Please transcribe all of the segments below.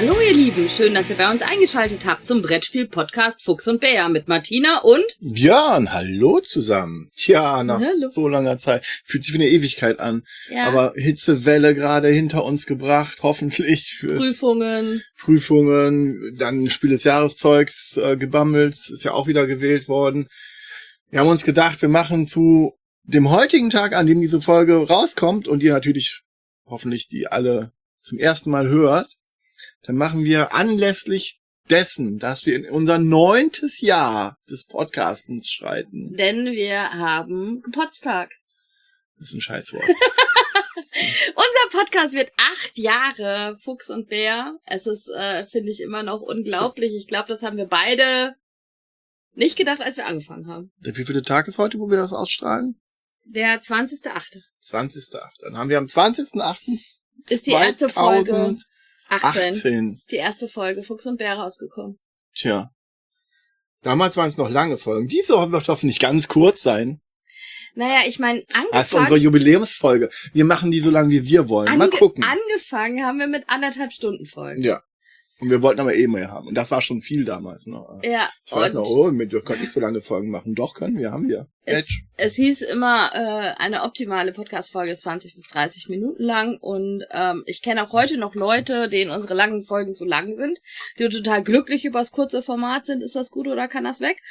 Hallo ihr Lieben, schön, dass ihr bei uns eingeschaltet habt zum Brettspiel-Podcast Fuchs und Bär mit Martina und Björn. Hallo zusammen. Tja, nach so langer Zeit. Fühlt sich wie eine Ewigkeit an. Ja. Aber Hitzewelle gerade hinter uns gebracht, hoffentlich. Prüfungen, dann Spiel des Jahreszeugs gebammelt, ist ja auch wieder gewählt worden. Wir haben uns gedacht, wir machen zu dem heutigen Tag, an dem diese Folge rauskommt und ihr natürlich hoffentlich die alle zum ersten Mal hört, dann machen wir anlässlich dessen, dass wir in unser 9. Jahr des Podcastens schreiten. Denn wir haben Geburtstag. Das ist ein Scheißwort. Unser Podcast wird 8 Jahre, Fuchs und Bär. Es ist, finde ich, immer noch unglaublich. Ich glaube, das haben wir beide nicht gedacht, als wir angefangen haben. Der wievielte Tag ist heute, wo wir das ausstrahlen? Der 20.8. 20.8. Dann haben wir am 20.8. ist die erste Folge. 18. Ist die erste Folge Fuchs und Bär rausgekommen. Tja. Damals waren es noch lange Folgen. Diese wird hoffentlich ganz kurz sein. Naja, ich meine, angefangen... Das ist unsere Jubiläumsfolge. Wir machen die so lange, wie wir wollen. Mal gucken. Angefangen haben wir mit 1,5 Stunden Folgen. Ja. Und wir wollten aber mehr haben. Und das war schon viel damals. Ne? Ja. Ich weiß noch, wir können nicht so lange Folgen machen. Doch, können wir, haben wir. Es hieß immer, eine optimale Podcast-Folge ist 20 bis 30 Minuten lang. Und ich kenne auch heute noch Leute, denen unsere langen Folgen zu lang sind, die total glücklich über das kurze Format sind. Ist das gut oder kann das weg?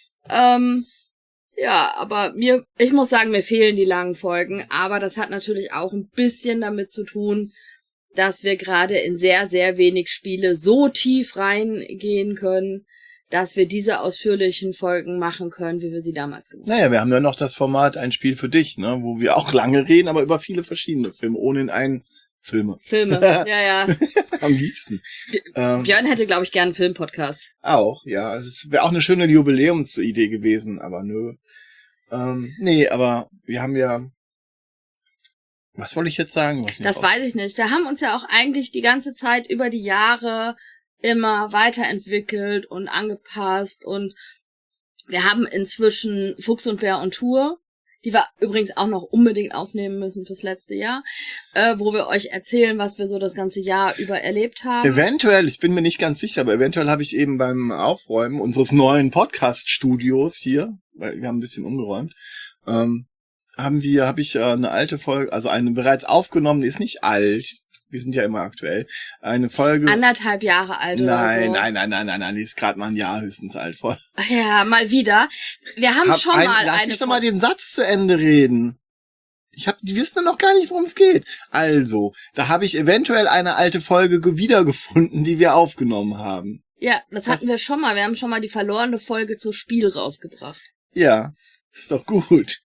Ja, aber ich muss sagen, mir fehlen die langen Folgen. Aber das hat natürlich auch ein bisschen damit zu tun, dass wir gerade in sehr, sehr wenig Spiele so tief reingehen können, dass wir diese ausführlichen Folgen machen können, wie wir sie damals gemacht haben. Naja, wir haben ja noch das Format Ein Spiel für dich, ne, wo wir auch lange reden, aber über viele verschiedene Filme, ohne in einen Filme, ja. Am liebsten. Björn hätte, glaube ich, gern einen Filmpodcast. Auch, ja. Es wäre auch eine schöne Jubiläumsidee gewesen, aber nö. Nee, aber wir haben ja... Was wollte ich jetzt sagen? Das weiß ich nicht. Wir haben uns ja auch eigentlich die ganze Zeit über die Jahre immer weiterentwickelt und angepasst und wir haben inzwischen Fuchs und Bär on Tour, die wir übrigens auch noch unbedingt aufnehmen müssen fürs letzte Jahr, wo wir euch erzählen, was wir so das ganze Jahr über erlebt haben. Eventuell, ich bin mir nicht ganz sicher, aber eventuell habe ich eben beim Aufräumen unseres neuen Podcast-Studios hier, weil wir haben ein bisschen umgeräumt, habe ich eine alte Folge, also eine bereits aufgenommen, die ist nicht alt, wir sind ja immer aktuell, eine Folge... 1,5 Jahre alt oder so. Nein, die ist gerade mal ein Jahr höchstens alt. Ja, mal wieder. Wir haben schon mal Lass mich doch mal den Satz zu Ende reden. Die wissen noch gar nicht, worum es geht. Also, da habe ich eventuell eine alte Folge wiedergefunden, die wir aufgenommen haben. Ja, das hatten wir schon mal. Wir haben schon mal die verlorene Folge zu Spiel rausgebracht. Ja, ist doch gut.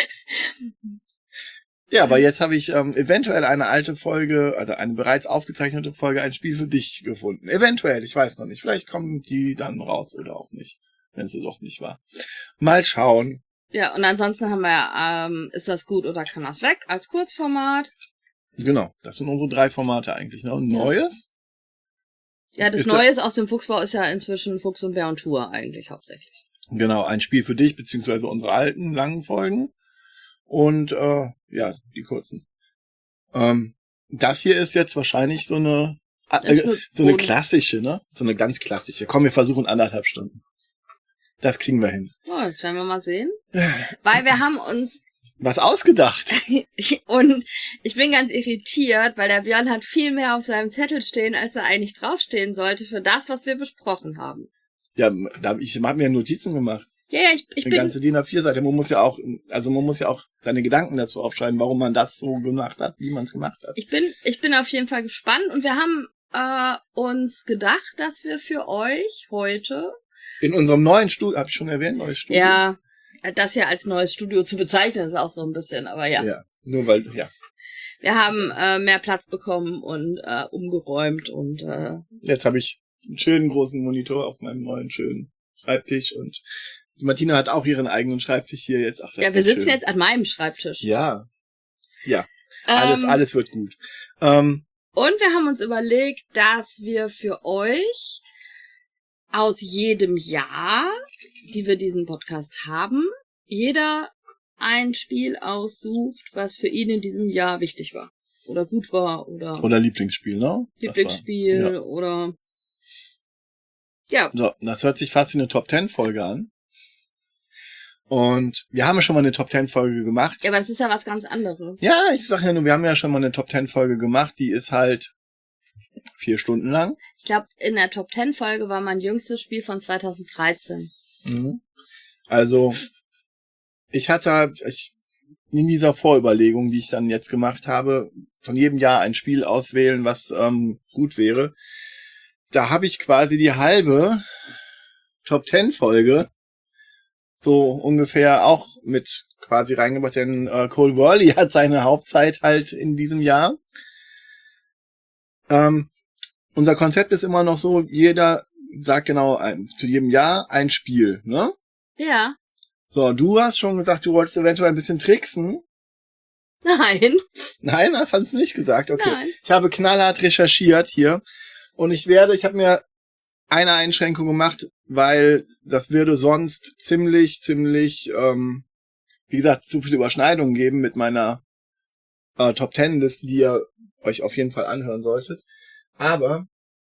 Ja, aber jetzt habe ich eventuell eine alte Folge, also eine bereits aufgezeichnete Folge, Ein Spiel für dich gefunden. Eventuell, ich weiß noch nicht. Vielleicht kommen die dann raus oder auch nicht, wenn es doch nicht war. Mal schauen. Ja, und ansonsten haben wir Ist das gut oder kann das weg als Kurzformat. Genau, das sind unsere 3 Formate eigentlich. Ne? Und Neues? Ja, das Neues aus dem Fuchsbau ist ja inzwischen Fuchs und Bär on Tour eigentlich hauptsächlich. Genau, Ein Spiel für dich, beziehungsweise unsere alten, langen Folgen. Und, die kurzen. Das hier ist jetzt wahrscheinlich so eine klassische, ne? So eine ganz klassische. Komm, wir versuchen 1,5 Stunden. Das kriegen wir hin. Oh, das werden wir mal sehen. Weil wir haben uns... Was ausgedacht. Und ich bin ganz irritiert, weil der Björn hat viel mehr auf seinem Zettel stehen, als er eigentlich draufstehen sollte für das, was wir besprochen haben. Ja, ich habe mir Notizen gemacht. Ja, ich bin... Eine ganze DIN A4-Seite. Man muss ja auch seine Gedanken dazu aufschreiben, warum man das so gemacht hat, wie man es gemacht hat. Ich bin auf jeden Fall gespannt und wir haben uns gedacht, dass wir für euch heute... In unserem neuen Studio, habe ich schon erwähnt, neues Studio? Ja, das ja als neues Studio zu bezeichnen, ist auch so ein bisschen, aber ja. Ja, nur weil, ja. Wir haben mehr Platz bekommen und umgeräumt und... Jetzt habe ich einen schönen großen Monitor auf meinem neuen schönen Schreibtisch und die Martina hat auch ihren eigenen Schreibtisch hier jetzt. Ach, ja, wir sitzen jetzt an meinem Schreibtisch. Ja. Alles wird gut. Und wir haben uns überlegt, dass wir für euch aus jedem Jahr, die wir diesen Podcast haben, jeder ein Spiel aussucht, was für ihn in diesem Jahr wichtig war. oder gut war oder Lieblingsspiel, ne? Lieblingsspiel oder ja. So, das hört sich fast wie eine Top-10-Folge an. Und wir haben ja schon mal eine Top-10-Folge gemacht. Ja, aber das ist ja was ganz anderes. Ja, ich sag ja nur, wir haben ja schon mal eine Top-10-Folge gemacht, die ist halt 4 Stunden lang. Ich glaube, in der Top-10-Folge war mein jüngstes Spiel von 2013. Mhm. Also, in dieser Vorüberlegung, die ich dann jetzt gemacht habe, von jedem Jahr ein Spiel auswählen, was gut wäre. Da habe ich quasi die halbe Top-10-Folge so ungefähr auch mit quasi reingebracht, denn Cole Worley hat seine Hauptzeit halt in diesem Jahr. Unser Konzept ist immer noch so, jeder sagt genau zu jedem Jahr ein Spiel, ne? Ja. So, du hast schon gesagt, du wolltest eventuell ein bisschen tricksen. Nein. Nein, das hast du nicht gesagt, okay. Nein. Ich habe knallhart recherchiert hier und ich habe mir eine Einschränkung gemacht, weil das würde sonst ziemlich, wie gesagt, zu viele Überschneidungen geben mit meiner Top-10-Liste, die ihr euch auf jeden Fall anhören solltet. Aber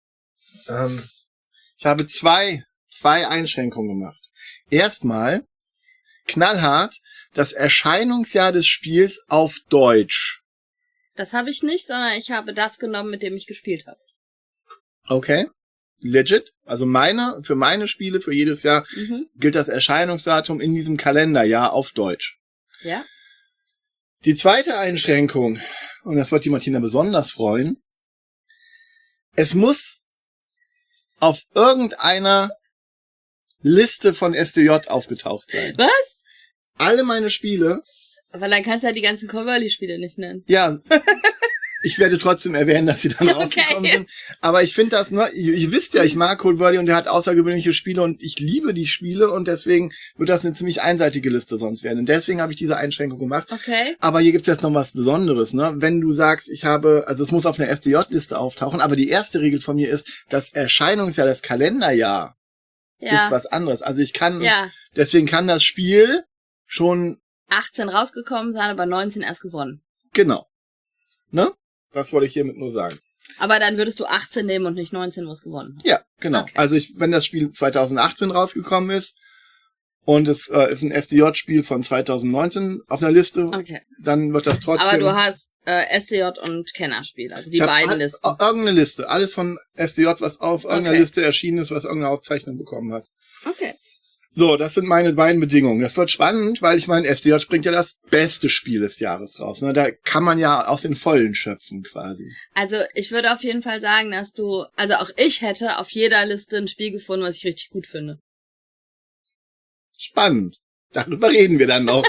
ich habe zwei Einschränkungen gemacht. Erstmal, knallhart, das Erscheinungsjahr des Spiels auf Deutsch. Das habe ich nicht, sondern ich habe das genommen, mit dem ich gespielt habe. Okay. Legit. Also für meine Spiele, für jedes Jahr, gilt das Erscheinungsdatum in diesem Kalenderjahr auf Deutsch. Ja. Die zweite Einschränkung, und das wird die Martina besonders freuen, es muss auf irgendeiner Liste von SDJ aufgetaucht sein. Was? Alle meine Spiele. Aber dann kannst du ja die ganzen Converly-Spiele nicht nennen. Ja. Ich werde trotzdem erwähnen, dass sie dann rausgekommen sind. Aber ich finde das, ne, ihr wisst ja, ich mag Cole Worley und der hat außergewöhnliche Spiele und ich liebe die Spiele und deswegen wird das eine ziemlich einseitige Liste sonst werden. Und deswegen habe ich diese Einschränkung gemacht. Okay. Aber hier gibt's jetzt noch was Besonderes, ne? Wenn du sagst, es muss auf einer SDJ-Liste auftauchen, aber die erste Regel von mir ist, das Erscheinungsjahr, das Kalenderjahr ist was anderes. Also deswegen kann das Spiel schon 18 rausgekommen sein, aber 19 erst gewonnen. Genau. Ne? Das wollte ich hiermit nur sagen. Aber dann würdest du 18 nehmen und nicht 19, was gewonnen hat. Ja, genau. Okay. Also wenn das Spiel 2018 rausgekommen ist und es ist ein SDJ-Spiel von 2019 auf einer Liste, dann wird das trotzdem... Aber du hast SDJ und Kennerspiel, also die beiden Listen. Irgendeine Liste. Alles von SDJ, was auf irgendeiner Liste erschienen ist, was irgendeine Auszeichnung bekommen hat. Okay. So, das sind meine beiden Bedingungen. Das wird spannend, weil ich meine, SDJ bringt ja das beste Spiel des Jahres raus. Ne? Da kann man ja aus den Vollen schöpfen quasi. Also ich würde auf jeden Fall sagen, dass auch ich hätte auf jeder Liste ein Spiel gefunden, was ich richtig gut finde. Spannend. Darüber reden wir dann noch.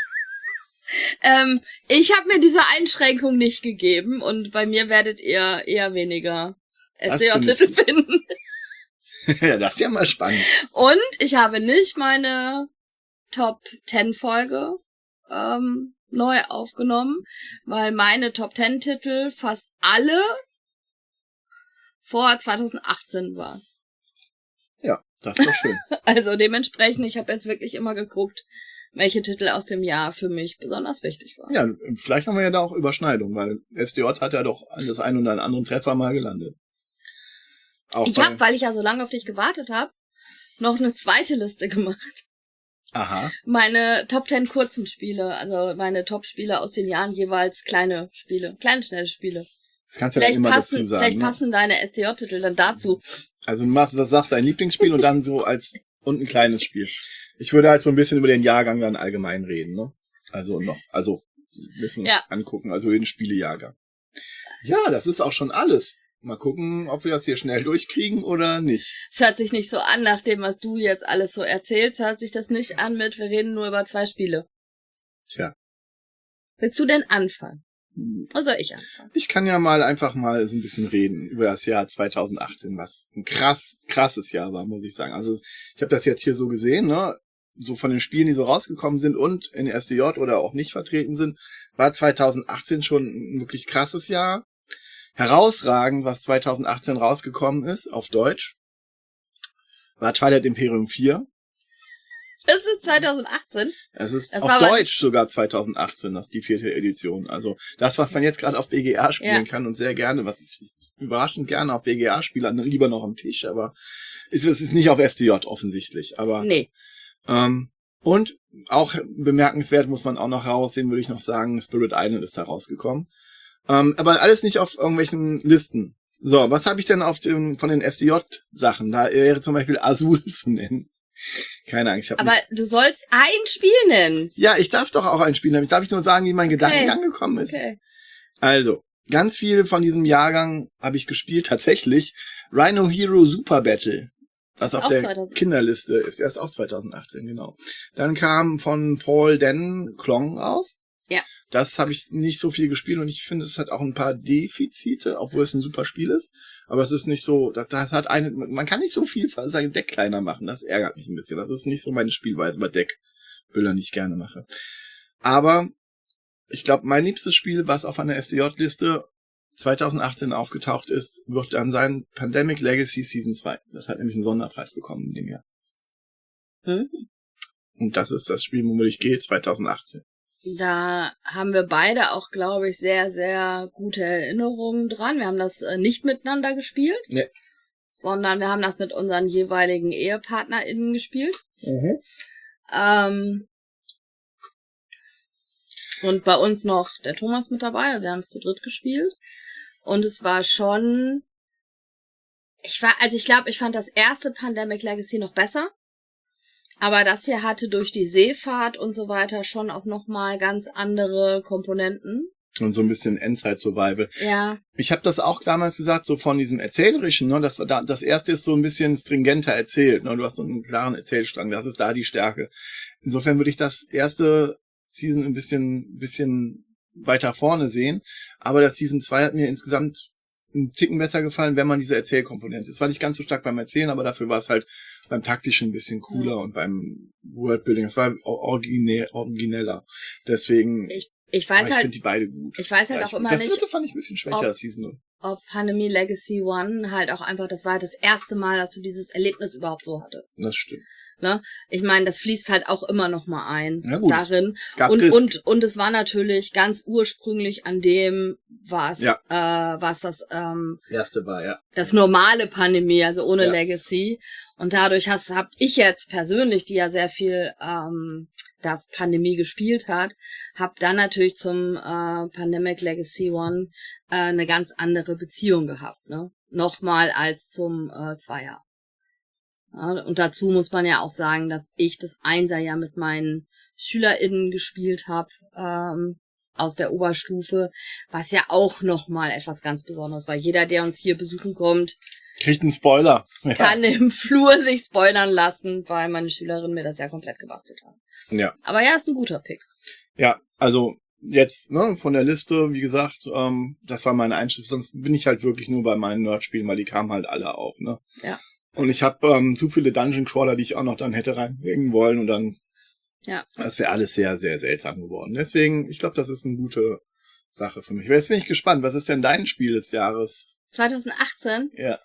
Ich habe mir diese Einschränkung nicht gegeben und bei mir werdet ihr eher weniger SDJ-Titel finden. Ja, das ist ja mal spannend. Und ich habe nicht meine Top-10-Folge neu aufgenommen, weil meine Top-10-Titel fast alle vor 2018 waren. Ja, das ist doch schön. Also dementsprechend, ich habe jetzt wirklich immer geguckt, welche Titel aus dem Jahr für mich besonders wichtig waren. Ja, vielleicht haben wir ja da auch Überschneidung, weil SDJ hat ja doch das ein oder anderen Treffer mal gelandet. Ich habe, weil ich ja so lange auf dich gewartet habe, noch eine zweite Liste gemacht. Aha. Meine Top 10 kurzen Spiele, also meine Top-Spiele aus den Jahren, jeweils kleine Spiele, kleine, schnelle Spiele. Das kannst du ja immer dazu sagen. Vielleicht passen deine SDJ-Titel dann dazu. Also du sagst dein Lieblingsspiel und dann so und ein kleines Spiel. Ich würde halt so ein bisschen über den Jahrgang dann allgemein reden, ne? Also müssen uns angucken, also den Spielejahrgang. Ja, das ist auch schon alles. Mal gucken, ob wir das hier schnell durchkriegen oder nicht. Es hört sich nicht so an, nach dem, was du jetzt alles so erzählst, hört sich das nicht an mit, wir reden nur über 2 Spiele. Tja. Willst du denn anfangen? Oder soll ich anfangen? Ich kann ja einfach mal so ein bisschen reden über das Jahr 2018, was ein krasses Jahr war, muss ich sagen. Also ich habe das jetzt hier so gesehen, ne? So von den Spielen, die so rausgekommen sind und in SDJ oder auch nicht vertreten sind, war 2018 schon ein wirklich krasses Jahr. Herausragend, was 2018 rausgekommen ist, auf Deutsch, war Twilight Imperium 4. Das ist 2018. Es ist Das auf war Deutsch sogar 2018, das ist die 4. Edition. Also das, was man jetzt gerade auf BGA spielen kann und sehr gerne, was ich überraschend gerne auf BGA spiele, lieber noch am Tisch, aber es ist nicht auf STJ offensichtlich. Aber nee. Und auch bemerkenswert muss man auch noch raussehen, würde ich noch sagen, Spirit Island ist da rausgekommen. Aber alles nicht auf irgendwelchen Listen. So, was habe ich denn von den STJ-Sachen? Da wäre zum Beispiel Azul zu nennen. Keine Angst. Aber du sollst ein Spiel nennen. Ja, ich darf doch auch ein Spiel nennen. Darf ich nur sagen, wie mein Gedankengang gekommen ist? Okay. Also, ganz viel von diesem Jahrgang habe ich gespielt. Tatsächlich Rhino Hero Super Battle. Was auf der 2000. Kinderliste ist. Der ist auch 2018, genau. Dann kam von Paul Dennen Klong aus. Ja. Das habe ich nicht so viel gespielt und ich finde, es hat auch ein paar Defizite, obwohl es ein super Spiel ist. Aber es ist nicht so, das hat man kann nicht so viel sein Deck kleiner machen. Das ärgert mich ein bisschen. Das ist nicht so meine Spielweise bei Deckbildern, die ich gerne mache. Aber ich glaube, mein liebstes Spiel, was auf einer STJ-Liste 2018 aufgetaucht ist, wird dann sein Pandemic Legacy Season 2. Das hat nämlich einen Sonderpreis bekommen in dem Jahr. Und das ist das Spiel, womit ich gehe, 2018. Da haben wir beide auch, glaube ich, sehr, sehr gute Erinnerungen dran. Wir haben das nicht miteinander gespielt, sondern wir haben das mit unseren jeweiligen EhepartnerInnen gespielt. Und bei uns noch der Thomas mit dabei. Also wir haben es zu dritt gespielt. Und es war schon... Ich glaube, ich fand das erste Pandemic Legacy noch besser. Aber das hier hatte durch die Seefahrt und so weiter schon auch nochmal ganz andere Komponenten. Und so ein bisschen Endzeit-Survival. Ja. Ich habe das auch damals gesagt, so von diesem Erzählerischen, ne, das erste ist so ein bisschen stringenter erzählt, ne, du hast so einen klaren Erzählstrang, das ist da die Stärke. Insofern würde ich das erste Season ein bisschen weiter vorne sehen, aber das Season 2 hat mir insgesamt einen Ticken besser gefallen, wenn man diese Erzählkomponente. Es war nicht ganz so stark beim Erzählen, aber dafür war es halt beim Taktischen ein bisschen cooler und beim Worldbuilding. Es war origineller. Deswegen, ich weiß ich finde die beide gut. Ich weiß halt auch immer das nicht. dritte fand ich ein bisschen schwächer als Season 0. Ob Pandemic Legacy 1 halt auch einfach, das war halt das erste Mal, dass du dieses Erlebnis überhaupt so hattest. Das stimmt. Ne? Ich meine, das fließt halt auch immer noch mal ein darin. Es gab und es war natürlich ganz ursprünglich an dem, was das erste war, das normale Pandemie, also ohne Legacy. Und dadurch hab ich jetzt persönlich, die ja sehr viel das Pandemie gespielt hat, hab dann natürlich zum Pandemic Legacy 1 eine ganz andere Beziehung gehabt, ne? Nochmal als zum Zweier. Ja, und dazu muss man ja auch sagen, dass ich das Einser ja mit meinen SchülerInnen gespielt habe, aus der Oberstufe, was ja auch nochmal etwas ganz Besonderes war. Jeder, der uns hier besuchen kommt, kriegt einen Spoiler. Kann im Flur sich spoilern lassen, weil meine Schülerinnen mir das ja komplett gebastelt haben. Ja. Aber ja, ist ein guter Pick. Ja, also jetzt, ne, von der Liste, wie gesagt, das war meine Einschrift, sonst bin ich halt wirklich nur bei meinen Nerdspielen, weil die kamen halt alle auch, ne. Ja. Und ich habe zu viele Dungeon Crawler, die ich auch noch dann hätte reinbringen wollen und dann, das wäre alles sehr, sehr seltsam geworden. Deswegen, ich glaube, das ist eine gute Sache für mich. Jetzt bin ich gespannt, was ist denn dein Spiel des Jahres? 2018? Ja.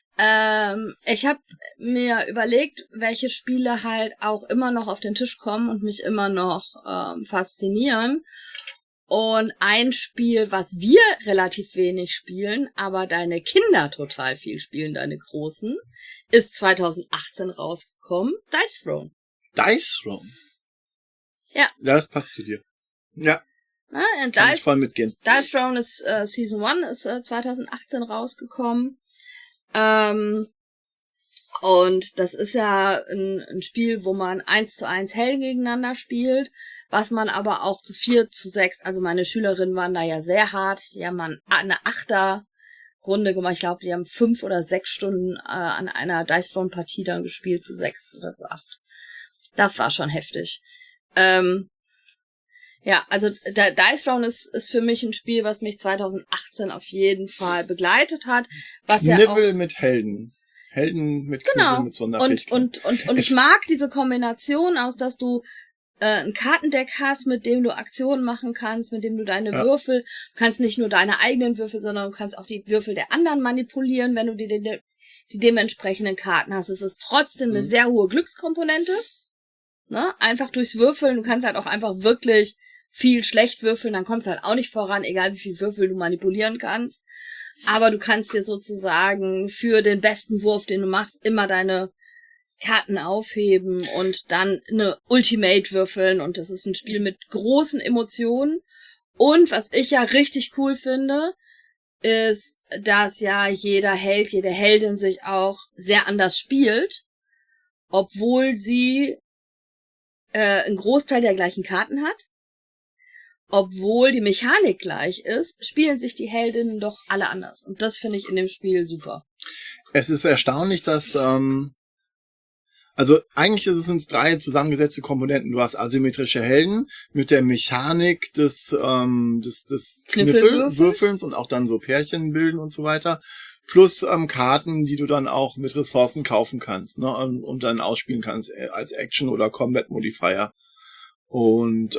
Ich habe mir überlegt, welche Spiele halt auch immer noch auf den Tisch kommen und mich immer noch faszinieren. Und ein Spiel, was wir relativ wenig spielen, aber deine Kinder total viel spielen, deine Großen, ist 2018 rausgekommen, Dice Throne. Dice Throne? Ja. Das passt zu dir. Ja. Kann ich voll mitgehen. Dice Throne ist Season 1, ist 2018 rausgekommen. Und das ist ja ein Spiel, wo man 1:1 hell gegeneinander spielt, was man aber auch zu 4:6, also meine Schülerinnen waren da ja sehr hart, die haben eine 8er-Runde gemacht, ich glaube, die haben 5 oder 6 Stunden an einer Dice Throne-Partie dann gespielt, zu 6 oder zu 8. Das war schon heftig. Ja, also Dice Throne ist für mich ein Spiel, was mich 2018 auf jeden Fall begleitet hat. Was Kniffel ja auch, mit Helden. Helden mit Kniffel mit Sonderfähigkeiten. Und ich mag diese Kombination aus, dass du ein Kartendeck hast, mit dem du Aktionen machen kannst, mit dem du deine Würfel, du kannst nicht nur deine eigenen Würfel, sondern du kannst auch die Würfel der anderen manipulieren, wenn du die dementsprechenden Karten hast. Es ist trotzdem eine sehr hohe Glückskomponente. ne? Einfach durchs Würfeln. Du kannst halt auch einfach wirklich viel schlecht würfeln, dann kommst du halt auch nicht voran, egal wie viel Würfel du manipulieren kannst. Aber du kannst dir sozusagen für den besten Wurf, den du machst, immer deine Karten aufheben und dann eine Ultimate würfeln. Und das ist ein Spiel mit großen Emotionen. Und was ich ja richtig cool finde, ist, dass ja jeder Held, jede Heldin sich auch sehr anders spielt, obwohl sie einen Großteil der gleichen Karten hat. Obwohl die Mechanik gleich ist, spielen sich die Heldinnen doch alle anders. Und das finde ich in dem Spiel super. Es ist erstaunlich, dass, also eigentlich sind es 3 zusammengesetzte Komponenten. Du hast asymmetrische Helden mit der Mechanik des Kniffelwürfelns und auch dann so Pärchen bilden und so weiter. Plus Karten, die du dann auch mit Ressourcen kaufen kannst, ne, und dann ausspielen kannst als Action- oder Combat-Modifier. Und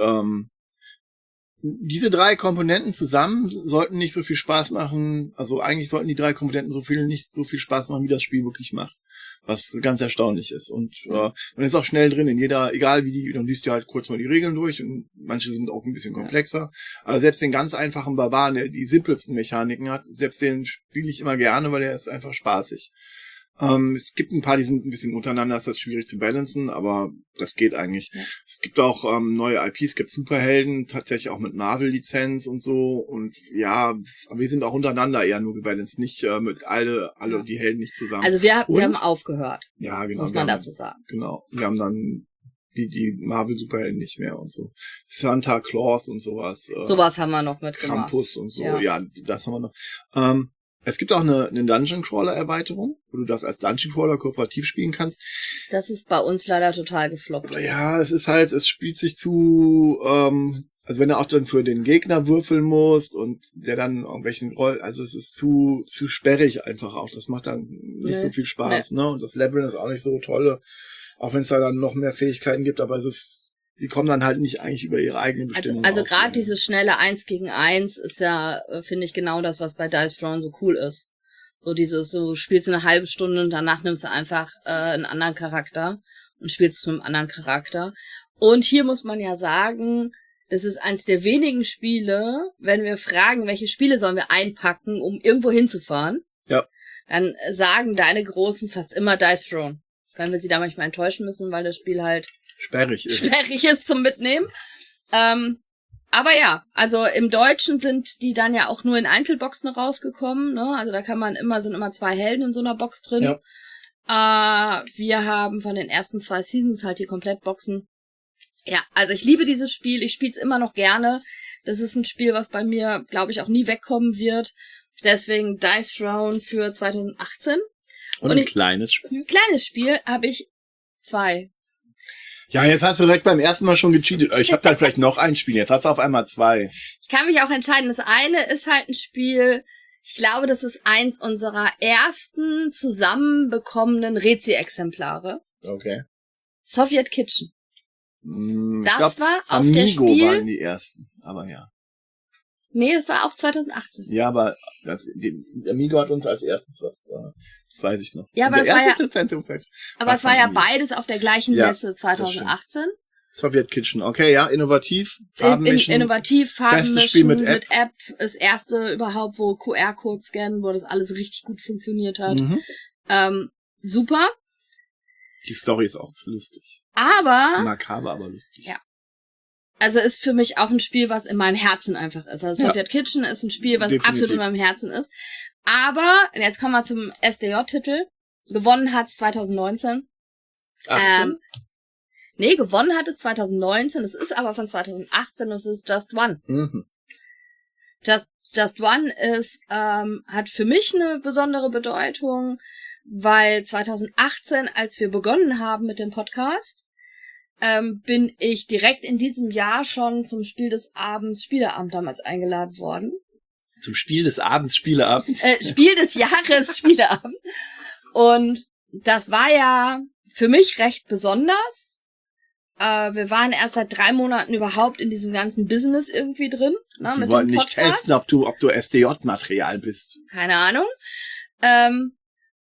diese 3 Komponenten zusammen sollten nicht so viel Spaß machen, also eigentlich sollten die 3 Komponenten nicht so viel Spaß machen, wie das Spiel wirklich macht. Was ganz erstaunlich ist. Und man ist auch schnell drin in jeder, egal wie dann liest du halt kurz mal die Regeln durch und manche sind auch ein bisschen komplexer. Aber selbst den ganz einfachen Barbaren, der die simpelsten Mechaniken hat, selbst den spiele ich immer gerne, weil der ist einfach spaßig. Es gibt ein paar, die sind ein bisschen untereinander, ist das schwierig zu balancen, aber das geht eigentlich. Ja. Es gibt auch neue IPs, es gibt Superhelden, tatsächlich auch mit Marvel-Lizenz und so. Und ja, aber wir sind auch untereinander eher nur gebalanced, nicht mit alle die Helden nicht zusammen. Also wir haben aufgehört, ja, genau, muss man dazu sagen. Genau, wir haben dann die Marvel-Superhelden nicht mehr und so. Santa Claus und sowas. Sowas haben wir noch mitgemacht. Krampus und so, ja, das haben wir noch. Es gibt auch eine Dungeon-Crawler-Erweiterung, wo du das als Dungeon-Crawler kooperativ spielen kannst. Das ist bei uns leider total gefloppt. Ja, es spielt sich zu, also wenn du auch dann für den Gegner würfeln musst und der dann irgendwelchen Roll, also es ist zu sperrig einfach auch. Das macht dann nicht so viel Spaß, ne? Und das Leveln ist auch nicht so toll, auch wenn es da dann noch mehr Fähigkeiten gibt, aber die kommen dann halt nicht eigentlich über ihre eigene Bestimmung. Also gerade dieses schnelle 1 gegen 1 ist ja, finde ich, genau das, was bei Dice Throne so cool ist. So so spielst du eine halbe Stunde und danach nimmst du einfach einen anderen Charakter und spielst mit einem anderen Charakter. Und hier muss man ja sagen, das ist eins der wenigen Spiele, wenn wir fragen, welche Spiele sollen wir einpacken, um irgendwo hinzufahren, ja, dann sagen deine Großen fast immer Dice Throne. Wenn wir sie da manchmal enttäuschen müssen, weil das Spiel halt sperrig ist zum Mitnehmen. Aber ja, also im Deutschen sind die dann ja auch nur in Einzelboxen rausgekommen, ne? Also da sind immer 2 Helden in so einer Box drin. Ja. Wir haben von den ersten 2 Seasons halt die Komplettboxen. Ja, also ich liebe dieses Spiel, ich spiele es immer noch gerne. Das ist ein Spiel, was bei mir, glaube ich, auch nie wegkommen wird. Deswegen Dice Throne für 2018. Und ein kleines Spiel? Ein kleines Spiel habe ich 2. Ja, jetzt hast du direkt beim ersten Mal schon gecheatet. Ich habe dann vielleicht noch ein Spiel. Jetzt hast du auf einmal 2. Ich kann mich auch entscheiden. Das eine ist halt ein Spiel, ich glaube, das ist eins unserer ersten zusammenbekommenen Rezi-Exemplare. Okay. Soviet Kitchen. Das war auf Amigo der Spiel... waren die ersten, aber ja. Nee, das war auch 2018. Ja, aber Amigo hat uns als erstes das weiß ich noch. Ja, aber es war ja Amigo. Beides auf der gleichen Messe 2018. Soviet Kitchen, okay, ja, innovativ, Farbenmischen. Innovativ, Farbenmischen, bestes Spiel mit App. Das erste überhaupt, wo QR-Code scannen, wo das alles richtig gut funktioniert hat. Super. Die Story ist auch lustig. Aber... Makaber, aber lustig. Ja. Also ist für mich auch ein Spiel, was in meinem Herzen einfach ist. Also Soviet Kitchen ist ein Spiel, was absolut in meinem Herzen ist. Aber, jetzt kommen wir zum SDJ-Titel. Gewonnen hat 2019. Nee, gewonnen hat es 2019. Es ist aber von 2018 und es ist Just One. Mhm. Just One ist, hat für mich eine besondere Bedeutung, weil 2018, als wir begonnen haben mit dem Podcast, bin ich direkt in diesem Jahr schon zum Spiel des Abends Spieleabend damals eingeladen worden. Zum Spiel des Abends Spieleabend? Spiel des Jahres Spieleabend. Und das war ja für mich recht besonders. Wir waren erst seit 3 Monaten überhaupt in diesem ganzen Business irgendwie drin. Ne, Wir wollten nicht testen, ob du SDJ-Material bist. Keine Ahnung.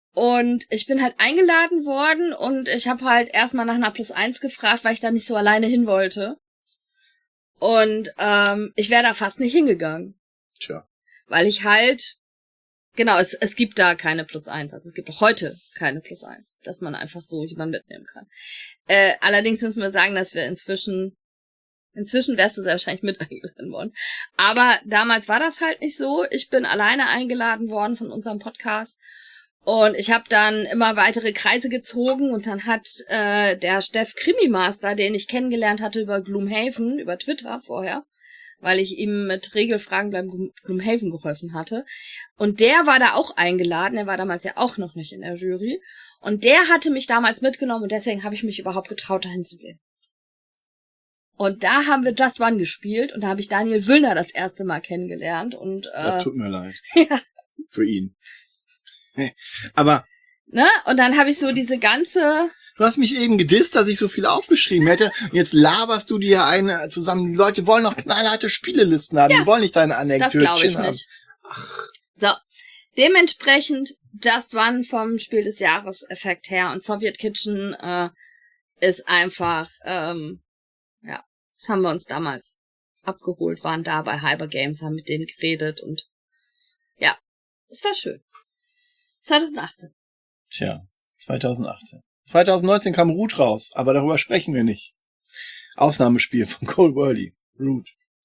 Und ich bin halt eingeladen worden und ich habe halt erstmal nach einer +1 gefragt, weil ich da nicht so alleine hin wollte. Und ich wäre da fast nicht hingegangen. Tja. Weil ich halt, genau, es gibt da keine +1. Also es gibt auch heute keine +1, dass man einfach so jemanden mitnehmen kann. Allerdings müssen wir sagen, dass wir inzwischen wärst du sehr wahrscheinlich mit eingeladen worden. Aber damals war das halt nicht so. Ich bin alleine eingeladen worden von unserem Podcast. Und ich habe dann immer weitere Kreise gezogen und dann hat der Steff Krimi-Master, den ich kennengelernt hatte über Gloomhaven, über Twitter vorher, weil ich ihm mit Regelfragen beim Gloomhaven geholfen hatte. Und der war da auch eingeladen, er war damals ja auch noch nicht in der Jury. Und der hatte mich damals mitgenommen und deswegen habe ich mich überhaupt getraut, dahin zu gehen. Und da haben wir Just One gespielt und da habe ich Daniel Wüllner das erste Mal kennengelernt. Und Das tut mir leid. ja. Für ihn. Aber Ne? Und dann habe ich so diese ganze... du hast mich eben gedisst, dass ich so viel aufgeschrieben hätte. Und jetzt laberst du dir eine zusammen. Die Leute wollen noch knallharte Spielelisten haben. Ja, die wollen nicht deine Anekdötchen das glaube ich haben. nicht. So, dementsprechend Just One vom Spiel des Jahres Effekt her. Und Soviet Kitchen ist einfach, ja, das haben wir uns damals abgeholt, waren da bei Hyper Games, haben mit denen geredet und ja, es war schön. 2018. Tja, 2018. 2019 kam Root raus, aber darüber sprechen wir nicht. Ausnahmespiel von Cole Worley. Root.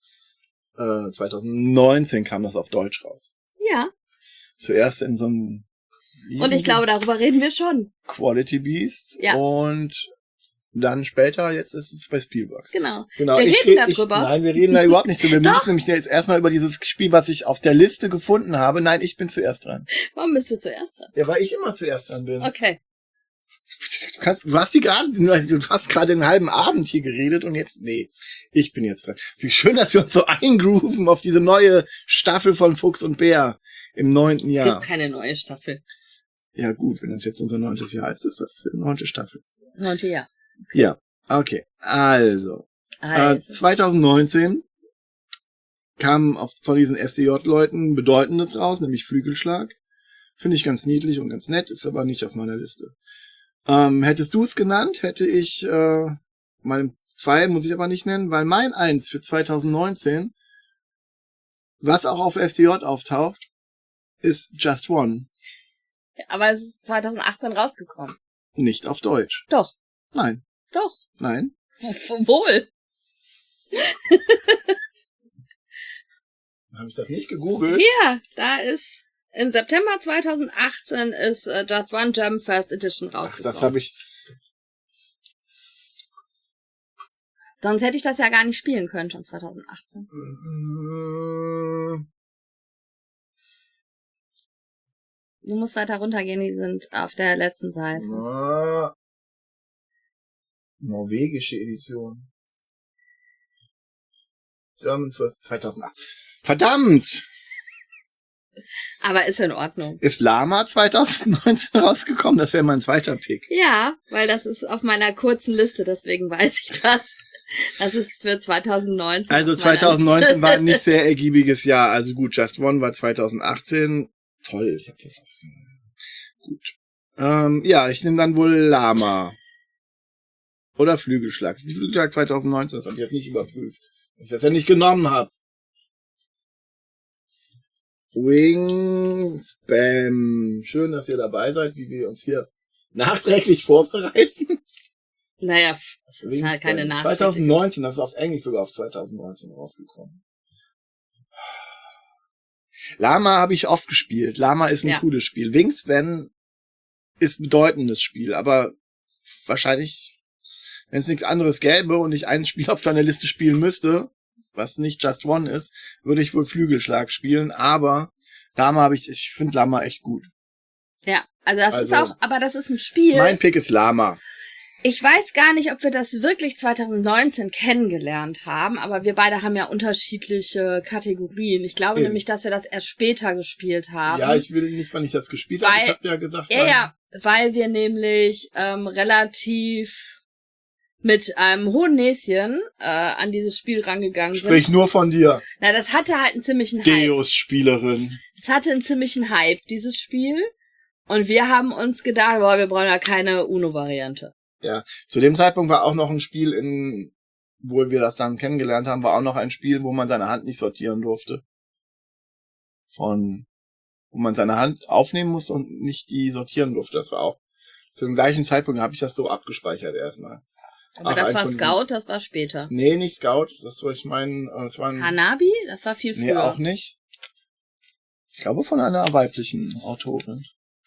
2019 kam das auf Deutsch raus. Ja. Zuerst in so einem... Und ich glaube, darüber reden wir schon. Quality Beast. Ja. Und dann später, jetzt ist es bei Spielworks. Genau. Genau. Wir reden darüber. Nein, wir reden da überhaupt nicht drüber. Wir Doch. müssen nämlich jetzt erstmal über dieses Spiel, was ich auf der Liste gefunden habe. Nein, ich bin zuerst dran. Warum bist du zuerst dran? Ja, weil ich immer zuerst dran bin. Okay. Du hast gerade den halben Abend hier geredet und jetzt, nee, ich bin jetzt dran. Wie schön, dass wir uns so eingrooven auf diese neue Staffel von Fuchs und Bär im 9. Es Jahr. gibt keine neue Staffel. Ja gut, wenn das jetzt unser 9. Jahr ist, ist das die 9. Staffel. 9. Jahr. Ja, okay. Also, Also. 2019 kam von diesen SDJ-Leuten Bedeutendes raus, nämlich Flügelschlag. Finde ich ganz niedlich und ganz nett, ist aber nicht auf meiner Liste. Hättest du es genannt, hätte ich mein 2 muss ich aber nicht nennen, weil mein 1 für 2019, was auch auf SDJ auftaucht, ist Just One. Aber es ist 2018 rausgekommen. Nicht auf Deutsch. Doch. Nein. Doch. Nein. Wohl. Habe ich das nicht gegoogelt? Ja, da ist im September 2018 ist Just One German First Edition Ach, rausgekommen. das habe ich... Sonst hätte ich das ja gar nicht spielen können schon 2018. Du musst weiter runtergehen, die sind auf der letzten Seite. Norwegische Edition. German First 2008. Verdammt! Aber ist in Ordnung. Ist Lama 2019 rausgekommen? Das wäre mein zweiter Pick. Ja, weil das ist auf meiner kurzen Liste, deswegen weiß ich das. Das ist für 2019. Also 2019 war ein nicht sehr ergiebiges Jahr. Also gut, Just One war 2018. Toll, ich hab das auch. Gut. Ja, ich nehme dann wohl Lama. Oder Flügelschlag. Das ist die Flügelschlag 2019, das habe ich jetzt nicht überprüft. Weil ich das ja nicht genommen habe. Wingspan. Schön, dass ihr dabei seid, wie wir uns hier nachträglich vorbereiten. Naja, das ist Wingspan. halt keine Nachricht. 2019, das ist auf Englisch sogar auf 2019 rausgekommen. Lama habe ich oft gespielt. Lama ist ein cooles Spiel. Wingspan ist ein bedeutendes Spiel, aber wahrscheinlich, wenn es nichts anderes gäbe und ich ein Spiel auf deiner Liste spielen müsste, was nicht Just One ist, würde ich wohl Flügelschlag spielen, aber Lama ich finde Lama echt gut. Ja, also das ist auch, aber das ist ein Spiel. Mein Pick ist Lama. Ich weiß gar nicht, ob wir das wirklich 2019 kennengelernt haben, aber wir beide haben ja unterschiedliche Kategorien. Ich glaube nämlich, dass wir das erst später gespielt haben. Ja, ich will nicht, wann ich das gespielt habe. Ich habe ja gesagt. Weil wir nämlich relativ mit einem hohen Näschen an dieses Spiel rangegangen sind. Sprich nur von dir. Na, das hatte halt einen ziemlichen Hype. Deus-Spielerin. Es hatte einen ziemlichen Hype, dieses Spiel. Und wir haben uns gedacht, boah, wir brauchen ja keine UNO-Variante. Ja, zu dem Zeitpunkt war auch noch ein Spiel wo wir das dann kennengelernt haben, war auch noch ein Spiel, wo man seine Hand nicht sortieren durfte. Wo man seine Hand aufnehmen musste und nicht die sortieren durfte. Das war auch zu dem gleichen Zeitpunkt, habe ich das so abgespeichert erstmal. Aber das war Scout, das war später. Nee, nicht Scout, das war das war ein... Hanabi? Das war viel früher. Nee, auch nicht. Ich glaube von einer weiblichen Autorin.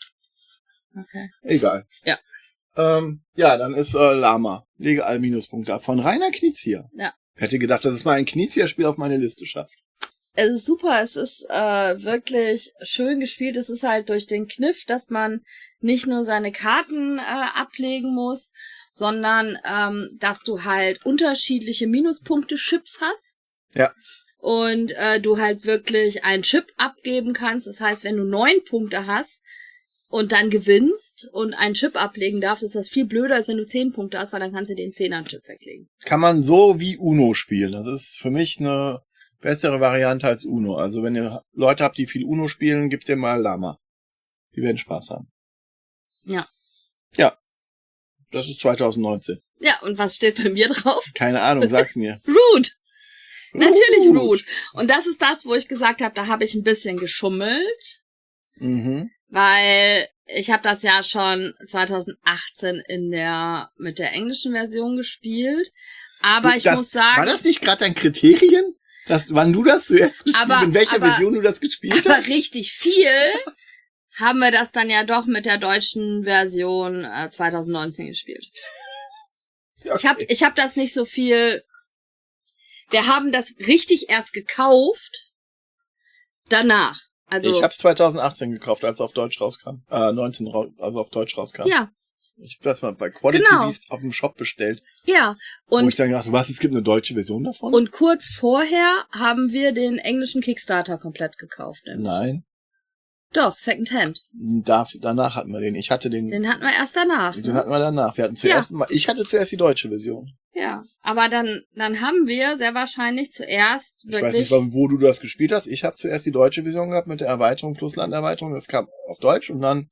Okay. Egal. Ja. Ja, dann ist Lama. Lege alle Minuspunkte ab. Von Rainer Knizia. Ja. Hätte gedacht, dass es mal ein Knizia-Spiel auf meine Liste schafft. Es ist super, es ist wirklich schön gespielt. Es ist halt durch den Kniff, dass man nicht nur seine Karten ablegen muss, sondern dass du halt unterschiedliche Minuspunkte-Chips hast. Ja. Und du halt wirklich einen Chip abgeben kannst. Das heißt, wenn du 9 Punkte hast und dann gewinnst und einen Chip ablegen darfst, ist das viel blöder, als wenn du 10 Punkte hast, weil dann kannst du den 10er-Chip weglegen. Kann man so wie Uno spielen. Das ist für mich eine bessere Variante als Uno. Also wenn ihr Leute habt, die viel Uno spielen, gebt ihr mal Lama. Die werden Spaß haben. Ja. Ja. Das ist 2019. Ja, und was steht bei mir drauf? Keine Ahnung, sag's mir. Root. Natürlich Root. Und das ist das, wo ich gesagt habe, da habe ich ein bisschen geschummelt. Mhm. Weil ich habe das ja schon 2018 mit der englischen Version gespielt. Aber ich muss sagen... War das nicht gerade dein Kriterien? Wann du das zuerst gespielt hast? In welcher Version du das gespielt hast? Aber richtig viel haben wir das dann ja doch mit der deutschen Version 2019 gespielt. Okay. Ich hab das nicht so viel... Wir haben das richtig erst gekauft danach. Also ich habe es 2018 gekauft, als es auf Deutsch rauskam. 19, also auf Deutsch rauskam. Ja. Ich habe das mal bei Quality Beast auf dem Shop bestellt. Ja. Und wo ich dann gedacht, es gibt eine deutsche Version davon? Und kurz vorher haben wir den englischen Kickstarter komplett gekauft. Nämlich. Nein. Doch, Secondhand. Danach hatten wir den. Ich hatte den. Den hatten wir erst danach. Den hatten wir danach. Wir hatten zuerst ich hatte zuerst die deutsche Version. Ja, aber dann haben wir sehr wahrscheinlich zuerst wirklich... Ich weiß nicht, wo du das gespielt hast. Ich habe zuerst die deutsche Version gehabt mit der Erweiterung, Flusslanderweiterung. Das kam auf Deutsch und dann...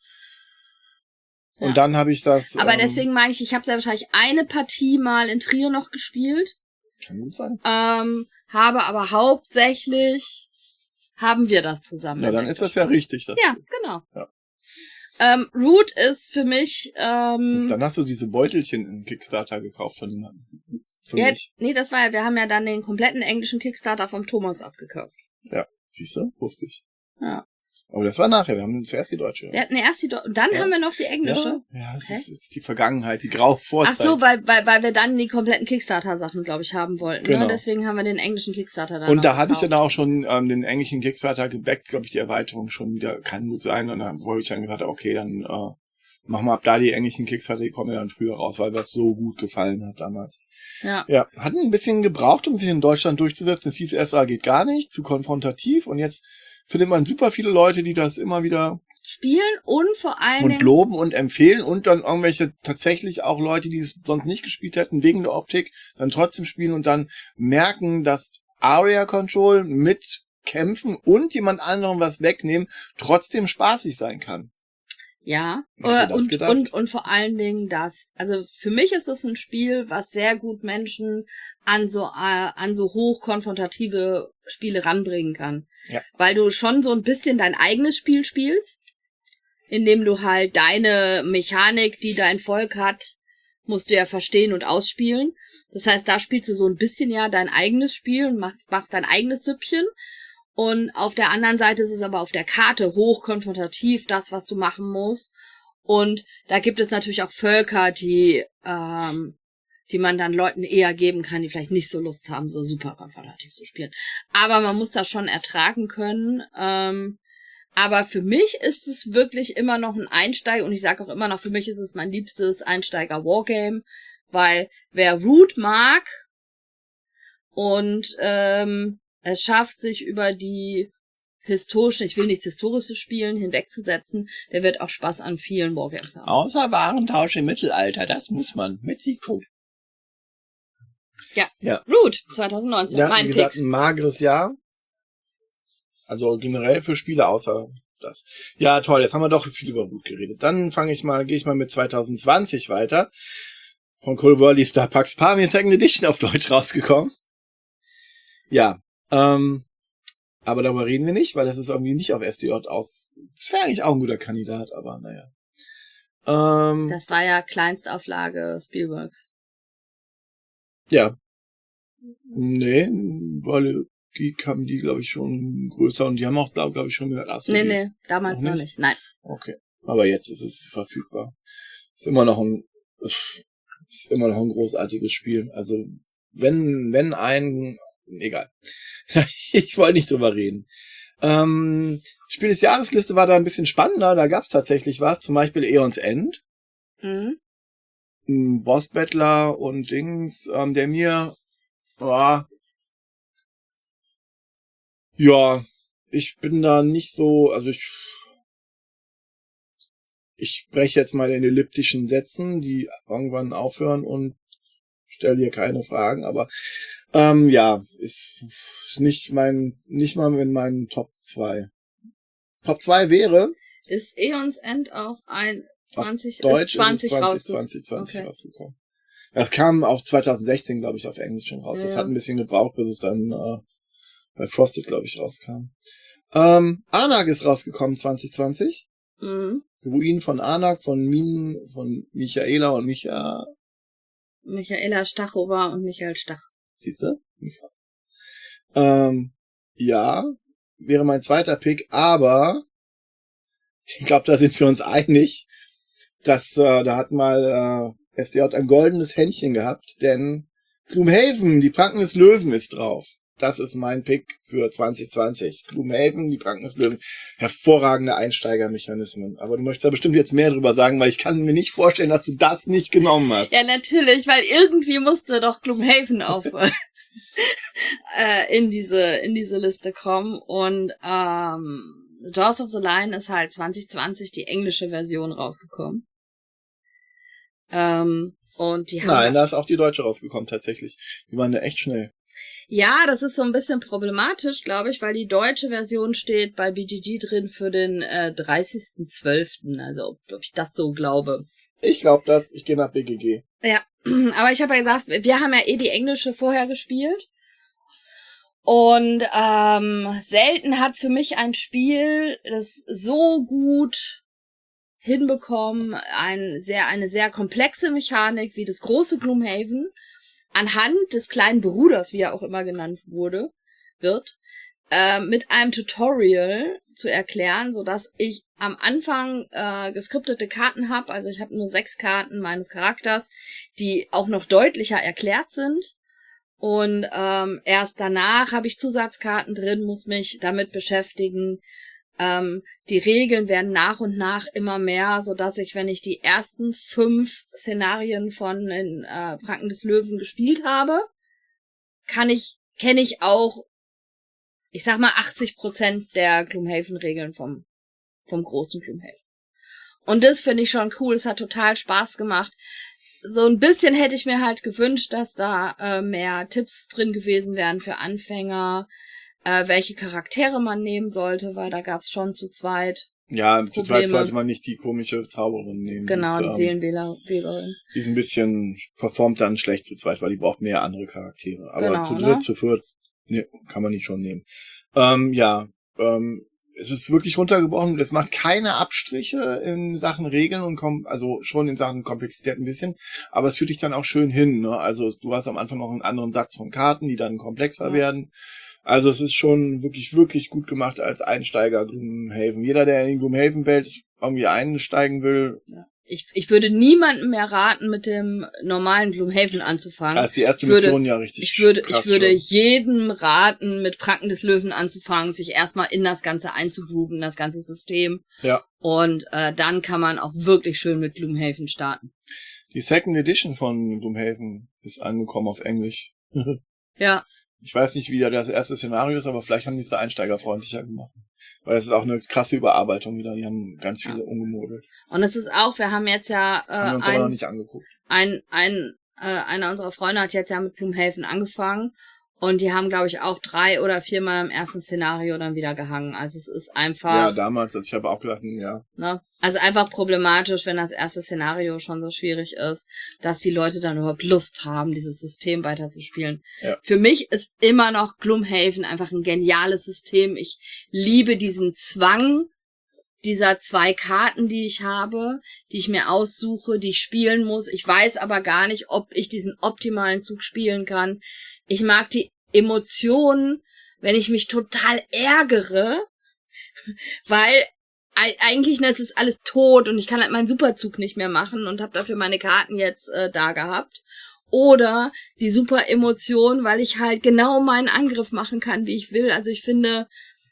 Ja. Und dann habe ich das... Aber deswegen meine ich habe sehr wahrscheinlich eine Partie mal in Trier noch gespielt. Kann gut sein. Habe aber hauptsächlich... haben wir das zusammen. Ja, dann ist das ja richtig. Ja, genau. Ja. Root ist für mich... dann hast du diese Beutelchen im Kickstarter gekauft von mich. Nee, das war ja, wir haben ja dann den kompletten englischen Kickstarter vom Thomas abgekauft. Ja, siehst du? Wusste ich. Ja. Aber das war nachher, wir haben zuerst die deutsche. Wir hatten erst die deutsche, und dann haben wir noch die englische. Ja, das ist jetzt die Vergangenheit, die graue Vorzeit. Ach so, weil wir dann die kompletten Kickstarter-Sachen, glaube ich, haben wollten. Genau. Ne? Deswegen haben wir den englischen Kickstarter dann. Und da hatte ich dann auch schon den englischen Kickstarter gebackt, glaube ich, die Erweiterung schon wieder, kann gut sein. Und dann wollte ich dann gesagt, okay, dann machen wir ab da die englischen Kickstarter, die kommen ja dann früher raus, weil das so gut gefallen hat damals. Ja. Ja, hat ein bisschen gebraucht, um sich in Deutschland durchzusetzen. Es hieß erst, geht gar nicht, zu konfrontativ. Und jetzt findet man super viele Leute, die das immer wieder spielen und vor allen Dingen und loben und empfehlen und dann irgendwelche tatsächlich auch Leute, die es sonst nicht gespielt hätten wegen der Optik, dann trotzdem spielen und dann merken, dass Area Control mit Kämpfen und jemand anderem was wegnehmen trotzdem spaßig sein kann. Ja, und vor allen Dingen also für mich ist es ein Spiel, was sehr gut Menschen an so hoch konfrontative Spiele ranbringen kann. Ja. Weil du schon so ein bisschen dein eigenes Spiel spielst, indem du halt deine Mechanik, die dein Volk hat, musst du ja verstehen und ausspielen. Das heißt, da spielst du so ein bisschen ja dein eigenes Spiel und machst dein eigenes Süppchen. Und auf der anderen Seite ist es aber auf der Karte hochkonfrontativ, das, was du machen musst. Und da gibt es natürlich auch Völker, die man dann Leuten eher geben kann, die vielleicht nicht so Lust haben, so super konfrontativ zu spielen. Aber man muss das schon ertragen können. Aber für mich ist es wirklich immer noch ein Einsteiger. Und ich sage auch immer noch, für mich ist es mein liebstes Einsteiger-Wargame. Weil wer Root mag und es schafft, sich über die ich will nichts Historisches spielen, hinwegzusetzen, der wird auch Spaß an vielen Wargames haben. Außer Warentausch im Mittelalter, das muss man. Mit Siegpunkt. Ja. Root, 2019, ja, mein wie gesagt, Pick. Ein mageres Jahr. Also generell für Spiele außer das. Ja, toll, jetzt haben wir doch viel über Wut geredet. Dann gehe ich mal mit 2020 weiter. Von Cool Worldy Star Pax Pamir Second Edition auf Deutsch rausgekommen. Ja, aber darüber reden wir nicht, weil das ist irgendwie nicht auf SDJ aus. Das wäre eigentlich auch ein guter Kandidat, aber naja. Das war ja Kleinstauflage Spielworks. Ja. Nee, weil Geek haben die, glaube ich, schon größer und die haben auch, glaube ich, schon gehört. Nee, damals noch nicht. Nein. Okay. Aber jetzt ist es verfügbar. Ist immer noch ein großartiges Spiel. Also, egal. Ich wollte nicht drüber reden. Spiel des Jahresliste war da ein bisschen spannender. Da gab's tatsächlich was. Zum Beispiel Aeons End. Mhm. Boss Battler und Dings, der mir, ja, ich bin da nicht so, also ich spreche jetzt mal in elliptischen Sätzen, die irgendwann aufhören und stelle hier keine Fragen, aber ja, ist nicht mal in meinen Top 2. Top 2 wäre... Ist Aeons End auch ein 20, Deutsch ist 20 20 okay. rausgekommen. Das kam auf 2016, glaube ich, auf Englisch schon raus. Ja. Das hat ein bisschen gebraucht, bis es dann bei Frosted, glaube ich, rauskam. Anak ist rausgekommen 2020. Mhm. Ruinen von Anak, von Michaela und Michaela Stachowa und Michael Stach. Siehst du? Ja, wäre mein zweiter Pick, aber ich glaube, da sind wir uns einig, dass da hat mal SDJ ein goldenes Händchen gehabt, denn Gloomhaven, die Pranken des Löwen ist drauf. Das ist mein Pick für 2020. Gloomhaven, die Pranken des Löwen. Hervorragende Einsteigermechanismen. Aber du möchtest da bestimmt jetzt mehr drüber sagen, weil ich kann mir nicht vorstellen, dass du das nicht genommen hast. Ja, natürlich, weil irgendwie musste doch Gloomhaven auf in diese Liste kommen. Und Jaws of the Lion ist halt 2020 die englische Version rausgekommen. Und die haben Nein, da ist auch die deutsche rausgekommen, tatsächlich. Die waren da echt schnell. Ja, das ist so ein bisschen problematisch, glaube ich, weil die deutsche Version steht bei BGG drin für den 30.12. Also, ob ich das so glaube. Ich glaube das. Ich gehe nach BGG. Ja, aber ich habe ja gesagt, wir haben ja die englische vorher gespielt. Und selten hat für mich ein Spiel das so gut hinbekommen, eine sehr komplexe Mechanik wie das große Gloomhaven anhand des kleinen Bruders, wie er auch immer genannt wird, mit einem Tutorial zu erklären, so dass ich am Anfang geskriptete Karten habe. Also ich habe nur 6 Karten meines Charakters, die auch noch deutlicher erklärt sind. Und erst danach habe ich Zusatzkarten drin, muss mich damit beschäftigen. Die Regeln werden nach und nach immer mehr, so dass ich, wenn ich die ersten 5 Szenarien von den Pranken des Löwen gespielt habe, kenne ich auch, ich sag mal 80% der Gloomhaven-Regeln vom großen Gloomhaven. Und das finde ich schon cool. Es hat total Spaß gemacht. So ein bisschen hätte ich mir halt gewünscht, dass da mehr Tipps drin gewesen wären für Anfänger, welche Charaktere man nehmen sollte, weil da gab's schon zu zweit Ja, Probleme. zu zweit sollte man nicht die komische Zauberin nehmen. Genau, die ist, Seelenweberin. Die ist ein bisschen, performt dann schlecht zu zweit, weil die braucht mehr andere Charaktere. Aber Genau, zu ne? dritt, zu viert, ne, kann man nicht schon nehmen. Es ist wirklich runtergebrochen. Es macht keine Abstriche in Sachen Regeln und also schon in Sachen Komplexität ein bisschen. Aber es führt dich dann auch schön hin, ne? Also du hast am Anfang noch einen anderen Satz von Karten, die dann komplexer werden. Also es ist schon wirklich, wirklich gut gemacht als Einsteiger Gloomhaven. Jeder, der in die Gloomhaven-Welt irgendwie einsteigen will. Ja. Ich würde niemandem mehr raten, mit dem normalen Gloomhaven anzufangen. Da ist die erste Mission ja richtig krass. Ich würde jedem raten, mit Pranken des Löwen anzufangen, sich erstmal in das Ganze einzugrooven, das ganze System. Ja. Und dann kann man auch wirklich schön mit Gloomhaven starten. Die Second Edition von Gloomhaven ist angekommen auf Englisch. Ja. Ich weiß nicht, wie das erste Szenario ist, aber vielleicht haben die es da einsteigerfreundlicher gemacht. Weil das ist auch eine krasse Überarbeitung wieder. Die haben ganz viele umgemodelt. Und es ist auch, wir haben jetzt ja haben wir uns aber noch nicht angeguckt. einer unserer Freunde hat jetzt ja mit Gloomhaven angefangen Und die haben, glaube ich, auch 3 oder 4 Mal im ersten Szenario dann wieder gehangen. Also es ist einfach... Ja, damals, ich habe auch gedacht, ja. Ne? Also einfach problematisch, wenn das erste Szenario schon so schwierig ist, dass die Leute dann überhaupt Lust haben, dieses System weiterzuspielen. Ja. Für mich ist immer noch Gloomhaven einfach ein geniales System. Ich liebe diesen Zwang dieser 2 Karten, die ich habe, die ich mir aussuche, die ich spielen muss. Ich weiß aber gar nicht, ob ich diesen optimalen Zug spielen kann. Ich mag die Emotionen, wenn ich mich total ärgere, weil eigentlich ist es alles tot und ich kann halt meinen Superzug nicht mehr machen und habe dafür meine Karten jetzt da gehabt. Oder die super Emotion, weil ich halt genau meinen Angriff machen kann, wie ich will. Also ich finde,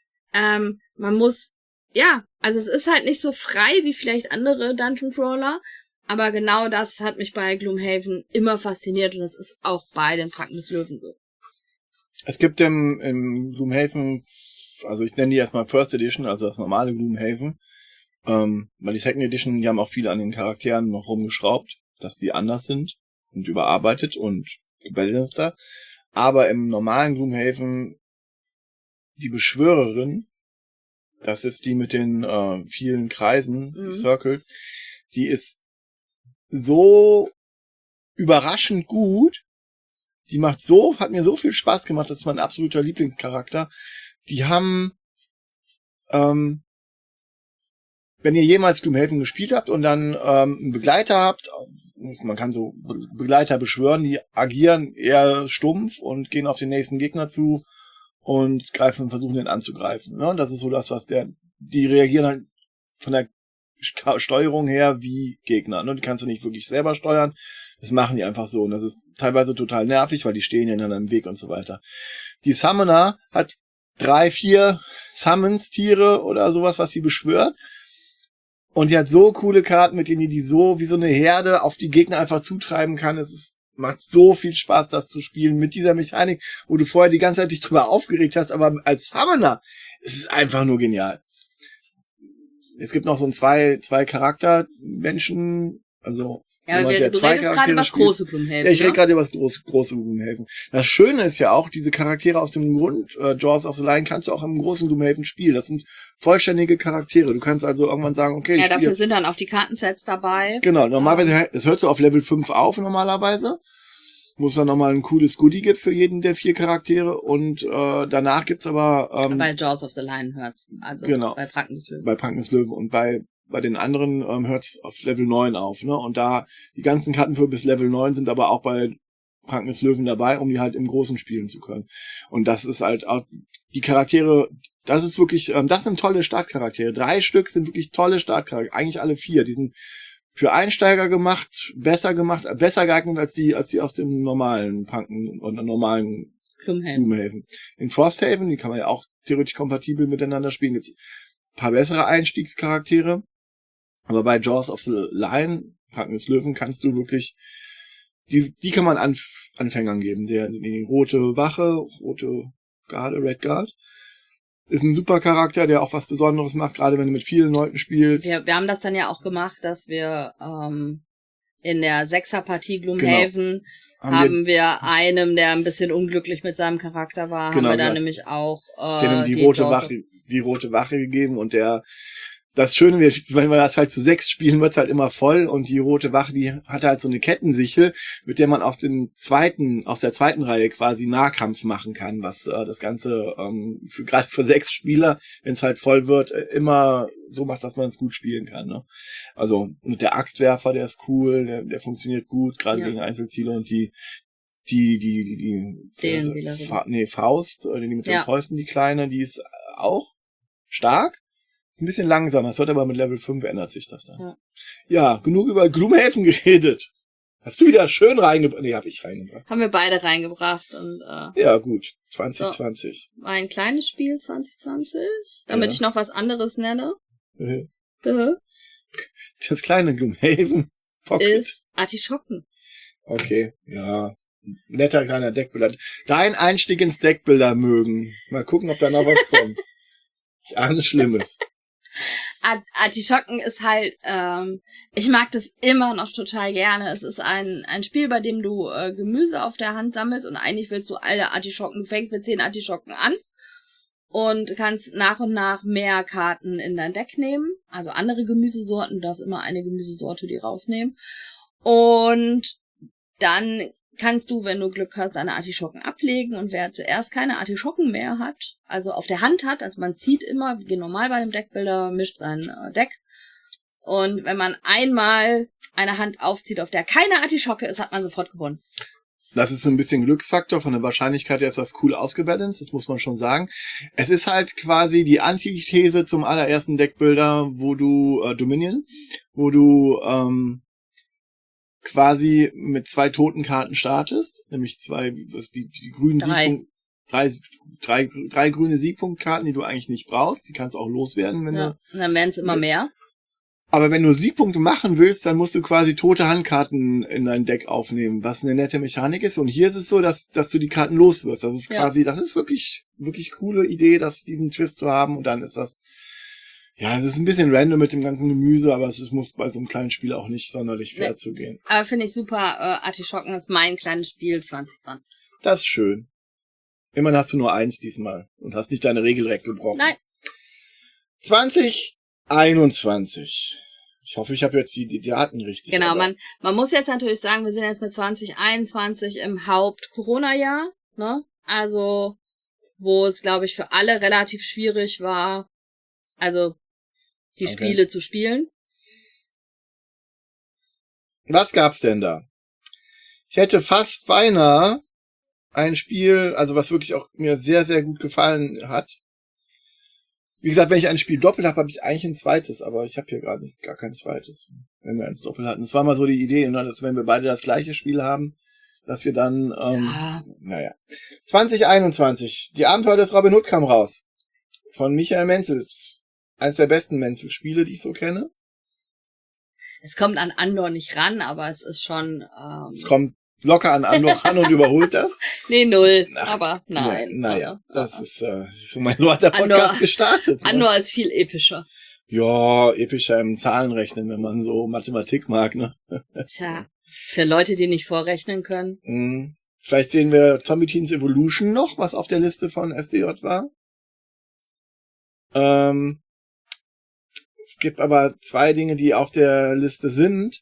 man muss, ja, also es ist halt nicht so frei wie vielleicht andere Dungeon Crawler, aber genau das hat mich bei Gloomhaven immer fasziniert und das ist auch bei den Pranken des Löwen so. Es gibt im Gloomhaven, also ich nenne die erstmal First Edition, also das normale Gloomhaven, weil die Second Edition, die haben auch viele an den Charakteren noch rumgeschraubt, dass die anders sind und überarbeitet und gebalanceter. Aber im normalen Gloomhaven, die Beschwörerin, das ist die mit den vielen Kreisen, die Circles, die ist so überraschend gut, hat mir so viel Spaß gemacht, das ist mein absoluter Lieblingscharakter. Die haben, wenn ihr jemals Gloomhaven gespielt habt und dann einen Begleiter habt, man kann so Begleiter beschwören, die agieren eher stumpf und gehen auf den nächsten Gegner zu und versuchen den anzugreifen. Ne? Das ist so das, die reagieren halt von der Steuerung her wie Gegner. Ne? Die kannst du nicht wirklich selber steuern. Das machen die einfach so. Und das ist teilweise total nervig, weil die stehen ja dann im Weg und so weiter. Die Summoner hat 3, 4 Summons-Tiere oder sowas, was sie beschwört. Und die hat so coole Karten, mit denen die so wie so eine Herde auf die Gegner einfach zutreiben kann. Macht so viel Spaß, das zu spielen mit dieser Mechanik, wo du vorher die ganze Zeit dich drüber aufgeregt hast, aber als Summoner ist es einfach nur genial. Es gibt noch so ein zwei Charaktermenschen, also ja, du redest gerade über das große Gloomhaven. Ja, ich rede gerade über das große Gloomhaven. Das Schöne ist ja auch, diese Charaktere aus dem Grund, Jaws of the Lion, kannst du auch im großen Gloomhaven spielen. Das sind vollständige Charaktere. Du kannst also irgendwann sagen, okay, ja, dafür sind dann auch die Kartensets dabei. Genau, normalerweise, es hört so auf Level 5 auf normalerweise, wo es dann nochmal ein cooles Goodie gibt für jeden der 4 Charaktere und danach gibt's aber... bei Jaws of the Lion hört's, also genau, bei Pranken des Löwen. Bei Pranken des Löwen und bei den anderen hört's auf Level 9 auf, ne? Und da die ganzen Karten für bis Level 9 sind aber auch bei Pranken des Löwen dabei, um die halt im Großen spielen zu können. Und das ist halt auch die Charaktere, das ist wirklich, das sind tolle Startcharaktere. 3 Stück sind wirklich tolle Startcharaktere, eigentlich alle 4. Die sind für Einsteiger besser geeignet als die aus dem normalen Pranken und normalen Gloomhaven. In Frosthaven, die kann man ja auch theoretisch kompatibel miteinander spielen, gibt's ein paar bessere Einstiegscharaktere. Aber bei Jaws of the Lion, Pranken des Löwen, kannst du wirklich, die kann man Anfängern geben. Die rote Wache, rote Garde, Red Guard, ist ein super Charakter, der auch was Besonderes macht, gerade wenn du mit vielen Leuten spielst. Wir haben das dann ja auch gemacht, dass wir in der 6er-Partie Gloomhaven haben wir einem, der ein bisschen unglücklich mit seinem Charakter war, haben wir dann nämlich auch die rote Wache gegeben und das Schöne wird, wenn wir das halt zu 6 spielen, wird's halt immer voll und die rote Wache, die hat halt so eine Kettensichel, mit der man aus der zweiten Reihe quasi Nahkampf machen kann, was das Ganze gerade für 6 Spieler, wenn es halt voll wird, immer so macht, dass man es gut spielen kann. Ne? Also und der Axtwerfer, der ist cool, der funktioniert gut, gerade gegen Einzelziele und die Faust, die mit den Fäusten, die kleine, die ist auch stark. Ist ein bisschen langsamer, es wird aber mit Level 5 ändert sich das dann. Ja, genug über Gloomhaven geredet. Hast du wieder schön reingebracht? Nee, hab ich reingebracht. Haben wir beide reingebracht und ja, gut. 2020. So, ein kleines Spiel 2020, damit ich noch was anderes nenne. Das kleine Gloomhaven Pocket ist Artischocken. Okay, ja. Netter kleiner Deckbilder. Dein Einstieg ins Deckbilder mögen. Mal gucken, ob da noch was kommt. Ich ahne Schlimmes. Artischocken ist halt, ich mag das immer noch total gerne. Es ist ein Spiel, bei dem du Gemüse auf der Hand sammelst und eigentlich willst du alle Artischocken, du fängst mit 10 Artischocken an und kannst nach und nach mehr Karten in dein Deck nehmen. Also andere Gemüsesorten, du darfst immer eine Gemüsesorte die rausnehmen. Und dann kannst du, wenn du Glück hast, deine Artischocken ablegen und wer zuerst keine Artischocken mehr hat, also auf der Hand hat, also man zieht immer, wie normal bei dem Deckbilder, mischt sein Deck. Und wenn man einmal eine Hand aufzieht, auf der keine Artischocke ist, hat man sofort gewonnen. Das ist so ein bisschen Glücksfaktor. Von der Wahrscheinlichkeit her ist das cool ausgebalanced, das muss man schon sagen. Es ist halt quasi die Antithese zum allerersten Deckbilder, wo du, Dominion, wo du, quasi mit 2 toten Karten startest, nämlich die grünen drei grüne Siegpunktkarten, die du eigentlich nicht brauchst. Die kannst du auch loswerden, wenn du. Und dann werden es immer mehr. Aber wenn du Siegpunkte machen willst, dann musst du quasi tote Handkarten in dein Deck aufnehmen, was eine nette Mechanik ist. Und hier ist es so, dass du die Karten loswirst. Das ist quasi, das ist wirklich, wirklich coole Idee, diesen Twist zu haben. Und dann ist das, ja, es ist ein bisschen random mit dem ganzen Gemüse, aber es muss bei so einem kleinen Spiel auch nicht sonderlich fair zugehen. Aber finde ich super, Artischocken ist mein kleines Spiel 2020. Das ist schön. Immerhin hast du nur 1 diesmal und hast nicht deine Regel gebrochen. Nein. 2021. Ich hoffe, ich habe jetzt die Daten richtig. Genau, man muss jetzt natürlich sagen, wir sind jetzt mit 2021 im Haupt-Corona-Jahr, ne? Also, wo es, glaube ich, für alle relativ schwierig war, also die Spiele zu spielen. Was gab's denn da? Ich hätte fast beinahe ein Spiel, also was wirklich auch mir sehr, sehr gut gefallen hat. Wie gesagt, wenn ich ein Spiel doppelt habe, habe ich eigentlich ein zweites, aber ich habe hier gerade gar kein zweites, wenn wir eins doppelt hatten. Das war mal so die Idee, ne, dass wenn wir beide das gleiche Spiel haben, dass wir dann, naja. 2021, die Abenteuer des Robin Hood kam raus. Von Michael Menzel. Eines der besten Menzel-Spiele, die ich so kenne. Es kommt an Andor nicht ran, aber es ist schon... Es kommt locker an Andor ran und überholt das. Nee, 0. Aber nein. Naja, das ist so hat der Podcast gestartet. Ne? Andor ist viel epischer. Ja, epischer im Zahlenrechnen, wenn man so Mathematik mag, ne? Tja, für Leute, die nicht vorrechnen können. Vielleicht sehen wir Zombie Teens Evolution noch, was auf der Liste von SDJ war. Es gibt aber 2 Dinge, die auf der Liste sind.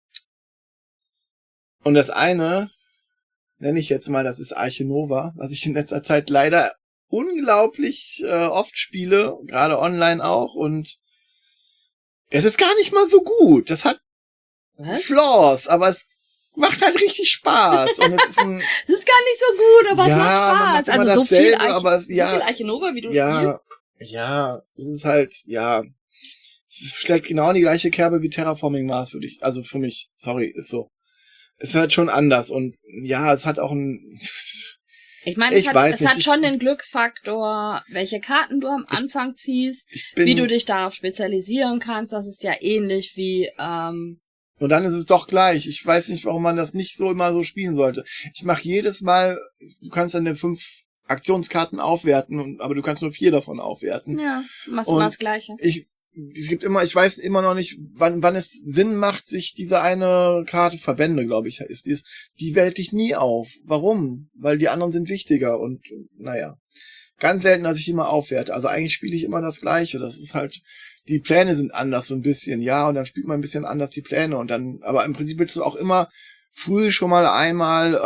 Und das eine, nenne ich jetzt mal, das ist Arche Nova, was ich in letzter Zeit leider unglaublich oft spiele, gerade online auch. Und es ist gar nicht mal so gut. Das hat Flaws, aber es macht halt richtig Spaß. Und es ist ein... Es ist gar nicht so gut, aber es macht Spaß. Also so viel Arche Nova, wie du spielst. Ja, es ist halt, es schlägt genau in die gleiche Kerbe wie Terraforming Mars, also für mich, sorry, ist so. Es ist halt schon anders und ja, es hat auch ich meine, es hat schon den Glücksfaktor, welche Karten du am Anfang ziehst, wie du dich darauf spezialisieren kannst, das ist ja ähnlich wie, und dann ist es doch gleich. Ich weiß nicht, warum man das nicht so immer so spielen sollte. Ich mache jedes Mal, du kannst dann 5 Aktionskarten aufwerten, aber du kannst nur 4 davon aufwerten. Ja, machst immer das Gleiche. Ich weiß immer noch nicht, wann es Sinn macht, sich diese eine Karte, Verbände, glaube ich, ist die wählt dich nie auf. Warum? Weil die anderen sind wichtiger und naja. Ganz selten, dass ich die mal aufwerte. Also eigentlich spiele ich immer das Gleiche. Das ist halt, die Pläne sind anders so ein bisschen, ja, und dann spielt man ein bisschen anders die Pläne und dann, aber im Prinzip willst du auch immer früh schon einmal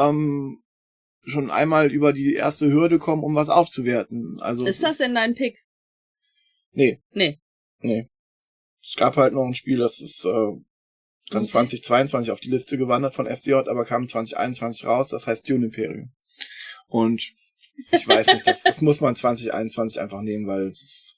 über die erste Hürde kommen, um was aufzuwerten. Also ist das denn dein Pick? Nee. Es gab halt noch ein Spiel, das ist dann 2022 auf die Liste gewandert von SDJ, aber kam 2021 raus, das heißt Dune Imperium. Und ich weiß nicht, das muss man 2021 einfach nehmen, weil es ist...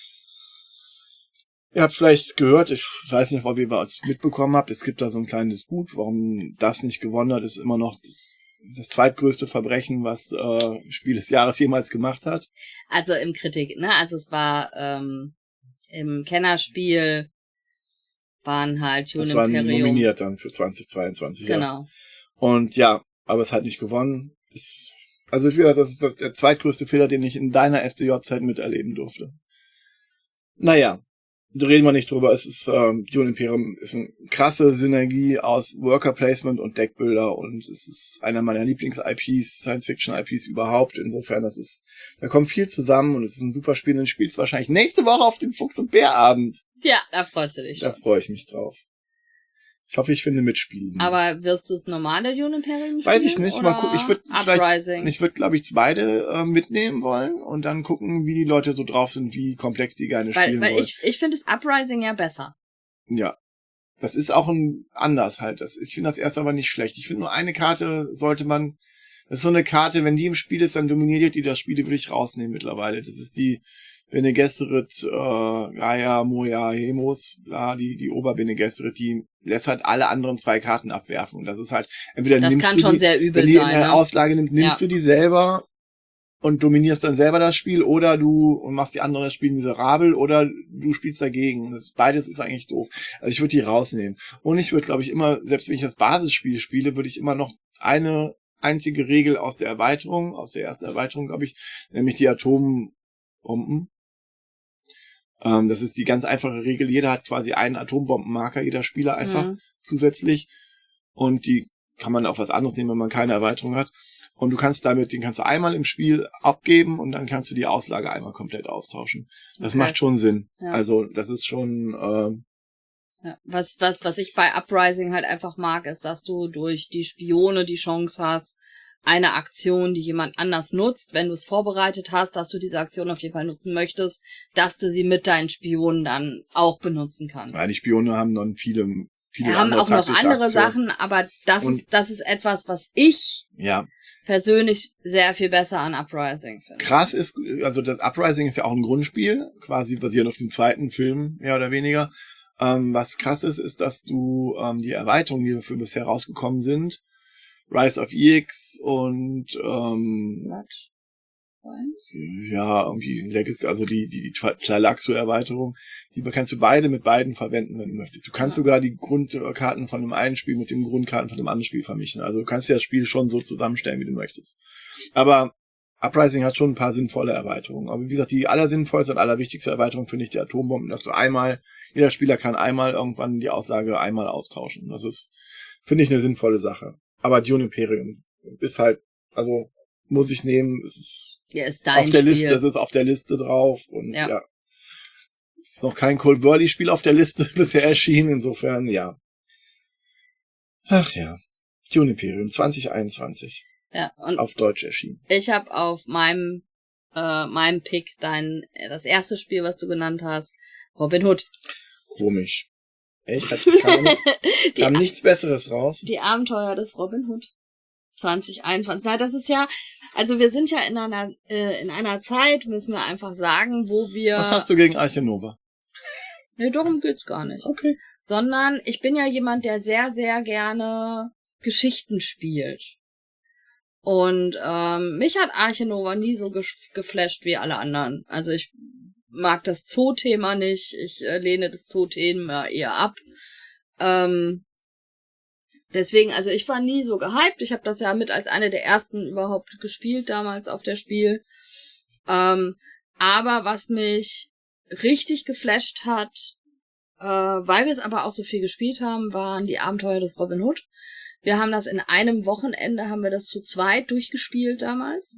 Ihr habt vielleicht gehört, ich weiß nicht, ob ihr was mitbekommen habt, es gibt da so einen kleinen Disput, warum das nicht gewonnen hat, ist immer noch das zweitgrößte Verbrechen, was Spiel des Jahres jemals gemacht hat. Also im Kritik, ne? Also es war im Kennerspiel waren halt Dune Imperium. Das war nominiert dann für 2022. Genau. Ja. Und ja, aber es hat nicht gewonnen. Also ich finde, das ist der zweitgrößte Fehler, den ich in deiner SDJ-Zeit miterleben durfte. Naja, reden wir nicht drüber. Es ist, Dune Imperium ist eine krasse Synergie aus Worker Placement und Deckbilder und es ist einer meiner Lieblings-IPs, Science-Fiction-IPs überhaupt. Insofern, da kommt viel zusammen und es ist ein super Spiel und du spielst wahrscheinlich nächste Woche auf dem Fuchs- und Bär-Abend. Ja, da freust du dich schon. Da freue ich mich drauf. Ich hoffe, ich finde mitspielen. Aber wirst du das normale Dune Imperium spielen? Weiß ich nicht. Mal gucken. Ich würde, glaube ich, beide mitnehmen wollen und dann gucken, wie die Leute so drauf sind, wie komplex die gerne spielen wollen. Ich finde das Uprising ja besser. Ja. Das ist auch anders halt. Ich finde das erst aber nicht schlecht. Ich finde nur eine Karte das ist so eine Karte, wenn die im Spiel ist, dann dominiert die das Spiel, die würde ich rausnehmen mittlerweile. Das ist die Bene Gesserit, Gaia, Moja, Hemos, die Ober-Bene Gesserit, die lässt halt alle anderen 2 Karten abwerfen. Und das ist halt, entweder das nimmst kann du schon die, sehr übel wenn die sein, in der Auslage nimmst du die selber und dominierst dann selber das Spiel, oder du machst die anderen das Spiel miserabel, oder du spielst dagegen. Beides ist eigentlich doof. Also ich würde die rausnehmen. Und ich würde, glaube ich, immer, selbst wenn ich das Basisspiel spiele, würde ich immer noch eine einzige Regel aus der ersten Erweiterung, glaube ich, nämlich die Atombomben. Das ist die ganz einfache Regel. Jeder hat quasi einen Atombombenmarker, jeder Spieler einfach zusätzlich. Und die kann man auf was anderes nehmen, wenn man keine Erweiterung hat. Und den kannst du einmal im Spiel abgeben und dann kannst du die Auslage einmal komplett austauschen. Das macht schon Sinn. Ja. Also, das ist schon, ja. Was ich bei Uprising halt einfach mag, ist, dass du durch die Spione die Chance hast, eine Aktion, die jemand anders nutzt, wenn du es vorbereitet hast, dass du diese Aktion auf jeden Fall nutzen möchtest, dass du sie mit deinen Spionen dann auch benutzen kannst. Ja, die Spione haben dann viele wir haben auch noch andere Sachen, aber das ist etwas, was ich persönlich sehr viel besser an Uprising finde. Krass ist, also das Uprising ist ja auch ein Grundspiel, quasi basierend auf dem 2. Film, mehr oder weniger. Was krass ist, dass du die Erweiterungen, die dafür bisher rausgekommen sind, Rise of EX und ja, irgendwie Legacy, also die Tleilaxu-Erweiterung, die kannst du beide mit beiden verwenden, wenn du möchtest. Du kannst sogar die Grundkarten von dem einen Spiel mit den Grundkarten von dem anderen Spiel vermischen. Also du kannst dir das Spiel schon so zusammenstellen, wie du möchtest. Aber Uprising hat schon ein paar sinnvolle Erweiterungen. Aber wie gesagt, die allersinnvollste und allerwichtigste Erweiterung finde ich die Atombomben, dass du jeder Spieler kann einmal irgendwann die Auslage einmal austauschen. Das ist, finde ich, eine sinnvolle Sache. Aber Dune Imperium ist halt, also muss ich nehmen, ist dein auf der Liste, das ist auf der Liste drauf und ja. Ist noch kein Cold Worley Spiel auf der Liste bisher erschienen, insofern ja. Ach ja, Dune Imperium 2021. Ja, und auf Deutsch erschienen. Ich habe auf meinem Pick das erste Spiel, was du genannt hast, Robin Hood. Komisch. Echt? Kam nichts Besseres raus? Die Abenteuer des Robin Hood 2021. Na, das ist ja, also wir sind ja in einer Zeit, müssen wir einfach sagen, wo wir... Was hast du gegen Arche Nova? Nee, darum geht's gar nicht. Okay. Sondern ich bin ja jemand, der sehr, sehr gerne Geschichten spielt. Und mich hat Arche Nova nie so geflasht wie alle anderen. Also ich mag das Zoo-Thema nicht. Ich lehne das Zoo-Thema eher ab. Deswegen, also ich war nie so gehypt. Ich habe das ja mit als eine der ersten überhaupt gespielt damals auf der Spiel. Aber was mich richtig geflasht hat, weil wir es aber auch so viel gespielt haben, waren die Abenteuer des Robin Hood. Wir haben das in einem Wochenende, haben wir das zu zweit durchgespielt damals.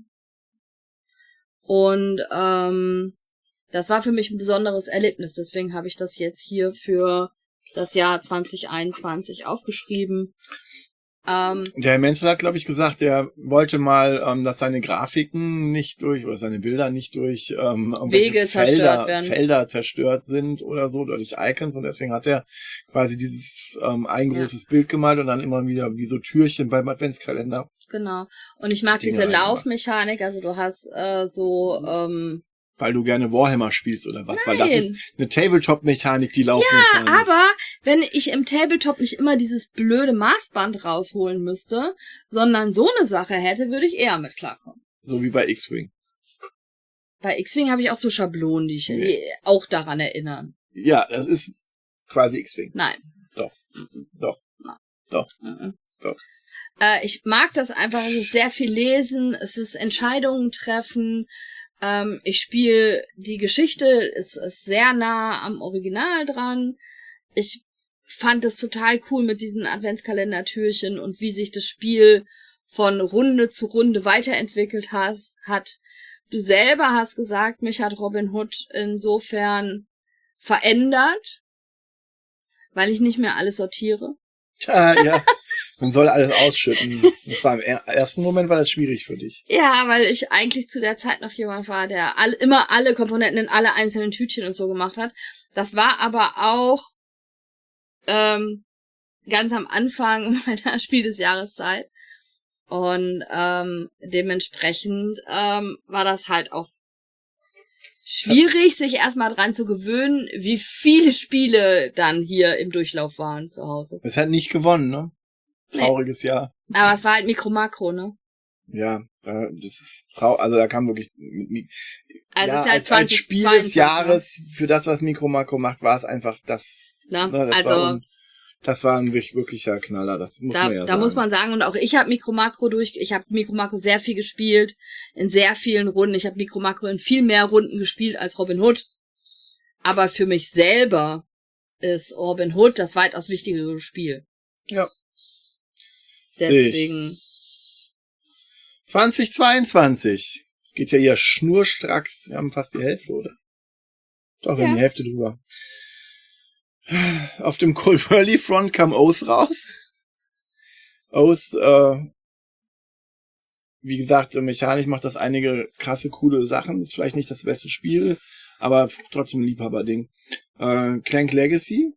Und das war für mich ein besonderes Erlebnis. Deswegen habe ich das jetzt hier für das Jahr 2021 aufgeschrieben. Der Herr Menzel hat, glaube ich, gesagt, er wollte mal, dass seine Grafiken nicht oder seine Bilder nicht durch Wege Felder zerstört sind oder so, oder durch Icons, und deswegen hat er quasi dieses ein großes Bild gemalt und dann immer wieder wie so Türchen beim Adventskalender. Genau. Und ich mag diese Laufmechanik, also du hast weil du gerne Warhammer spielst oder was? Nein. Weil das ist eine Tabletop-Mechanik, die Laufmechanik. Ja, aber wenn ich im Tabletop nicht immer dieses blöde Maßband rausholen müsste, sondern so eine Sache hätte, würde ich eher mit klarkommen. So wie bei X-Wing. Bei X-Wing habe ich auch so Schablonen, die auch daran erinnern. Ja, das ist quasi X-Wing. Nein. Doch. Doch. Nein. Doch. Doch. Ich mag das einfach, es ist sehr viel lesen, es ist Entscheidungen treffen. Ich spiele, die Geschichte ist sehr nah am Original dran. Ich fand es total cool mit diesen Adventskalender-Türchen und wie sich das Spiel von Runde zu Runde weiterentwickelt hat. Du selber hast gesagt, mich hat Robin Hood insofern verändert, weil ich nicht mehr alles sortiere. Ja, man soll alles ausschütten. Das war im ersten Moment war das schwierig für dich. Ja, weil ich eigentlich zu der Zeit noch jemand war, der immer alle Komponenten in alle einzelnen Tütchen und so gemacht hat. Das war aber auch ganz am Anfang meiner Spiel des Jahreszeit. Und dementsprechend war das halt auch schwierig, sich erstmal dran zu gewöhnen, wie viele Spiele dann hier im Durchlauf waren zu Hause. Es hat nicht gewonnen, ne? Trauriges Jahr. Aber es war halt Mikro-Makro, ne? Ja, das ist also da kam wirklich Also ja, ist ja halt als Spiel 2022, des Jahres für das, was Mikro-Makro macht, war es einfach das. Na, Ne, das war ein wirklicher Knaller, das muss man ja sagen. Da muss man sagen, und auch ich habe ich habe Mikro-Makro sehr viel gespielt, in sehr vielen Runden. Ich habe Mikro-Makro in viel mehr Runden gespielt als Robin Hood. Aber für mich selber ist Robin Hood das weitaus wichtigere Spiel. Ja. Deswegen. 2022. Es geht ja hier schnurstracks. Wir haben fast die Hälfte, oder? Doch, wir haben die Hälfte drüber. Auf dem Cold Whirly Front kam Oath raus. Oath, wie gesagt, mechanisch macht das einige krasse, coole Sachen. Ist vielleicht nicht das beste Spiel, aber trotzdem ein Liebhaberding. Clank Legacy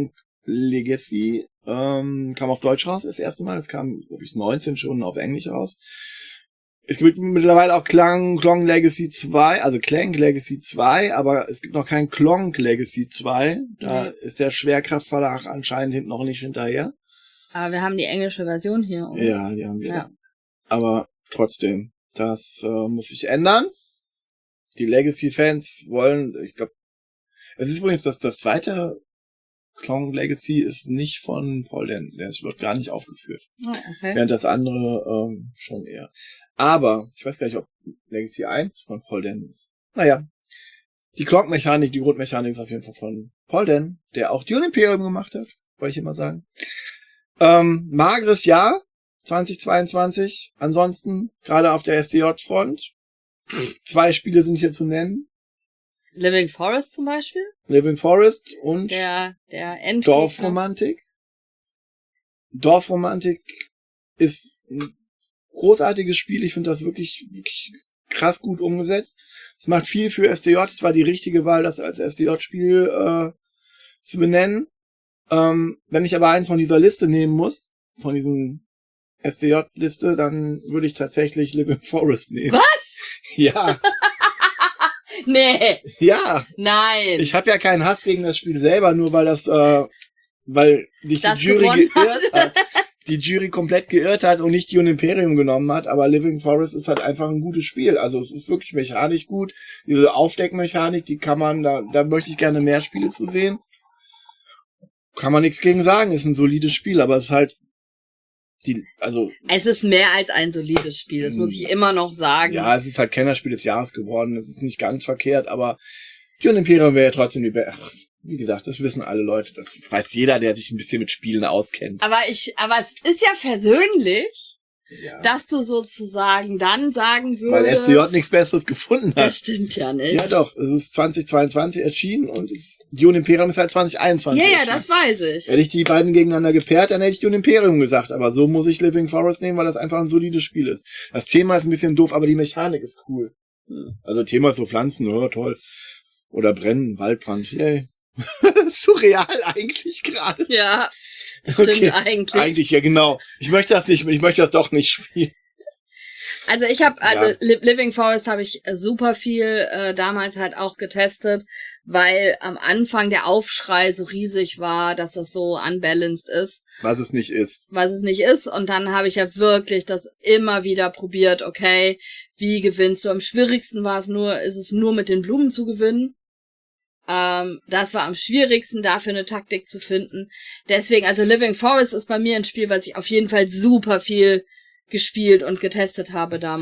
kam auf Deutsch raus das erste Mal. Das kam, glaube ich, 19 schon auf Englisch raus. Es gibt mittlerweile auch Clank Legacy 2, also Clank Legacy 2, aber es gibt noch kein Clonk Legacy 2. Da ist der Schwerkraftverlag anscheinend hinten noch nicht hinterher. Aber wir haben die englische Version hier, oder? Ja, die haben wir. Ja. Aber trotzdem, das muss sich ändern. Die Legacy-Fans wollen, ich glaube, es ist übrigens das zweite Clonk Legacy ist nicht von Paul Dehn. Das wird gar nicht aufgeführt. Oh, okay. Während das andere schon eher. Aber ich weiß gar nicht, ob Legacy 1 von Paul Dehn ist. Naja, die Clock-Mechanik, die Grundmechanik ist auf jeden Fall von Paul Dehn, der auch Dune Imperium gemacht hat, wollte ich immer sagen. Mageres Jahr 2022. Ansonsten gerade auf der SDJ-Front. 2 Spiele sind hier zu nennen. Living Forest zum Beispiel. Living Forest und der Endgegner. Dorfromantik. Dorfromantik ist ein großartiges Spiel. Ich finde das wirklich, wirklich krass gut umgesetzt. Es macht viel für SDJ. Es war die richtige Wahl, das als SDJ-Spiel zu benennen. Wenn ich aber eins von dieser Liste nehmen muss, von diesem SDJ-Liste, dann würde ich tatsächlich Living Forest nehmen. Was? Ja. Nee. Ja. Nein. Ich habe ja keinen Hass gegen das Spiel selber, nur weil weil dich die Jury geirrt hat. Die Jury komplett geirrt hat und nicht Dune Imperium genommen hat, aber Living Forest ist halt einfach ein gutes Spiel. Also es ist wirklich mechanisch gut. Diese Aufdeckmechanik, die kann man, da möchte ich gerne mehr Spiele zu sehen. Kann man nichts gegen sagen, ist ein solides Spiel, aber es ist halt es ist mehr als ein solides Spiel, das muss ich immer noch sagen. Ja, es ist halt Kennerspiel des Jahres geworden, es ist nicht ganz verkehrt, aber Dune Imperium wäre ja trotzdem wie gesagt, das wissen alle Leute, das weiß jeder, der sich ein bisschen mit Spielen auskennt. Aber es ist ja versöhnlich, ja, dass du sozusagen dann sagen würdest... Weil SDJ nichts Besseres gefunden hat. Das stimmt ja nicht. Ja doch, es ist 2022 erschienen und Dune Imperium ist halt 2021 Ja, erschienen. das weiß ich. Hätte ich die beiden gegeneinander gepaart, dann hätte ich Dune Imperium gesagt, aber so muss ich Living Forest nehmen, weil das einfach ein solides Spiel ist. Das Thema ist ein bisschen doof, aber die Mechanik ist cool. Also Thema ist so Pflanzen, oh toll. Oder Brennen, Waldbrand, yay. Surreal eigentlich gerade. Ja, das stimmt okay. eigentlich. Eigentlich, ja genau. Ich möchte das doch nicht spielen. Also Living Forest habe ich super viel damals halt auch getestet, weil am Anfang der Aufschrei so riesig war, dass das so unbalanced ist. Was es nicht ist. Und dann habe ich ja wirklich das immer wieder probiert, okay, wie gewinnst du? Am schwierigsten ist es nur mit den Blumen zu gewinnen. Das war am schwierigsten, dafür eine Taktik zu finden. Deswegen, also Living Forest ist bei mir ein Spiel, was ich auf jeden Fall super viel gespielt und getestet habe damals.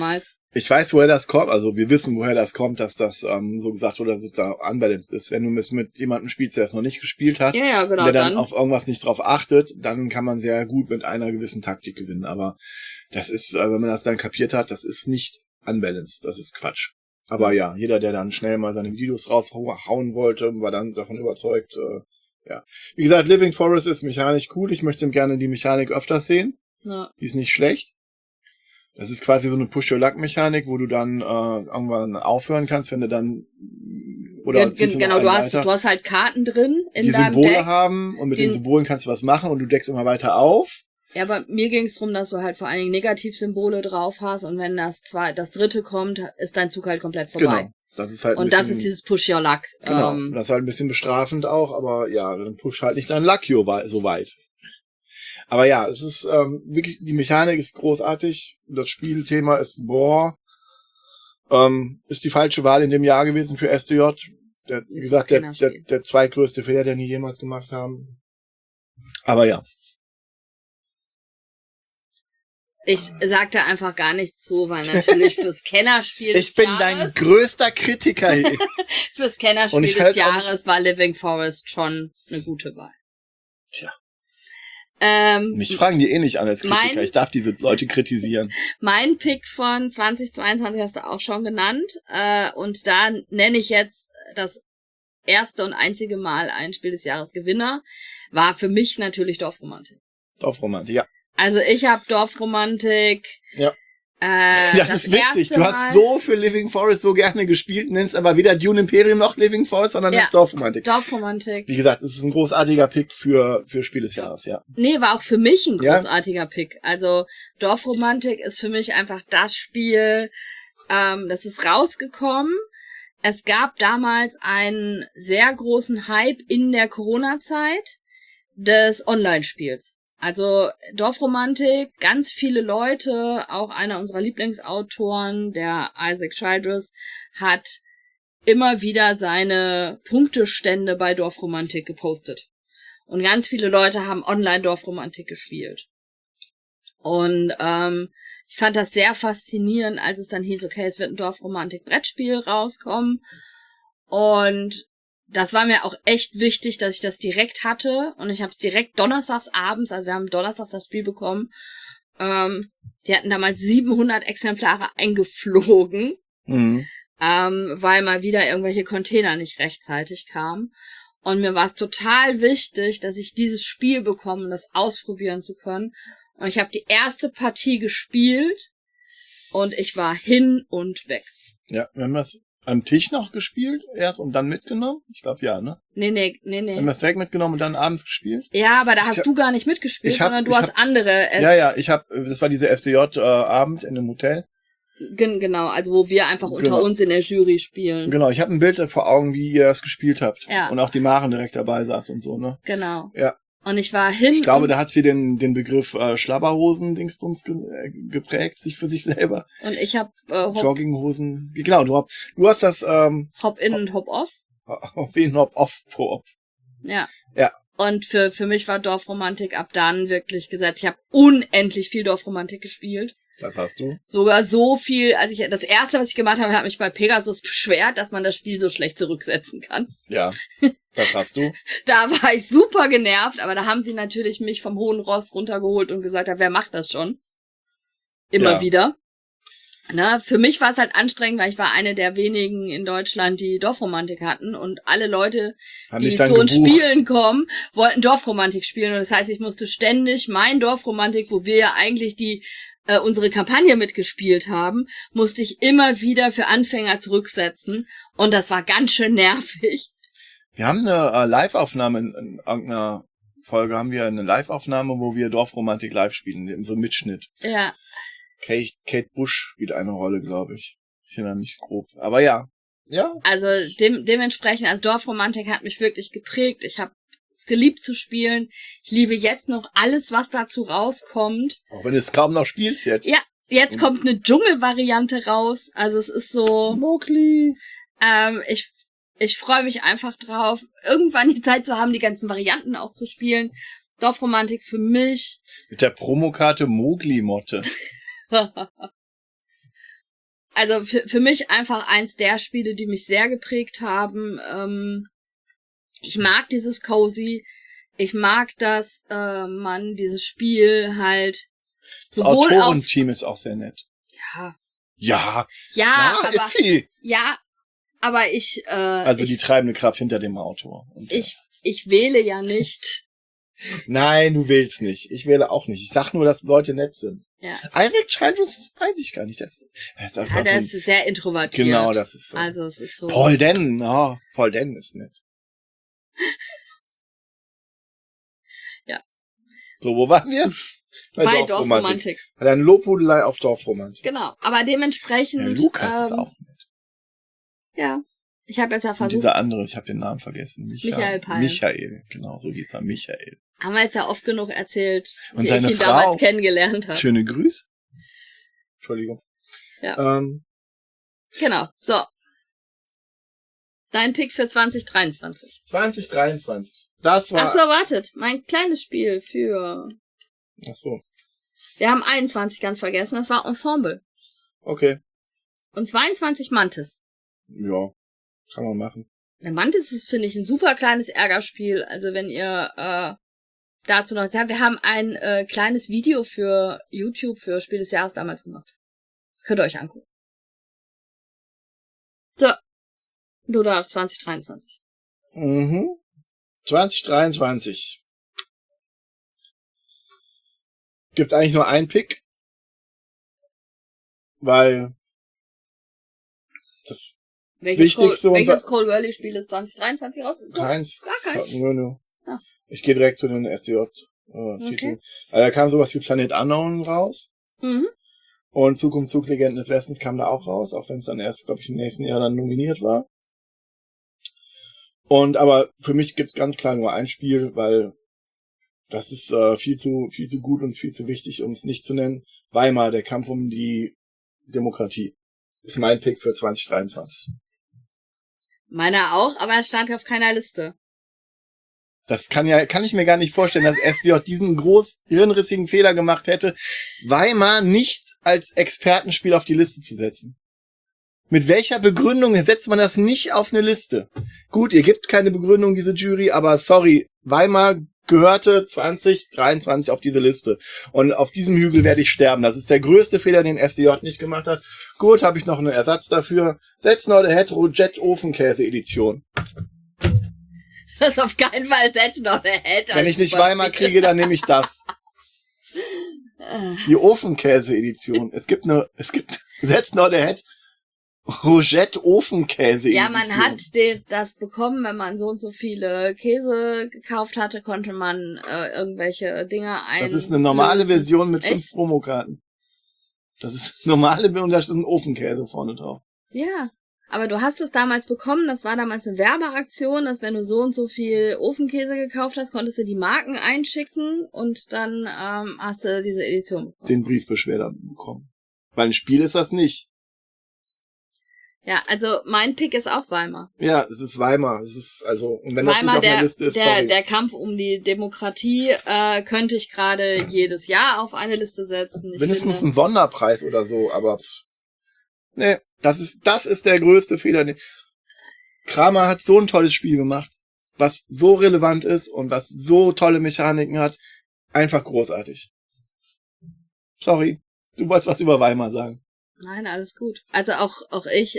Ich weiß, woher das kommt, also wir wissen, woher das kommt, dass das so gesagt wurde, dass es da unbalanced ist. Wenn du es mit jemandem spielst, der es noch nicht gespielt hat, Ja, genau, der dann auf irgendwas nicht drauf achtet, dann kann man sehr gut mit einer gewissen Taktik gewinnen. Aber das ist, wenn man das dann kapiert hat, das ist nicht unbalanced, das ist Quatsch. Aber ja, jeder, der dann schnell mal seine Videos raushauen wollte, war dann davon überzeugt, ja. Wie gesagt, Living Forest ist mechanisch cool, ich möchte gerne die Mechanik öfters sehen. Ja. Die ist nicht schlecht. Das ist quasi so eine Push-Your-Luck-Mechanik, wo du dann irgendwann aufhören kannst, wenn du dann oder genau, du hast halt Karten drin in die deinem Symbole Deck. haben und mit den Symbolen kannst du was machen und du deckst immer weiter auf. Ja, aber mir ging es darum, dass du halt vor allen Dingen Negativsymbole drauf hast und wenn das dritte kommt, ist dein Zug halt komplett vorbei. Genau. Das ist halt und das ist dieses Push-Your-Luck. Genau. Das ist halt ein bisschen bestrafend auch, aber ja, dann push halt nicht dein Luck so weit. Aber ja, es ist wirklich, die Mechanik ist großartig. Das Spielthema ist, ist die falsche Wahl in dem Jahr gewesen für STJ. Wie gesagt, der zweitgrößte Fehler, den die jemals gemacht haben. Aber ja. Ich sag da einfach gar nichts zu, weil natürlich fürs Kennerspiel des Jahres... Ich bin dein größter Kritiker hier. Fürs Kennerspiel des Jahres war Living Forest schon eine gute Wahl. Tja. Mich fragen die eh nicht an als Kritiker. Ich darf diese Leute kritisieren. Mein Pick von 2022 hast du auch schon genannt. Und da nenne ich jetzt das erste und einzige Mal ein Spiel des Jahres Gewinner. War für mich natürlich Dorfromantik. Dorfromantik, ja. Also ich habe Dorfromantik. Ja. Das ist witzig. Du hast so für Living Forest so gerne gespielt, nennst aber weder Dune Imperium noch Living Forest, sondern Dorfromantik. Dorfromantik. Wie gesagt, es ist ein großartiger Pick für Spiel des Jahres, ja. Nee, war auch für mich ein großartiger Pick. Also Dorfromantik ist für mich einfach das Spiel, das ist rausgekommen. Es gab damals einen sehr großen Hype in der Corona-Zeit des Online-Spiels. Also Dorfromantik, ganz viele Leute, auch einer unserer Lieblingsautoren, der Isaac Childress, hat immer wieder seine Punktestände bei Dorfromantik gepostet. Und ganz viele Leute haben online Dorfromantik gespielt. Und ich fand das sehr faszinierend, als es dann hieß, okay, es wird ein Dorfromantik-Brettspiel rauskommen. Und das war mir auch echt wichtig, dass ich das direkt hatte. Und ich habe es direkt donnerstags abends, also wir haben donnerstags das Spiel bekommen. Die hatten damals 700 Exemplare eingeflogen, weil mal wieder irgendwelche Container nicht rechtzeitig kamen. Und mir war es total wichtig, dass ich dieses Spiel bekomme, um das ausprobieren zu können. Und ich habe die erste Partie gespielt und ich war hin und weg. Ja, wir haben das am Tisch noch gespielt erst und dann mitgenommen? Ich glaube ja, ne? Nee. Wir haben das direkt mitgenommen und dann abends gespielt? Ja, aber da hast du gar nicht mitgespielt, sondern du hast andere. Das war diese SDJ-Abend in einem Hotel. Genau, also wo wir einfach unter uns in der Jury spielen. Genau, ich habe ein Bild vor Augen, wie ihr das gespielt habt. Ja. Und auch die Maren direkt dabei saß und so, ne? Genau. Ja. Und ich war hin. Ich glaube, da hat sie den Begriff Schlabberhosen-Dingsbums geprägt, sich für sich selber. Und ich habe Jogginghosen. Genau, du hast das Hop-in und Hop-off. Hop-in, Hop-off vor. Ja. Ja. Und für mich war Dorfromantik ab dann wirklich gesetzt. Ich habe unendlich viel Dorfromantik gespielt. Das hast du. Sogar so viel, das erste, was ich gemacht habe, hat mich bei Pegasus beschwert, dass man das Spiel so schlecht zurücksetzen kann. Ja, das hast du. Da war ich super genervt, aber da haben sie natürlich mich vom hohen Ross runtergeholt und gesagt, wer macht das schon? Immer wieder. Na, für mich war es halt anstrengend, weil ich war eine der wenigen in Deutschland, die Dorfromantik hatten und alle Leute, die zu uns spielen kommen, wollten Dorfromantik spielen und das heißt, ich musste ständig mein Dorfromantik, wo wir ja eigentlich unsere Kampagne mitgespielt haben, musste ich immer wieder für Anfänger zurücksetzen und das war ganz schön nervig. Wir haben eine Live-Aufnahme in irgendeiner Folge, haben wir eine Live-Aufnahme, wo wir Dorfromantik live spielen, in so einem Mitschnitt. Ja. Kate Bush spielt eine Rolle, glaube ich. Ich erinnere mich grob. Aber ja. Ja. Also dementsprechend, also Dorfromantik hat mich wirklich geprägt. Ich habe es geliebt zu spielen. Ich liebe jetzt noch alles, was dazu rauskommt. Auch wenn du es kaum noch spielst jetzt. Ja, jetzt kommt eine Dschungel-Variante raus. Also es ist so... Mowgli. Ich freue mich einfach drauf, irgendwann die Zeit zu haben, die ganzen Varianten auch zu spielen. Dorfromantik für mich. Mit der Promokarte Mowgli-Motte. also für mich einfach eins der Spiele, die mich sehr geprägt haben. Ich mag dieses Cozy. Ich mag, dass man dieses Spiel halt Das sowohl Autorenteam ist auch sehr nett. Ja. Ja. Ja, aber, ist sie. Ja, aber also die treibende Kraft hinter dem Autor. Und, ich wähle ja nicht. Nein, du wählst nicht. Ich wähle auch nicht. Ich sag nur, dass Leute nett sind. Ja. Isaac Childress weiß ich gar nicht. Der ist sehr introvertiert. Genau, das ist so. Also es ist so. Paul Denton ist nett. Ja. So, wo waren wir? Bei Dorfromantik. Bei deiner Lobhudelei auf Dorfromantik. Genau, aber dementsprechend... Ja, Lukas ist auch nett. Ja, ich habe jetzt ja versucht... Und dieser andere, ich habe den Namen vergessen. Michael Palm. Michael, genau, so hieß er, Michael. Haben wir jetzt ja oft genug erzählt, und wie seine ich ihn Frau, damals kennengelernt habe. Schöne Grüße. Entschuldigung. Ja. Genau, so. Dein Pick für 2023. 2023. Das war... Ach so, wartet. Mein kleines Spiel für... Ach so. Wir haben 21 ganz vergessen. Das war Ensemble. Okay. Und 22 Mantis. Ja, kann man machen. Der Mantis ist, finde ich, ein super kleines Ärgerspiel. Also wenn ihr dazu noch sagt, wir haben ein kleines Video für YouTube für Spiel des Jahres damals gemacht. Das könnt ihr euch angucken. So. Du darfst 2023. 2023. Gibt's eigentlich nur einen Pick? Weil das Wichtigste... Welches Cold Whirly Spiel ist 2023 rausgekommen? Keins. Gar keins. Nö. Ah. Ich gehe direkt zu den SDJ-Titeln. Okay. Also da kam sowas wie Planet Unknown raus. Mhm. Und Zuglegenden des Westens kam da auch raus, auch wenn es dann erst, glaube ich, im nächsten Jahr dann nominiert war. Und aber für mich gibt's ganz klar nur ein Spiel, weil das ist viel zu gut und viel zu wichtig, um es nicht zu nennen. Weimar, der Kampf um die Demokratie. Ist mein Pick für 2023. Meiner auch, aber er stand auf keiner Liste. Das kann ich mir gar nicht vorstellen, dass SDJ diesen groß hirnrissigen Fehler gemacht hätte, Weimar nicht als Expertenspiel auf die Liste zu setzen. Mit welcher Begründung setzt man das nicht auf eine Liste? Gut, ihr gebt keine Begründung, diese Jury, aber sorry, Weimar gehörte 2023 auf diese Liste. Und auf diesem Hügel werde ich sterben. Das ist der größte Fehler, den SDJ nicht gemacht hat. Gut, habe ich noch einen Ersatz dafür. That's not a Hetero Jet Ofenkäse Edition. Das ist auf keinen Fall That's not a Head. Wenn ich nicht Weimar kriege, dann nehme ich das. Die Ofenkäse Edition. Es gibt That's not a Head Rogette Ofenkäse. Ja, man hat das bekommen, wenn man so und so viele Käse gekauft hatte, konnte man irgendwelche Dinge Das ist eine normale Version mit 5 Promokarten. Das ist normale und da ist ein Ofenkäse vorne drauf. Ja, aber du hast es damals bekommen, das war damals eine Werbeaktion, dass wenn du so und so viel Ofenkäse gekauft hast, konntest du die Marken einschicken und dann hast du diese Edition bekommen. Den Briefbeschwerder bekommen. Weil ein Spiel ist das nicht. Ja, also mein Pick ist auch Weimar. Ja, es ist Weimar. Es ist also, und wenn das Weimar, nicht auf der Liste ist, sorry. Der Kampf um die Demokratie könnte ich gerade jedes Jahr auf eine Liste setzen. Mindestens ein Sonderpreis oder so, aber nee, das ist der größte Fehler. Kramer hat so ein tolles Spiel gemacht, was so relevant ist und was so tolle Mechaniken hat. Einfach großartig. Sorry, du wolltest was über Weimar sagen. Nein, alles gut. Also auch ich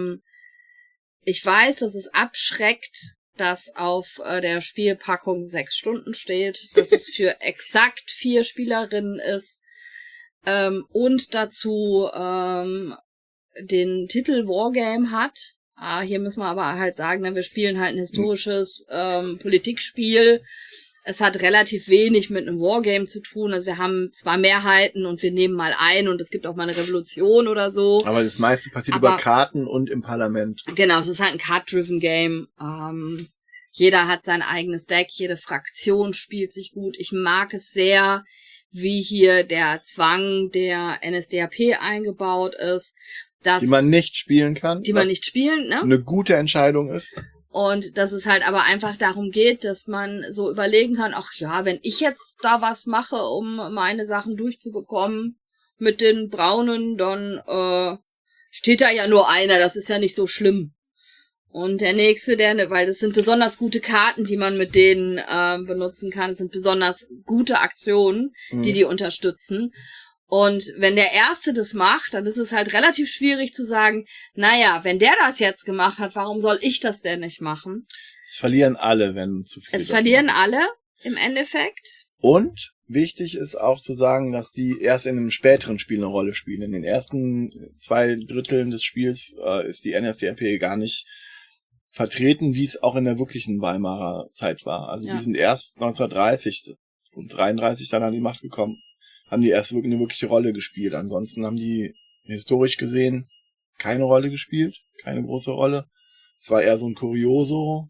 weiß, dass es abschreckt, dass auf der Spielpackung 6 Stunden steht, dass es für exakt 4 Spielerinnen ist und dazu den Titel Wargame hat. Hier müssen wir aber halt sagen, wir spielen halt ein historisches Politikspiel. Es hat relativ wenig mit einem Wargame zu tun. Also wir haben zwar Mehrheiten und wir nehmen mal ein und es gibt auch mal eine Revolution oder so. Aber das meiste passiert über Karten und im Parlament. Genau, es ist halt ein Card-Driven Game. Jeder hat sein eigenes Deck, jede Fraktion spielt sich gut. Ich mag es sehr, wie hier der Zwang der NSDAP eingebaut ist. Die man nicht spielen kann. Die man nicht spielen, ne? Eine gute Entscheidung ist. Und dass es halt aber einfach darum geht, dass man so überlegen kann, ach ja, wenn ich jetzt da was mache, um meine Sachen durchzubekommen mit den Braunen, dann steht da ja nur einer, das ist ja nicht so schlimm. Und der nächste, weil das sind besonders gute Karten, die man mit denen benutzen kann, das sind besonders gute Aktionen, die unterstützen. Und wenn der Erste das macht, dann ist es halt relativ schwierig zu sagen, naja, wenn der das jetzt gemacht hat, warum soll ich das denn nicht machen? Es verlieren alle, wenn zu viele. Es verlieren alle im Endeffekt. Und wichtig ist auch zu sagen, dass die erst in einem späteren Spiel eine Rolle spielen. In den ersten 2 Dritteln des Spiels ist die NSDAP gar nicht vertreten, wie es auch in der wirklichen Weimarer Zeit war. Also die sind erst 1930 und 33 dann an die Macht gekommen. Haben die erst wirklich eine wirkliche Rolle gespielt. Ansonsten haben die historisch gesehen keine Rolle gespielt, keine große Rolle. Es war eher so ein Kuriosum.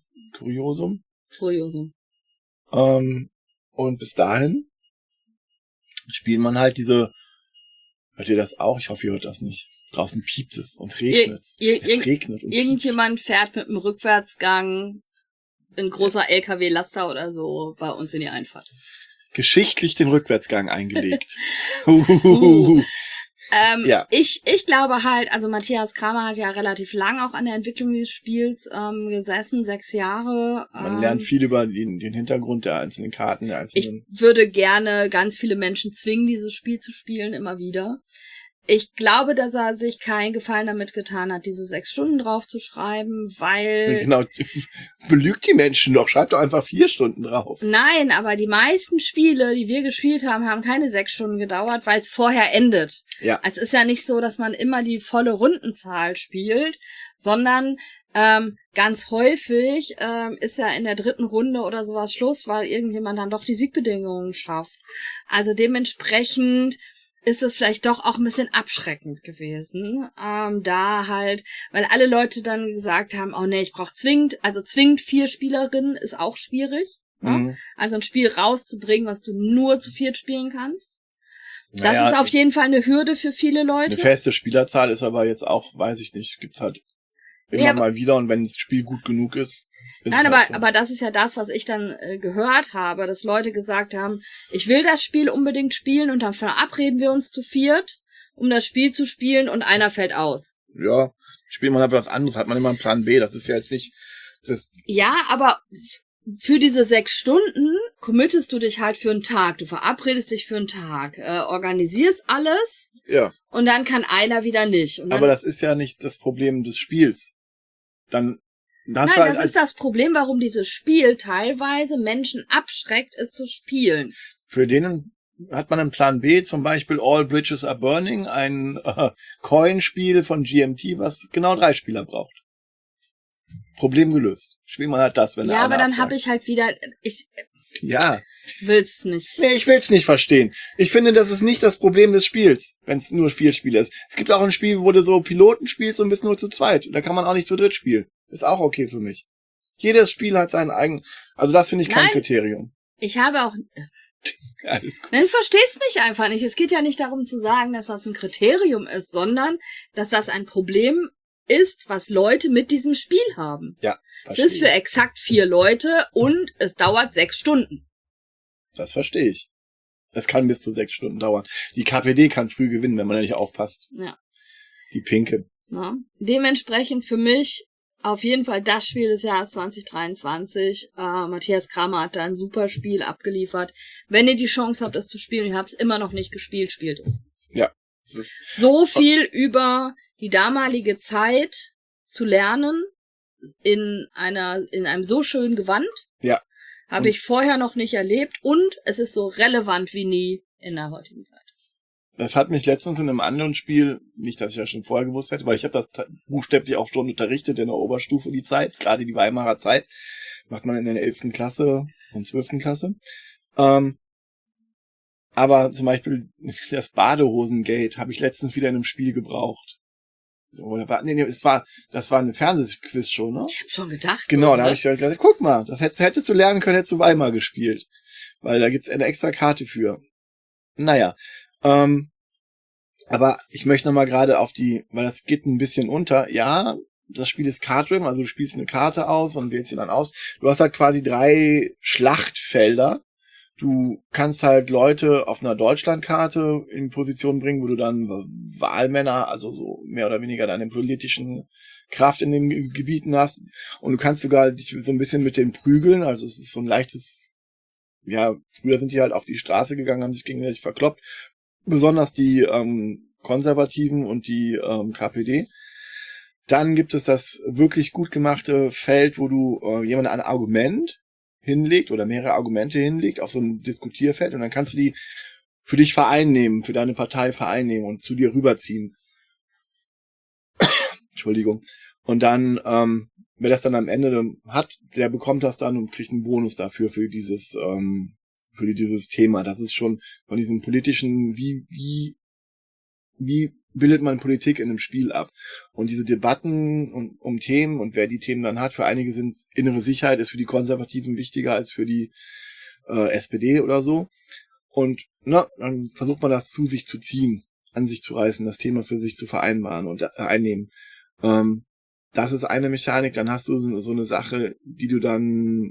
Und bis dahin spielt man halt diese, hört ihr das auch? Ich hoffe, ihr hört das nicht. Draußen piept es und regnet. Es regnet und irgendjemand fährt mit einem Rückwärtsgang ein großer LKW-Laster oder so bei uns in die Einfahrt. Geschichtlich den Rückwärtsgang eingelegt. Ja. Ich glaube halt, also Matthias Kramer hat ja relativ lang auch an der Entwicklung dieses Spiels gesessen, 6 Jahre. Man lernt viel über den Hintergrund der einzelnen Karten. Ich würde gerne ganz viele Menschen zwingen, dieses Spiel zu spielen, immer wieder. Ich glaube, dass er sich keinen Gefallen damit getan hat, diese 6 Stunden drauf zu schreiben, weil... Genau, belügt die Menschen doch, schreibt doch einfach 4 Stunden drauf. Nein, aber die meisten Spiele, die wir gespielt haben, haben keine 6 Stunden gedauert, weil es vorher endet. Ja. Es ist ja nicht so, dass man immer die volle Rundenzahl spielt, sondern ganz häufig ist ja in der 3. Runde oder sowas Schluss, weil irgendjemand dann doch die Siegbedingungen schafft. Also dementsprechend ist es vielleicht doch auch ein bisschen abschreckend gewesen, da halt, weil alle Leute dann gesagt haben, oh nee, ich brauche zwingend 4 Spielerinnen ist auch schwierig, ne? Also ein Spiel rauszubringen, was du nur zu 4 spielen kannst. Das ist auf jeden Fall eine Hürde für viele Leute. Eine feste Spielerzahl ist aber jetzt auch, weiß ich nicht, gibt's halt immer mal wieder und wenn das Spiel gut genug ist. Nein, aber das ist ja das, was ich dann gehört habe, dass Leute gesagt haben, ich will das Spiel unbedingt spielen und dann verabreden wir uns zu 4, um das Spiel zu spielen und einer fällt aus. Ja, spielt man aber was anderes, hat man immer einen Plan B, das ist ja jetzt nicht... Ja, aber für diese 6 Stunden committest du dich halt für einen Tag, du verabredest dich für einen Tag, organisierst alles und dann kann einer wieder nicht. Und aber das ist ja nicht das Problem des Spiels. Dann... Nein, das ist das Problem, warum dieses Spiel teilweise Menschen abschreckt, es zu spielen. Für denen hat man einen Plan B, zum Beispiel All Bridges Are Burning, ein Coin-Spiel von GMT, was genau 3 Spieler braucht. Problem gelöst. Spielt man halt das, wenn ja, aber dann habe ich halt wieder... will's nicht. Nee, ich will's nicht verstehen. Ich finde, das ist nicht das Problem des Spiels, wenn es nur 4 Spiele ist. Es gibt auch ein Spiel, wo du so Piloten spielst und bist nur zu 2. Da kann man auch nicht zu 3 spielen. Ist auch okay für mich. Jedes Spiel hat seinen eigenen... Also das finde ich kein Kriterium. Ich habe auch... Alles gut. Dann verstehst mich einfach nicht. Es geht ja nicht darum zu sagen, dass das ein Kriterium ist, sondern dass das ein Problem ist, was Leute mit diesem Spiel haben. Ja. Es ist für exakt 4 Leute und es dauert 6 Stunden. Das verstehe ich. Es kann bis zu 6 Stunden dauern. Die KPD kann früh gewinnen, wenn man da nicht aufpasst. Ja. Die Pinke. Ja. Dementsprechend für mich auf jeden Fall das Spiel des Jahres 2023. Matthias Kramer hat da ein super Spiel abgeliefert. Wenn ihr die Chance habt, es zu spielen, ihr habt es immer noch nicht gespielt, spielt es. Ja. So viel über die damalige Zeit zu lernen in einem so schönen Gewand. Ja. Habe ich vorher noch nicht erlebt und es ist so relevant wie nie in der heutigen Zeit. Das hat mich letztens in einem anderen Spiel, nicht, dass ich das schon vorher gewusst hätte, weil ich habe das buchstäblich auch schon unterrichtet in der Oberstufe, die Zeit, gerade die Weimarer Zeit, macht man in der 11. Klasse und 12. Klasse. Aber zum Beispiel das Badehosengate habe ich letztens wieder in einem Spiel gebraucht. Das war eine Fernsehquiz-Show, ne? Ich habe schon gedacht. Genau, so, da habe ich gesagt, guck mal, das hättest du lernen können, hättest du Weimar gespielt. Weil da gibt's eine extra Karte für. Naja, aber ich möchte nochmal gerade auf weil das geht ein bisschen unter. Ja, das Spiel ist Card-Driven, also du spielst eine Karte aus und wählst sie dann aus. Du hast halt quasi 3 Schlachtfelder Du kannst halt Leute auf einer Deutschlandkarte in Position bringen, wo du dann Wahlmänner, also so mehr oder weniger deine politischen Kraft in den Gebieten hast. Und du kannst sogar dich so ein bisschen mit denen prügeln. Also es ist so ein leichtes, ja, früher sind die halt auf die Straße gegangen, haben sich gegenseitig verkloppt. Besonders die Konservativen und die KPD. Dann gibt es das wirklich gut gemachte Feld, wo du jemandem ein Argument hinlegt oder mehrere Argumente hinlegt auf so ein Diskutierfeld und dann kannst du die für dich vereinnehmen, für deine Partei vereinnehmen und zu dir rüberziehen. Entschuldigung. Und dann, wer das dann am Ende hat, der bekommt das dann und kriegt einen Bonus dafür für dieses Thema. Das ist schon von diesem politischen, wie bildet man Politik in einem Spiel ab? Und diese Debatten um Themen und wer die Themen dann hat, für einige sind innere Sicherheit ist für die Konservativen wichtiger als für die SPD oder so. Und dann versucht man das zu sich zu ziehen, an sich zu reißen, das Thema für sich zu vereinbaren und einnehmen. Das ist eine Mechanik. Dann hast du so eine Sache, die du dann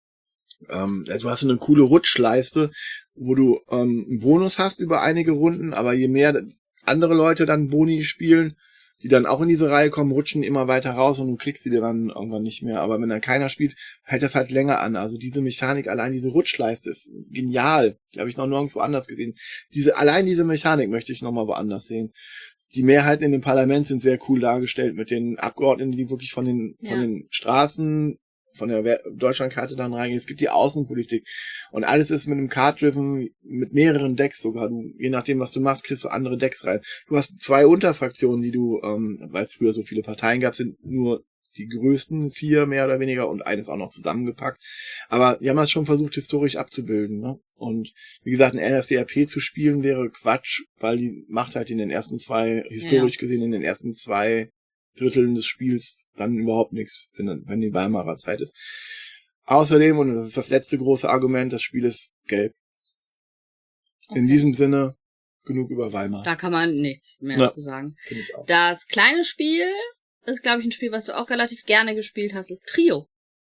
du hast so eine coole Rutschleiste, wo du einen Bonus hast über einige Runden, aber je mehr andere Leute dann Boni spielen, die dann auch in diese Reihe kommen, rutschen immer weiter raus und du kriegst die dann irgendwann nicht mehr. Aber wenn dann keiner spielt, hält das halt länger an. Also diese Mechanik, allein diese Rutschleiste ist genial. Die habe ich noch nirgendwo anders gesehen. Allein diese Mechanik möchte ich nochmal woanders sehen. Die Mehrheiten in dem Parlament sind sehr cool dargestellt mit den Abgeordneten, die wirklich von den Straßen, von der Deutschlandkarte dann reingehen. Es gibt die Außenpolitik und alles ist mit einem Card-Driven, mit mehreren Decks sogar. Du, je nachdem, was du machst, kriegst du andere Decks rein. Du hast 2 Unterfraktionen, die du, weil es früher so viele Parteien gab, sind nur die größten 4 mehr oder weniger und eines auch noch zusammengepackt. Aber die haben das schon versucht, historisch abzubilden. Ne? Und wie gesagt, ein NSDAP zu spielen wäre Quatsch, weil die macht halt in den ersten 2, historisch gesehen, in den ersten 2 Dritteln des Spiels dann überhaupt nichts, wenn die Weimarer Zeit ist. Außerdem, und das ist das letzte große Argument, das Spiel ist gelb. Okay. In diesem Sinne, genug über Weimar. Da kann man nichts mehr zu sagen. Finde ich auch. Das kleine Spiel ist, glaube ich, ein Spiel, was du auch relativ gerne gespielt hast, ist Trio.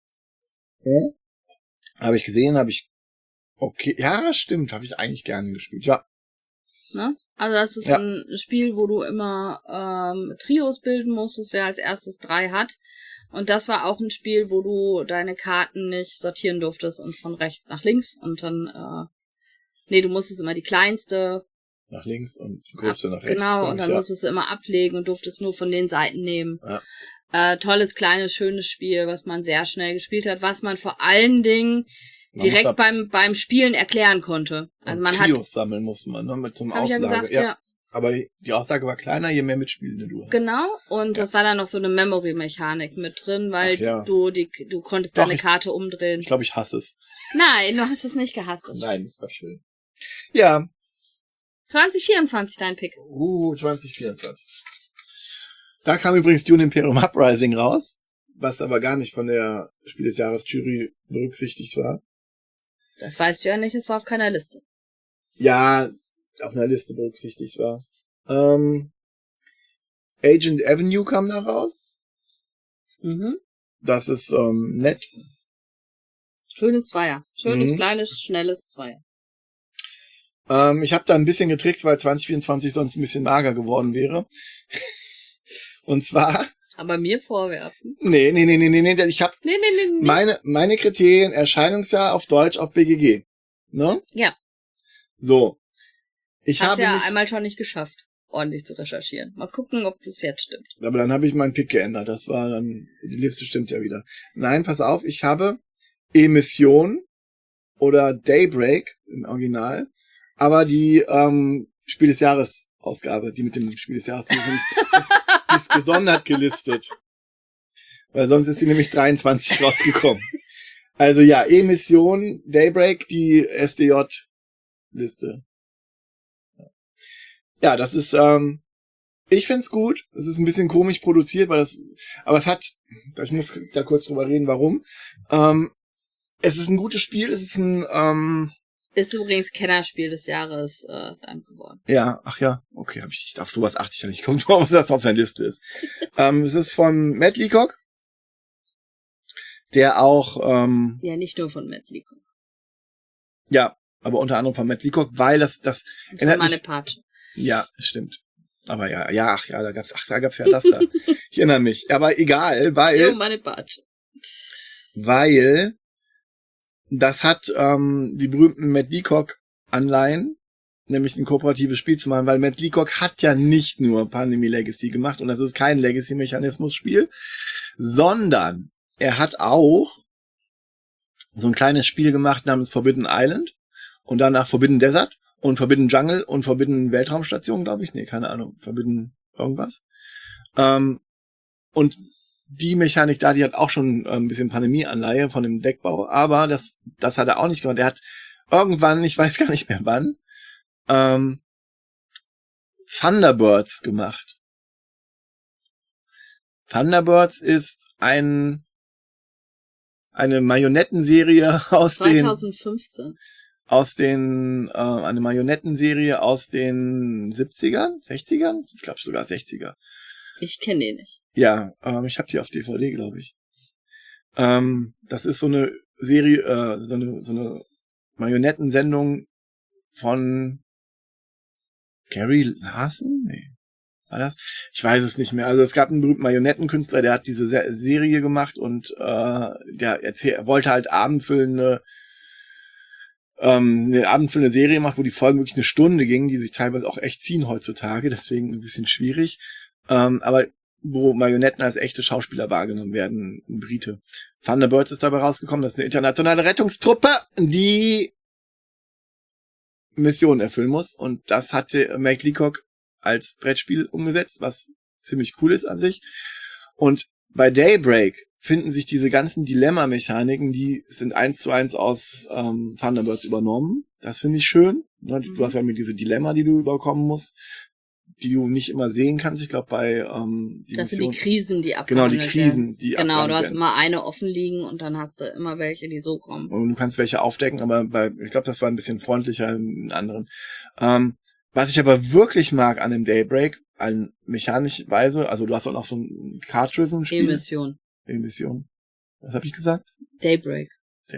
Habe ich gesehen, okay, ja, stimmt, habe ich eigentlich gerne gespielt, ja. Ne? Also das ist ein Spiel, wo du immer Trios bilden musstest, wer als erstes 3 hat. Und das war auch ein Spiel, wo du deine Karten nicht sortieren durftest und von rechts nach links. Und dann, du musstest immer die kleinste nach links und die größte nach rechts. Genau, und dann musstest du immer ablegen und durftest nur von den Seiten nehmen. Ja. Tolles, kleines, schönes Spiel, was man sehr schnell gespielt hat, was man vor allen Dingen direkt beim Spielen erklären konnte. Also man Trios sammeln musste man, ne, mit so einem Auslage. Ja gesagt, ja. Aber die Aussage war kleiner, je mehr Mitspielende du hast. Genau, und das war dann noch so eine Memory-Mechanik mit drin, weil du konntest deine Karte umdrehen. Ich glaube, ich hasse es. Nein, du hast es nicht gehasst. Nein, das war schön. Ja. 2024 dein Pick. 2024. Da kam übrigens Dune Imperium Uprising raus, was aber gar nicht von der Spiel des Jahres Jury berücksichtigt war. Das weißt du ja nicht, es war auf keiner Liste. Ja, auf einer Liste berücksichtigt war. Agent Avenue kam da raus. Das ist nett. Schönes Zweier. Schönes, kleines, schnelles Zweier. Ich habe da ein bisschen getrickst, weil 2024 sonst ein bisschen mager geworden wäre. Und zwar... Aber mir vorwerfen? Nee. Ich habe meine Kriterien, Erscheinungsjahr auf Deutsch auf BGG. Ne? Ja. So. Hast ja einmal schon nicht geschafft, ordentlich zu recherchieren. Mal gucken, ob das jetzt stimmt. Aber dann habe ich meinen Pick geändert. Das war dann, die Liste stimmt ja wieder. Nein, pass auf, ich habe Emission oder Daybreak im Original, aber die Spiel des Jahres Ausgabe, die mit dem Spiel des Jahres, die ist gesondert gelistet. Weil sonst ist sie nämlich 23 rausgekommen. Also ja, Emission, Daybreak, die SDJ-Liste. Ja, das ist, ich find's gut. Es ist ein bisschen komisch produziert, aber es hat, ich muss da kurz drüber reden, warum. Es ist ein gutes Spiel, es ist ist übrigens Kennerspiel des Jahres dann geworden. Ja, ach ja, okay, auf sowas achte ich ja nicht. Kommt drauf, was das auf der Liste ist. Es ist von Matt Leacock, der auch ja, nicht nur von Matt Leacock. Ja, aber unter anderem von Matt Leacock, weil das erinnert Meine mich. Patsche. Ja, stimmt. Aber da gab's ja das da. Ich erinnere mich. Aber egal, Meine Patsche. weil das hat die berühmten Matt Leacock Anleihen, nämlich ein kooperatives Spiel zu machen, weil Matt Leacock hat ja nicht nur Pandemie Legacy gemacht und das ist kein Legacy-Mechanismus-Spiel, sondern er hat auch so ein kleines Spiel gemacht namens Forbidden Island und danach Forbidden Desert und Forbidden Jungle und Forbidden Weltraumstation, glaube ich. Nee, keine Ahnung. Forbidden irgendwas. Und die Mechanik da, die hat auch schon ein bisschen Pandemie-Anleihe von dem Deckbau, aber das hat er auch nicht gemacht. Er hat irgendwann, ich weiß gar nicht mehr wann, Thunderbirds gemacht. Thunderbirds ist eine Marionettenserie aus 2015. Eine Marionettenserie aus den 70ern, 60ern? Ich glaube sogar 60er. Ich kenne den nicht. Ja, ich habe die auf DVD, glaube ich. Das ist so eine Serie, so eine Marionettensendung von Gary Larson? Nee. War das? Ich weiß es nicht mehr. Also es gab einen berühmten Marionettenkünstler, der hat diese Serie gemacht und der wollte halt eine abendfüllende Serie macht, wo die Folgen wirklich eine Stunde gingen, die sich teilweise auch echt ziehen heutzutage, deswegen ein bisschen schwierig. Aber wo Marionetten als echte Schauspieler wahrgenommen werden, ein Brite. Thunderbirds ist dabei rausgekommen, das ist eine internationale Rettungstruppe, die Missionen erfüllen muss. Und das hatte Matt Leacock als Brettspiel umgesetzt, was ziemlich cool ist an sich. Und bei Daybreak finden sich diese ganzen Dilemma-Mechaniken, die sind 1:1 aus Thunderbirds übernommen. Das finde ich schön. Du hast ja mit diese Dilemma, die du überkommen musst, die du nicht immer sehen kannst. Ich glaube, bei das sind die Krisen, die Genau, abgehandelt die Krisen, die werden. Genau, du hast werden. immer eine offen liegen und dann hast du immer welche, die so kommen. Und du kannst welche aufdecken, aber ich glaube, das war ein bisschen freundlicher in anderen. Was ich aber wirklich mag an dem Daybreak, an mechanische Weise, also du hast auch noch so ein Card-Driven-Spiel. Emission. Was habe ich gesagt? Daybreak.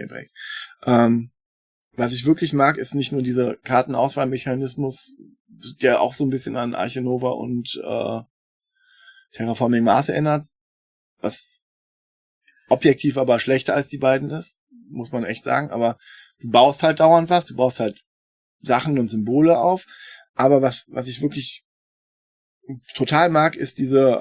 Was ich wirklich mag, ist nicht nur dieser Kartenauswahlmechanismus, der auch so ein bisschen an Arche Nova und Terraforming Mars erinnert, was objektiv aber schlechter als die beiden ist, muss man echt sagen, aber du baust halt dauernd was, du baust halt Sachen und Symbole auf, aber was ich wirklich total mag, ist diese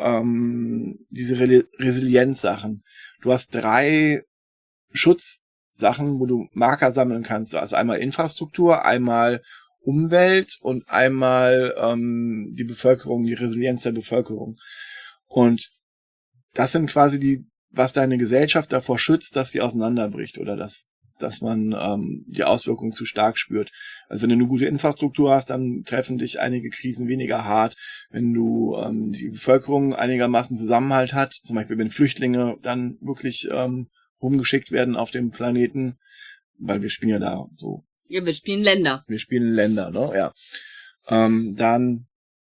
Resilienz-Sachen. Du hast 3 Schutzsachen, wo du Marker sammeln kannst, also einmal Infrastruktur, einmal Umwelt und einmal die Bevölkerung, die Resilienz der Bevölkerung. Und das sind quasi was deine Gesellschaft davor schützt, dass sie auseinanderbricht oder dass man die Auswirkungen zu stark spürt. Also wenn du eine gute Infrastruktur hast, dann treffen dich einige Krisen weniger hart. Wenn du die Bevölkerung einigermaßen Zusammenhalt hat, zum Beispiel wenn Flüchtlinge dann wirklich rumgeschickt werden auf dem Planeten, weil wir spielen ja da so. Ja, wir spielen Länder. Ne? Ja. Dann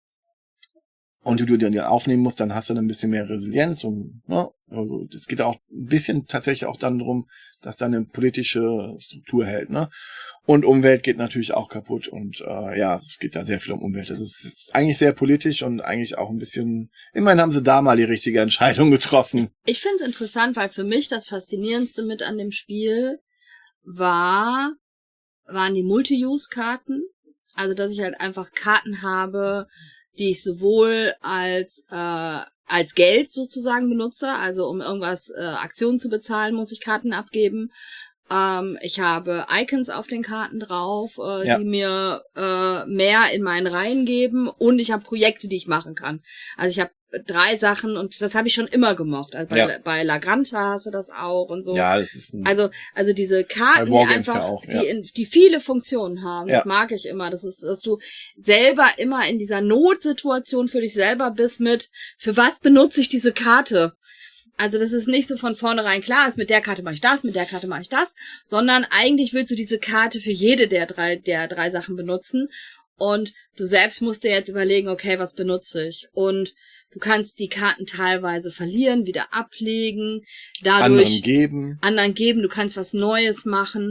und du die aufnehmen musst, dann hast du dann ein bisschen mehr Resilienz und also es geht auch ein bisschen tatsächlich auch dann darum, dass dann eine politische Struktur hält, ne? Und Umwelt geht natürlich auch kaputt und es geht da sehr viel um Umwelt. Das ist eigentlich sehr politisch und eigentlich auch ein bisschen, immerhin haben sie da mal die richtige Entscheidung getroffen. Ich finde es interessant, weil für mich das Faszinierendste mit an dem Spiel waren die Multi-Use-Karten. Also, dass ich halt einfach Karten habe, die ich sowohl als Geld sozusagen benutze, also um irgendwas Aktionen zu bezahlen, muss ich Karten abgeben. Ich habe Icons auf den Karten drauf, die mir mehr in meinen Reihen geben, und ich habe Projekte, die ich machen kann. Also ich habe 3 Sachen und das habe ich schon immer gemocht. Also bei La Granta hast du das auch und so. Ja, das ist also diese Karten, die einfach, auch, die viele Funktionen haben, das mag ich immer. Das ist, dass du selber immer in dieser Notsituation für dich selber bist mit, für was benutze ich diese Karte? Also das ist nicht so von vornherein klar, ist mit der Karte mache ich das, mit der Karte mache ich das, sondern eigentlich willst du diese Karte für jede der drei Sachen benutzen und du selbst musst dir jetzt überlegen, okay, was benutze ich? Und du kannst die Karten teilweise verlieren, wieder ablegen, dadurch anderen geben, du kannst was Neues machen.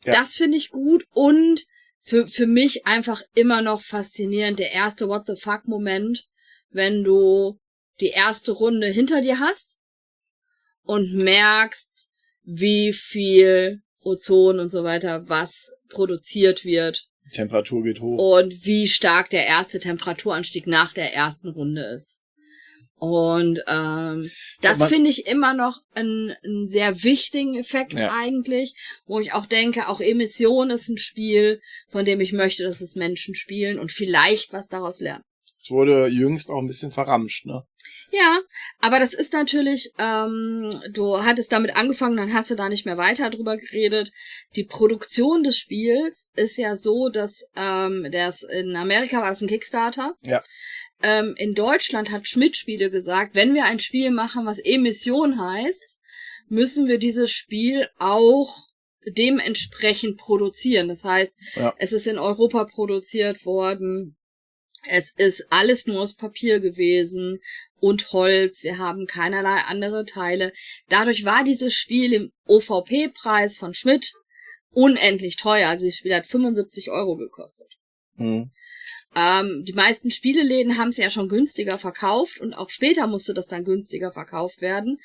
Das finde ich gut und für mich einfach immer noch faszinierend der erste What the fuck Moment, wenn du die erste Runde hinter dir hast und merkst, wie viel Ozon und so weiter, was produziert wird. Die Temperatur geht hoch. Und wie stark der erste Temperaturanstieg nach der ersten Runde ist. Und das finde ich immer noch einen sehr wichtigen Effekt eigentlich, wo ich auch denke, auch Emission ist ein Spiel, von dem ich möchte, dass es Menschen spielen und vielleicht was daraus lernen. Es wurde jüngst auch ein bisschen verramscht, ne? Ja, aber das ist natürlich, du hattest damit angefangen, dann hast du da nicht mehr weiter drüber geredet. Die Produktion des Spiels ist ja so, dass in Amerika war das ein Kickstarter. Ja. In Deutschland hat Schmidt-Spiele gesagt, wenn wir ein Spiel machen, was Emission heißt, müssen wir dieses Spiel auch dementsprechend produzieren. Das heißt, es ist in Europa produziert worden. Es ist alles nur aus Papier gewesen und Holz. Wir haben keinerlei andere Teile. Dadurch war dieses Spiel im OVP-Preis von Schmidt unendlich teuer. Also das Spiel hat 75 € gekostet. Mhm. Die meisten Spieleläden haben es ja schon günstiger verkauft und auch später musste das dann günstiger verkauft werden.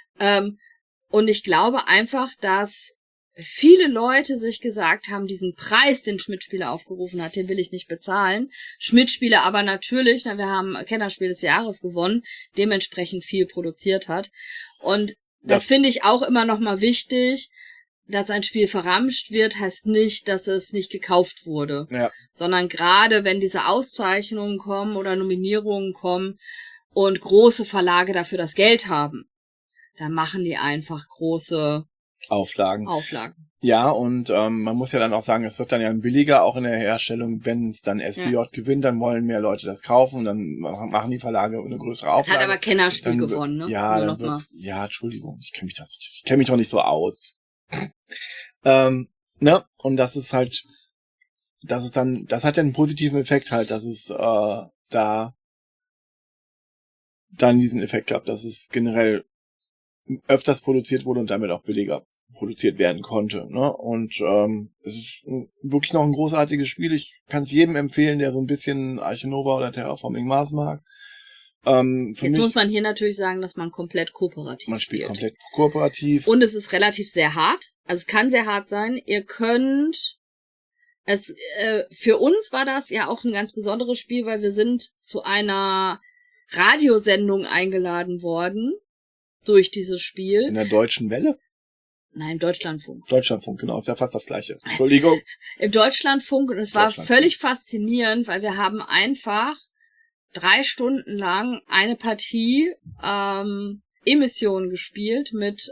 Und ich glaube einfach, dass viele Leute sich gesagt haben, diesen Preis, den Schmidt-Spiele aufgerufen hat, den will ich nicht bezahlen. Schmidt-Spiele aber natürlich, wir haben Kennerspiel des Jahres gewonnen, dementsprechend viel produziert hat. Und das finde ich auch immer noch mal wichtig, dass ein Spiel verramscht wird, heißt nicht, dass es nicht gekauft wurde. Ja. Sondern gerade wenn diese Auszeichnungen kommen oder Nominierungen kommen und große Verlage dafür das Geld haben, dann machen die einfach große Auflagen. Ja, und man muss ja dann auch sagen, es wird dann ja billiger, auch in der Herstellung, wenn es dann SDJ gewinnt, dann wollen mehr Leute das kaufen und dann machen die Verlage eine größere Auflage. Das hat aber Kennerspiel gewonnen, ne? Ja, dann wird's, Entschuldigung, ich kenne mich doch nicht so aus. Ne? Und das ist halt, das hat ja einen positiven Effekt halt, dass es da dann diesen Effekt gab, dass es generell öfters produziert wurde und damit auch billiger produziert werden konnte. Ne? Und es ist wirklich noch ein großartiges Spiel. Ich kann es jedem empfehlen, der so ein bisschen Arche Nova oder Terraforming Mars mag. Jetzt muss man hier natürlich sagen, dass man komplett kooperativ spielt. Man spielt komplett kooperativ. Und es ist relativ sehr hart. Also es kann sehr hart sein. Ihr könnt es, für uns war das ja auch ein ganz besonderes Spiel, weil wir sind zu einer Radiosendung eingeladen worden durch dieses Spiel. In der Deutschen Welle? Nein, Deutschlandfunk. Deutschlandfunk, genau. Ist ja fast das Gleiche. Entschuldigung. Im Deutschlandfunk. Und es war völlig faszinierend, weil wir haben einfach 3 Stunden lang eine Partie Emission gespielt mit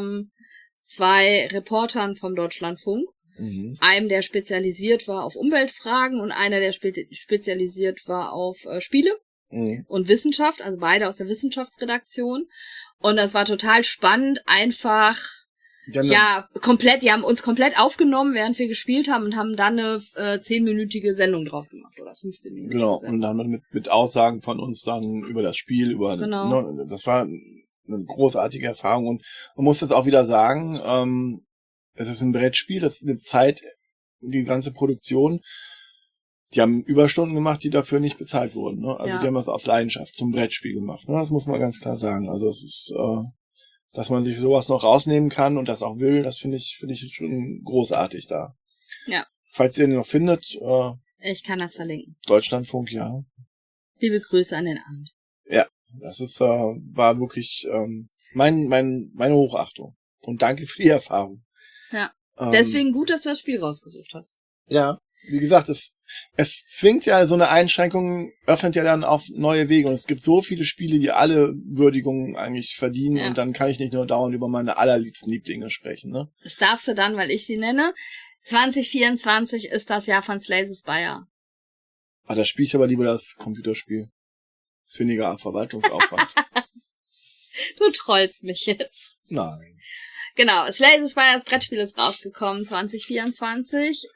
2 Reportern vom Deutschlandfunk. Mhm. Einem, der spezialisiert war auf Umweltfragen und einer, der spezialisiert war auf Spiele und Wissenschaft, also beide aus der Wissenschaftsredaktion. Und das war total spannend, einfach die haben uns komplett aufgenommen, während wir gespielt haben und haben dann eine 10-minütige Sendung draus gemacht oder 15 Minuten. Genau, Sendung. Und dann mit Aussagen von uns dann über das Spiel, das war eine großartige Erfahrung und man muss das auch wieder sagen, es ist ein Brettspiel, das ist eine Zeit, die ganze Produktion, die haben Überstunden gemacht, die dafür nicht bezahlt wurden. Ne? Also die haben das aus Leidenschaft zum Brettspiel gemacht. Ne? Das muss man ganz klar sagen. Also es ist dass man sich sowas noch rausnehmen kann und das auch will, das finde ich schon großartig da. Ja. Falls ihr ihn noch findet, ich kann das verlinken. Deutschlandfunk, ja. Liebe Grüße an den Abend. Ja, das ist war wirklich meine Hochachtung und danke für die Erfahrung. Ja. Deswegen gut, dass du das Spiel rausgesucht hast. Ja. Wie gesagt, es zwingt ja, so eine Einschränkung öffnet ja dann auf neue Wege und es gibt so viele Spiele, die alle Würdigungen eigentlich verdienen und dann kann ich nicht nur dauernd über meine allerliebsten Lieblinge sprechen, ne? Das darfst du dann, weil ich sie nenne. 2024 ist das Jahr von Slay the Spire. Da spiele ich aber lieber das Computerspiel. Ist weniger Verwaltungsaufwand. Du trollst mich jetzt. Nein. Genau, Slay the Spire, das Brettspiel ist rausgekommen 2024.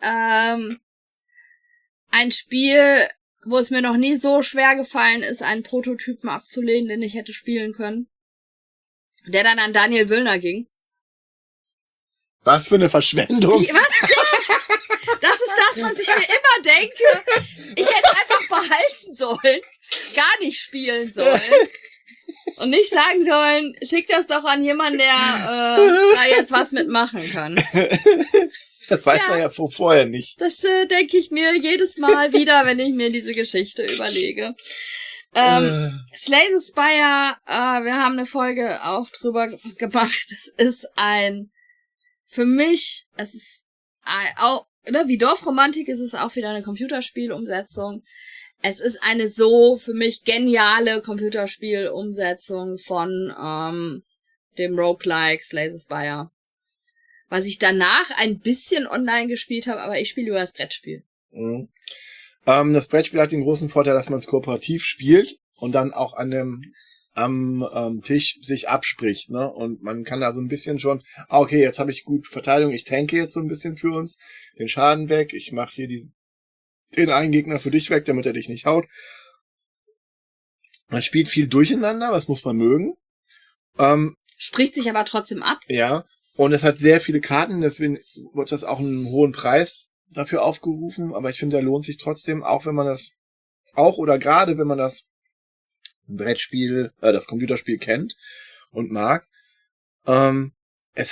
Ein Spiel, wo es mir noch nie so schwer gefallen ist, einen Prototypen abzulehnen, den ich hätte spielen können. Der dann an Daniel Wöllner ging. Was für eine Verschwendung. Was? Das ist das, was ich mir immer denke. Ich hätte einfach behalten sollen, gar nicht spielen sollen. Und nicht sagen sollen, schick das doch an jemanden, der da jetzt was mitmachen kann. Das weiß man ja vorher nicht. Das denke ich mir jedes Mal wieder, wenn ich mir diese Geschichte überlege. Slay the Spire, wir haben eine Folge auch drüber gemacht. Für mich, es ist auch, oder wie Dorfromantik ist es auch wieder eine Computerspielumsetzung. Es ist eine so für mich geniale Computerspielumsetzung von dem Roguelike Slay the Spire. Was ich danach ein bisschen online gespielt habe, aber ich spiele über das Brettspiel. Mhm. Das Brettspiel hat den großen Vorteil, dass man es kooperativ spielt und dann auch am Tisch sich abspricht, ne? Und man kann da so ein bisschen schon, okay, jetzt habe ich gut Verteidigung, ich tanke jetzt so ein bisschen für uns den Schaden weg, ich mache hier den einen Gegner für dich weg, damit er dich nicht haut. Man spielt viel durcheinander, was muss man mögen. Spricht sich aber trotzdem ab. Ja, und es hat sehr viele Karten, deswegen wird das auch einen hohen Preis dafür aufgerufen, aber ich finde, der lohnt sich trotzdem, auch wenn man das, gerade wenn man das Brettspiel, das Computerspiel kennt und mag. Es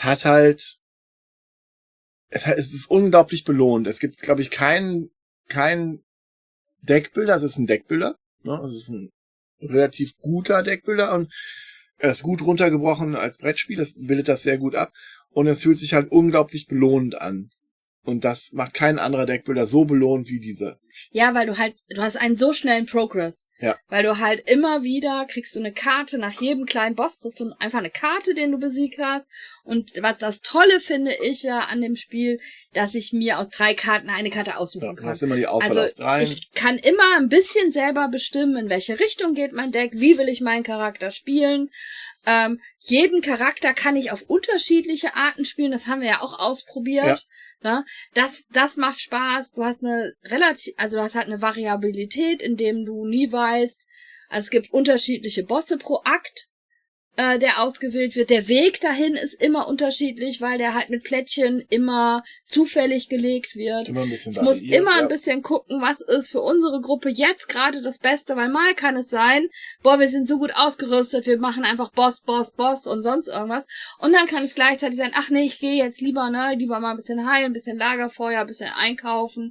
ist unglaublich belohnt. Es gibt, glaube ich, keinen Deckbilder, es ist ein Deckbilder, ne? Es ist ein relativ guter Deckbilder und er ist gut runtergebrochen als Brettspiel, das bildet das sehr gut ab und es fühlt sich halt unglaublich belohnend an. Und das macht kein anderer Deckbilder so belohnt wie diese. Ja, weil du hast einen so schnellen Progress. Ja. Weil du halt immer wieder kriegst du eine Karte, nach jedem kleinen Boss kriegst du einfach eine Karte, den du besiegt hast. Und was das Tolle finde ich ja an dem Spiel, dass ich mir aus 3 Karten eine Karte aussuchen kann. Du hast immer die Auswahl aus 3. Ich kann immer ein bisschen selber bestimmen, in welche Richtung geht mein Deck, wie will ich meinen Charakter spielen. Jeden Charakter kann ich auf unterschiedliche Arten spielen, das haben wir ja auch ausprobiert. Ja. Ne? Das macht Spaß. Du hast du hast halt eine Variabilität, indem du nie weißt, also es gibt unterschiedliche Bosse pro Akt, der ausgewählt wird. Der Weg dahin ist immer unterschiedlich, weil der halt mit Plättchen immer zufällig gelegt wird. Immer ein bisschen ich muss immer ein bisschen gucken, was ist für unsere Gruppe jetzt gerade das Beste, weil mal kann es sein, wir sind so gut ausgerüstet, wir machen einfach Boss und sonst irgendwas. Und dann kann es gleichzeitig sein, ach nee, ich gehe jetzt lieber mal ein bisschen heilen, ein bisschen Lagerfeuer, ein bisschen einkaufen.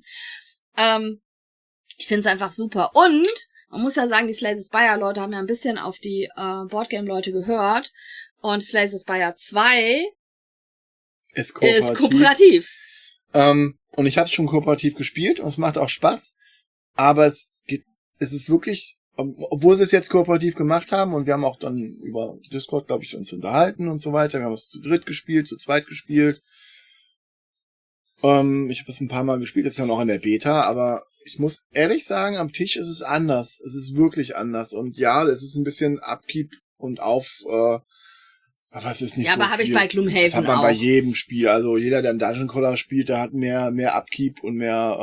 Ich finde es einfach super. Und man muss ja sagen, die Slay the Spire Leute haben ja ein bisschen auf die Boardgame Leute gehört. Und Slay the Spire 2 ist kooperativ. Und ich habe es schon kooperativ gespielt und es macht auch Spaß. Aber es ist wirklich, obwohl sie es jetzt kooperativ gemacht haben und wir haben auch dann über Discord, glaube ich, uns unterhalten und so weiter. Wir haben es zu dritt gespielt, zu zweit gespielt. Ich habe es ein paar Mal gespielt, das ist ja noch in der Beta, aber ich muss ehrlich sagen, am Tisch ist es anders. Es ist wirklich anders. Und ja, es ist ein bisschen Upkeep und aber es ist nicht so viel. Ja, aber habe ich bei Gloomhaven auch. Das hat man bei jedem Spiel. Also jeder, der einen Dungeon Crawler spielt, der hat mehr Upkeep und mehr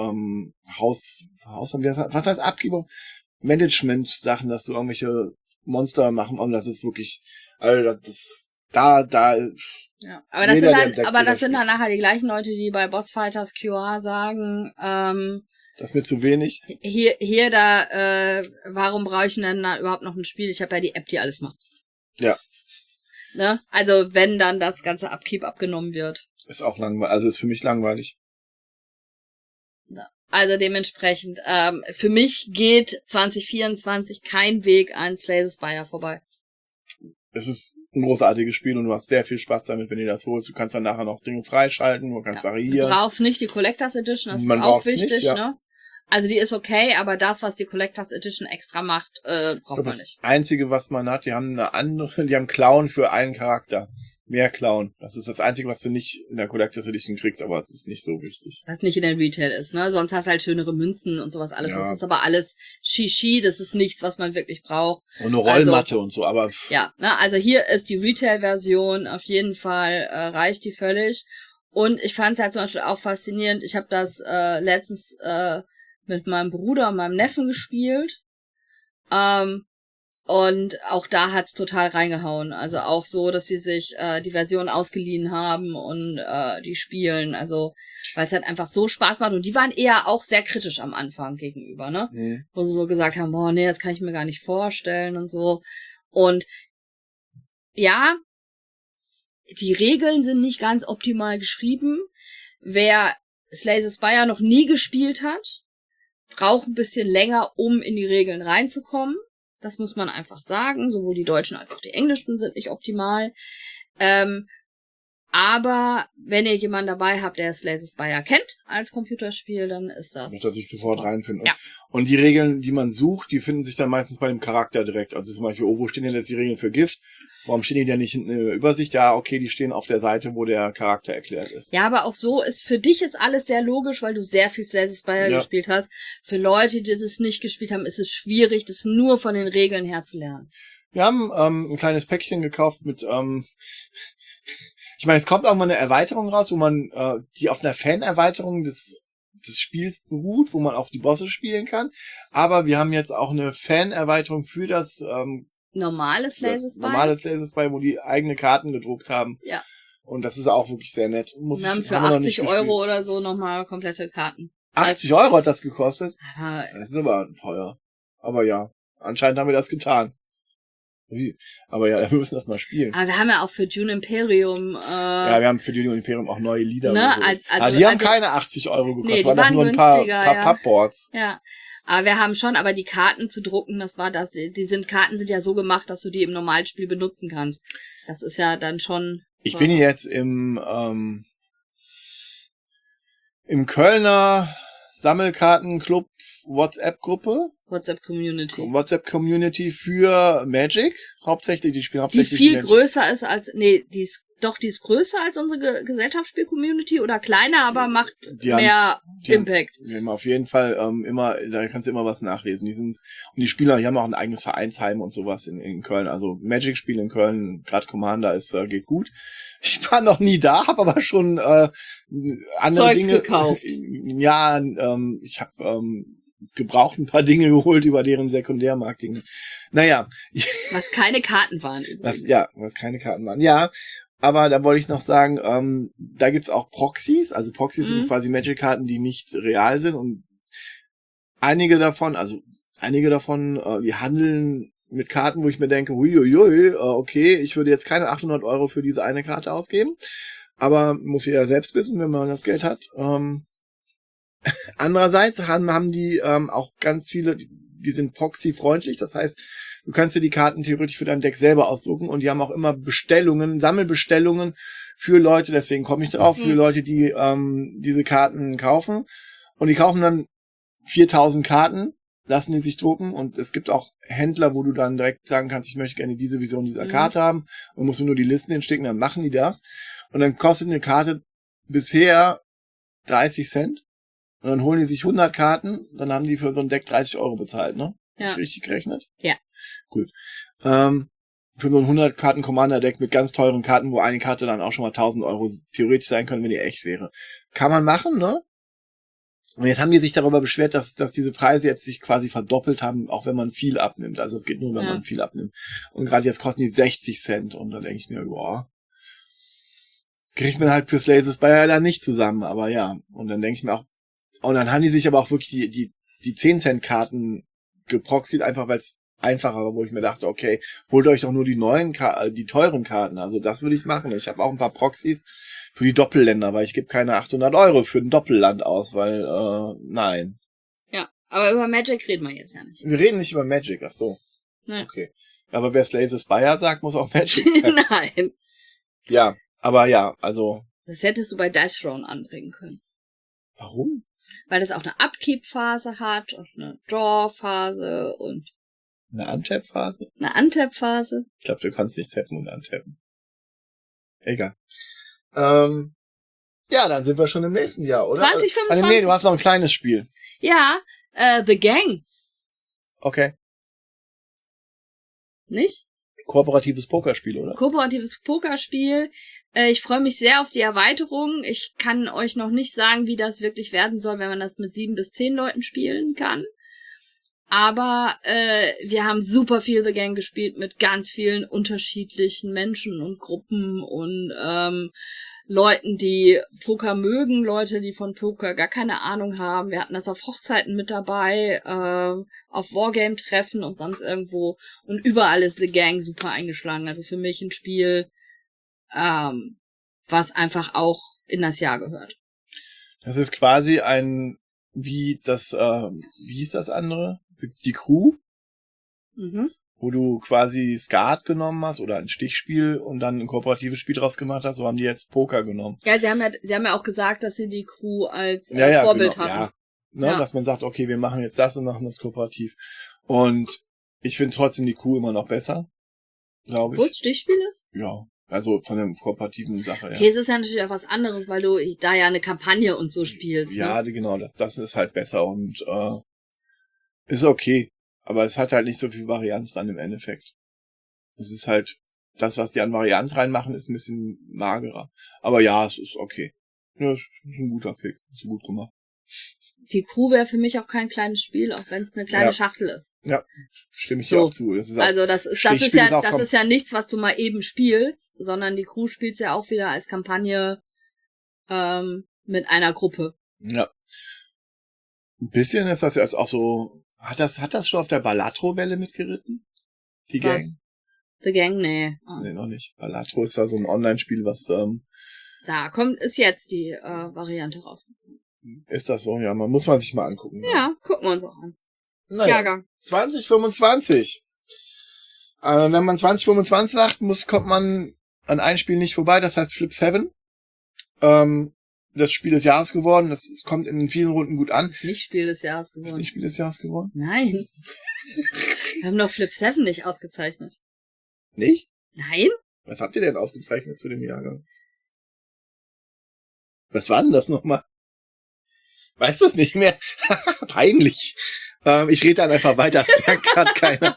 was heißt Upkeep? Management-Sachen, dass du irgendwelche Monster machen und das ist wirklich, also ja, aber das sind dann nachher die gleichen Leute, die bei Boss Fighters QR sagen, das ist mir zu wenig. Warum brauche ich denn da überhaupt noch ein Spiel? Ich habe ja die App, die alles macht. Ja. Ne? Also wenn dann das ganze Upkeep abgenommen wird. Ist auch langweilig, also ist für mich langweilig. Ja. Also dementsprechend, für mich geht 2024 kein Weg an Slay the Spire vorbei. Es ist ein großartiges Spiel und du hast sehr viel Spaß damit, wenn du das holst. Du kannst dann nachher noch Dinge freischalten, du kannst variieren. Du brauchst nicht die Collectors Edition, das ist auch wichtig, nicht, ja. Ne? Also die ist okay, aber das, was die Collectors Edition extra macht, braucht man nicht. Das Einzige, was man hat, die haben Clown für einen Charakter. Mehr Clown. Das ist das Einzige, was du nicht in der Collectors Edition kriegst, aber es ist nicht so wichtig. Was nicht in der Retail ist, ne? Sonst hast du halt schönere Münzen und sowas alles. Ja. Das ist aber alles Shishi, das ist nichts, was man wirklich braucht. Und eine Rollmatte und so, aber... Ja, ne? Also hier ist die Retail-Version, auf jeden Fall reicht die völlig. Und ich fand es halt zum Beispiel auch faszinierend, ich habe das letztens mit meinem Bruder und meinem Neffen gespielt. Und Und auch da hat's total reingehauen. Also auch so, dass sie sich die Version ausgeliehen haben und die spielen. Also weil es halt einfach so Spaß macht. Und die waren eher auch sehr kritisch am Anfang gegenüber, ne? Mhm. Wo sie so gesagt haben, boah, nee, das kann ich mir gar nicht vorstellen und so. Und ja, die Regeln sind nicht ganz optimal geschrieben. Wer Slay the Spire noch nie gespielt hat, braucht ein bisschen länger, um in die Regeln reinzukommen. Das muss man einfach sagen. Sowohl die deutschen als auch die englischen sind nicht optimal. Aber wenn ihr jemanden dabei habt, der Slay the Spire kennt als Computerspiel, dann ist das... Muss er sich sofort reinfinden. Ja. Und die Regeln, die man sucht, die finden sich dann meistens bei dem Charakter direkt. Also zum Beispiel, wo stehen denn jetzt die Regeln für Gift? Warum stehen die denn nicht in der Übersicht? Ja, okay, die stehen auf der Seite, wo der Charakter erklärt ist. Ja, aber auch so ist, für dich ist alles sehr logisch, weil du sehr viel Slay the Spire gespielt hast. Für Leute, die das nicht gespielt haben, ist es schwierig, das nur von den Regeln her zu lernen. Wir haben ein kleines Päckchen gekauft mit... Ich meine, es kommt irgendwann eine Erweiterung raus, wo man die auf einer Fan-Erweiterung des Spiels beruht, wo man auch die Bosse spielen kann. Aber wir haben jetzt auch eine Fan-Erweiterung für das normales Slay the Spire. Normales Slay the Spire, wo die eigene Karten gedruckt haben. Ja. Und das ist auch wirklich sehr nett. Wir haben für 80 Euro oder so nochmal komplette Karten. 80 Euro hat das gekostet? Aber Das ist aber teuer. Aber ja, anscheinend haben wir das getan. Aber ja, wir müssen das mal spielen. Aber wir haben ja auch für Dune Imperium... ja, wir haben für Dune Imperium auch neue Lieder. Ne? Aber die haben keine 80 Euro gekostet. Nee, die waren waren nur ein paar Pappboards. Ja, aber wir haben schon, aber die Karten zu drucken, das war das. Karten sind ja so gemacht, dass du die im Normalspiel benutzen kannst. Das ist ja dann schon... Ich bin jetzt im Kölner Sammelkartenclub WhatsApp-Gruppe. WhatsApp-Community für Magic. Hauptsächlich, die spielen hauptsächlich die viel Magic. Größer ist als, die ist größer als unsere Gesellschaftsspiel-Community oder kleiner, aber macht mehr Impact. Die haben auf jeden Fall immer, da kannst du immer was nachlesen. Die Spieler, die haben auch ein eigenes Vereinsheim und sowas in Köln. Also Magic-Spiel in Köln, gerade Commander geht gut. Ich war noch nie da, habe aber schon andere Zeugs Dinge gekauft. Ja, ich habe gebraucht ein paar Dinge geholt über deren Sekundärmarketing. Naja. Was keine Karten waren übrigens. Was keine Karten waren. Ja, aber da wollte ich noch sagen, da gibt's auch Proxys. Also Proxys sind quasi Magic-Karten, die nicht real sind. Und einige davon, die handeln mit Karten, wo ich mir denke, huiuiui, okay, ich würde jetzt keine 800 Euro für diese eine Karte ausgeben. Aber muss jeder selbst wissen, wenn man das Geld hat. Andererseits haben die auch ganz viele, die sind proxy-freundlich, das heißt, du kannst dir die Karten theoretisch für dein Deck selber ausdrucken und die haben auch immer Sammelbestellungen für Leute, deswegen komme ich drauf, für Leute, die diese Karten kaufen und die kaufen dann 4000 Karten, lassen die sich drucken und es gibt auch Händler, wo du dann direkt sagen kannst, ich möchte gerne diese Version dieser Karte haben und musst du nur die Listen hinschicken, dann machen die das und dann kostet eine Karte bisher 30 Cent. Und dann holen die sich 100 Karten, dann haben die für so ein Deck 30 Euro bezahlt, ne? Ja. Hab ich richtig gerechnet? Ja. Gut. Für so ein 100 Karten Commander Deck mit ganz teuren Karten, wo eine Karte dann auch schon mal 1000 Euro theoretisch sein könnte, wenn die echt wäre. Kann man machen, ne? Und jetzt haben die sich darüber beschwert, dass diese Preise jetzt sich quasi verdoppelt haben, auch wenn man viel abnimmt. Also es geht nur, wenn man viel abnimmt. Und gerade jetzt kosten die 60 Cent. Und dann denke ich mir, boah, kriegt man halt für Slay the Spire dann nicht zusammen. Aber ja. Und dann denke ich mir auch, und dann haben die sich aber auch wirklich die 10-Cent-Karten geproxied, einfach weil es einfacher war, wo ich mir dachte, okay, holt euch doch nur die teuren Karten. Also das würde ich machen. Ich habe auch ein paar Proxys für die Doppelländer, weil ich gebe keine 800 Euro für ein Doppelland aus, weil, nein. Ja, aber über Magic reden wir jetzt ja nicht. Wir reden nicht über Magic, ach so. Nein. Okay. Aber wer Slay the Spire sagt, muss auch Magic sein. Nein. Ja, aber ja, also. Das hättest du bei Dice Throne anbringen können. Warum? Weil das auch eine Upkeep-Phase hat und eine Draw-Phase und eine Untap-Phase? Eine Untap-Phase. Ich glaube, du kannst nicht tappen und untappen. Egal. Ja, dann sind wir schon im nächsten Jahr, oder? 2025. Nee, du hast noch ein kleines Spiel. Ja, The Gang. Okay. Nicht? Kooperatives Pokerspiel, oder? Kooperatives Pokerspiel. Ich freue mich sehr auf die Erweiterung. Ich kann euch noch nicht sagen, wie das wirklich werden soll, wenn man das mit 7 bis 10 Leuten spielen kann. Aber wir haben super viel The Gang gespielt mit ganz vielen unterschiedlichen Menschen und Gruppen und Leuten, die Poker mögen, Leute, die von Poker gar keine Ahnung haben. Wir hatten das auf Hochzeiten mit dabei, auf Wargame-Treffen und sonst irgendwo. Und überall ist The Gang super eingeschlagen. Also für mich ein Spiel, was einfach auch in das Jahr gehört. Das ist quasi wie hieß das andere? Die Crew? Mhm. Wo du quasi Skat genommen hast oder ein Stichspiel und dann ein kooperatives Spiel draus gemacht hast, so haben die jetzt Poker genommen. Ja, sie haben ja auch gesagt, dass sie die Crew als Vorbild genau, hatten. Ja. Dass man sagt, okay, wir machen jetzt das und machen das kooperativ. Und ich finde trotzdem die Crew immer noch besser, glaube ich. Obwohl es Stichspiel ist? Ja, also von der kooperativen Sache, ja. Okay, es ist ja natürlich auch was anderes, weil du da ja eine Kampagne und so spielst. Ja, ne? genau, das ist halt besser und ist okay. Aber es hat halt nicht so viel Varianz dann im Endeffekt. Es ist halt, das, was die an Varianz reinmachen, ist ein bisschen magerer. Aber ja, es ist okay. Ja, es ist ein guter Pick. Ist gut gemacht. Die Crew wäre für mich auch kein kleines Spiel, auch wenn es eine kleine Schachtel ist. Ja, stimme ich dir auch zu. Das ist auch, also das ist ja nichts, was du mal eben spielst, sondern die Crew spielt's ja auch wieder als Kampagne mit einer Gruppe. Ja. Ein bisschen ist das jetzt auch so. Hat das schon auf der Balatro-Welle mitgeritten? Die Gang? Was? The Gang? Nee. Nee, noch nicht. Balatro ist da so ein Online-Spiel, was da ist jetzt die Variante raus. Ist das so? Ja, muss man sich mal angucken. Ja, gucken wir uns auch an. Naja, Jahrgang. 2025. Wenn man 2025 sagt, kommt man an ein Spiel nicht vorbei, das heißt Flip 7. Das Spiel des Jahres geworden. Es kommt in vielen Runden gut an. Das ist nicht Spiel des Jahres geworden. Ist nicht Spiel des Jahres geworden? Nein. Wir haben noch Flip 7 nicht ausgezeichnet. Nicht? Nein? Was habt ihr denn ausgezeichnet zu dem Jahrgang? Was war denn das nochmal? Weißt du es nicht mehr? Peinlich. Ich rede dann einfach weiter, es merkt gerade keiner.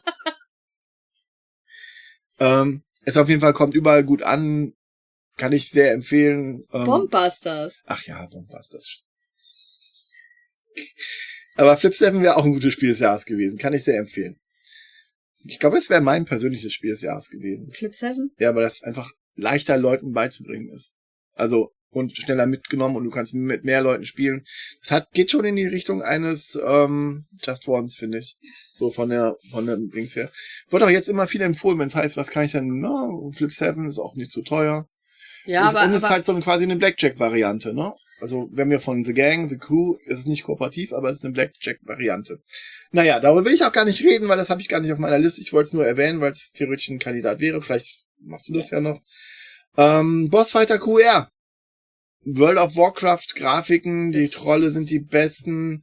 Es auf jeden Fall kommt überall gut an. Kann ich sehr empfehlen. Bombusters. Ach ja, Bombusters. Aber Flip 7 wäre auch ein gutes Spiel des Jahres gewesen. Kann ich sehr empfehlen. Ich glaube, es wäre mein persönliches Spiel des Jahres gewesen. Flip 7? Ja, weil das einfach leichter Leuten beizubringen ist. Also, und schneller mitgenommen und du kannst mit mehr Leuten spielen. Das geht schon in die Richtung eines Just Once, finde ich. So von der Dings her. Wird auch jetzt immer viel empfohlen, wenn es heißt, was kann ich denn? Flip 7 ist auch nicht so teuer. Ja, und es ist halt so quasi eine Blackjack-Variante, ne? Also, wenn wir von The Gang, The Crew, ist es nicht kooperativ, aber es ist eine Blackjack-Variante. Naja, darüber will ich auch gar nicht reden, weil das habe ich gar nicht auf meiner Liste. Ich wollte es nur erwähnen, weil es theoretisch ein Kandidat wäre. Vielleicht machst du das ja noch. Bossfighter QR. World of Warcraft Grafiken, die Trolle sind die besten.